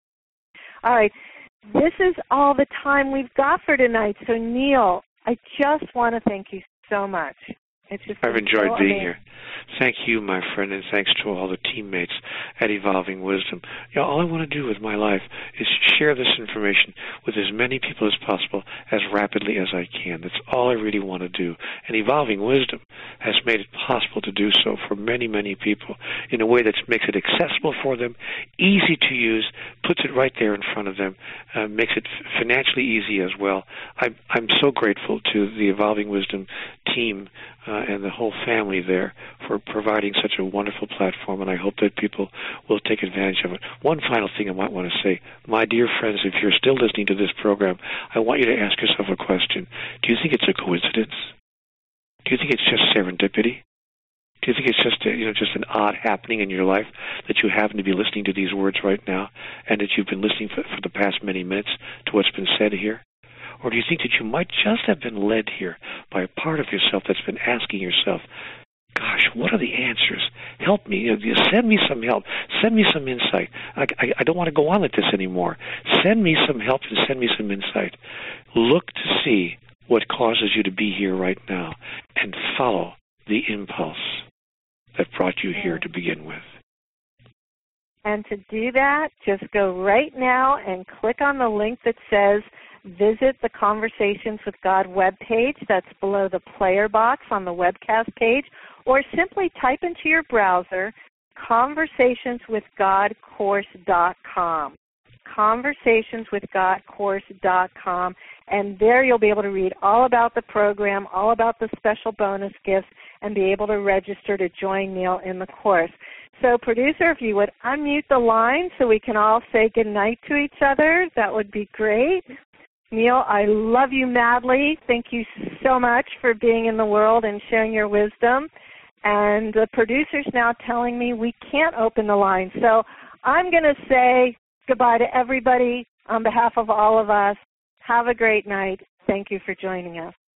All right. This is all the time we've got for tonight. So, Neil, I just want to thank you so much I've enjoyed being here. Thank you, my friend, and thanks to all the teammates at Evolving Wisdom. All I want to do with my life is share this information with as many people as possible as rapidly as I can. That's all I really want to do. And Evolving Wisdom has made it possible to do so for many, many people in a way that makes it accessible for them, easy to use, puts it right there in front of them, makes it financially easy as well. I'm so grateful to the Evolving Wisdom team and the whole family there for providing such a wonderful platform, and I hope that people will take advantage of it. One final thing I might want to say. My dear friends, if you're still listening to this program, I want you to ask yourself a question. Do you think it's a coincidence? Do you think it's just serendipity? Do you think it's just just an odd happening in your life that you happen to be listening to these words right now and that you've been listening for the past many minutes to what's been said here? Or do you think that you might just have been led here by a part of yourself that's been asking yourself, gosh, what are the answers? Help me. Send me some help. Send me some insight. I don't want to go on like this anymore. Send me some help and send me some insight. Look to see what causes you to be here right now and follow the impulse that brought you here to begin with. And to do that, just go right now and click on the link that says visit the Conversations with God webpage. That's below the player box on the webcast page. Or simply type into your browser conversationswithgodcourse.com. conversationswithgodcourse.com, and there you'll be able to read all about the program, all about the special bonus gifts, and be able to register to join Neil in the course. So, producer, if you would unmute the line so we can all say goodnight to each other, that would be great. Neil, I love you madly. Thank you so much for being in the world and sharing your wisdom. And the producer's now telling me we can't open the line. So I'm going to say goodbye to everybody on behalf of all of us. Have a great night. Thank you for joining us.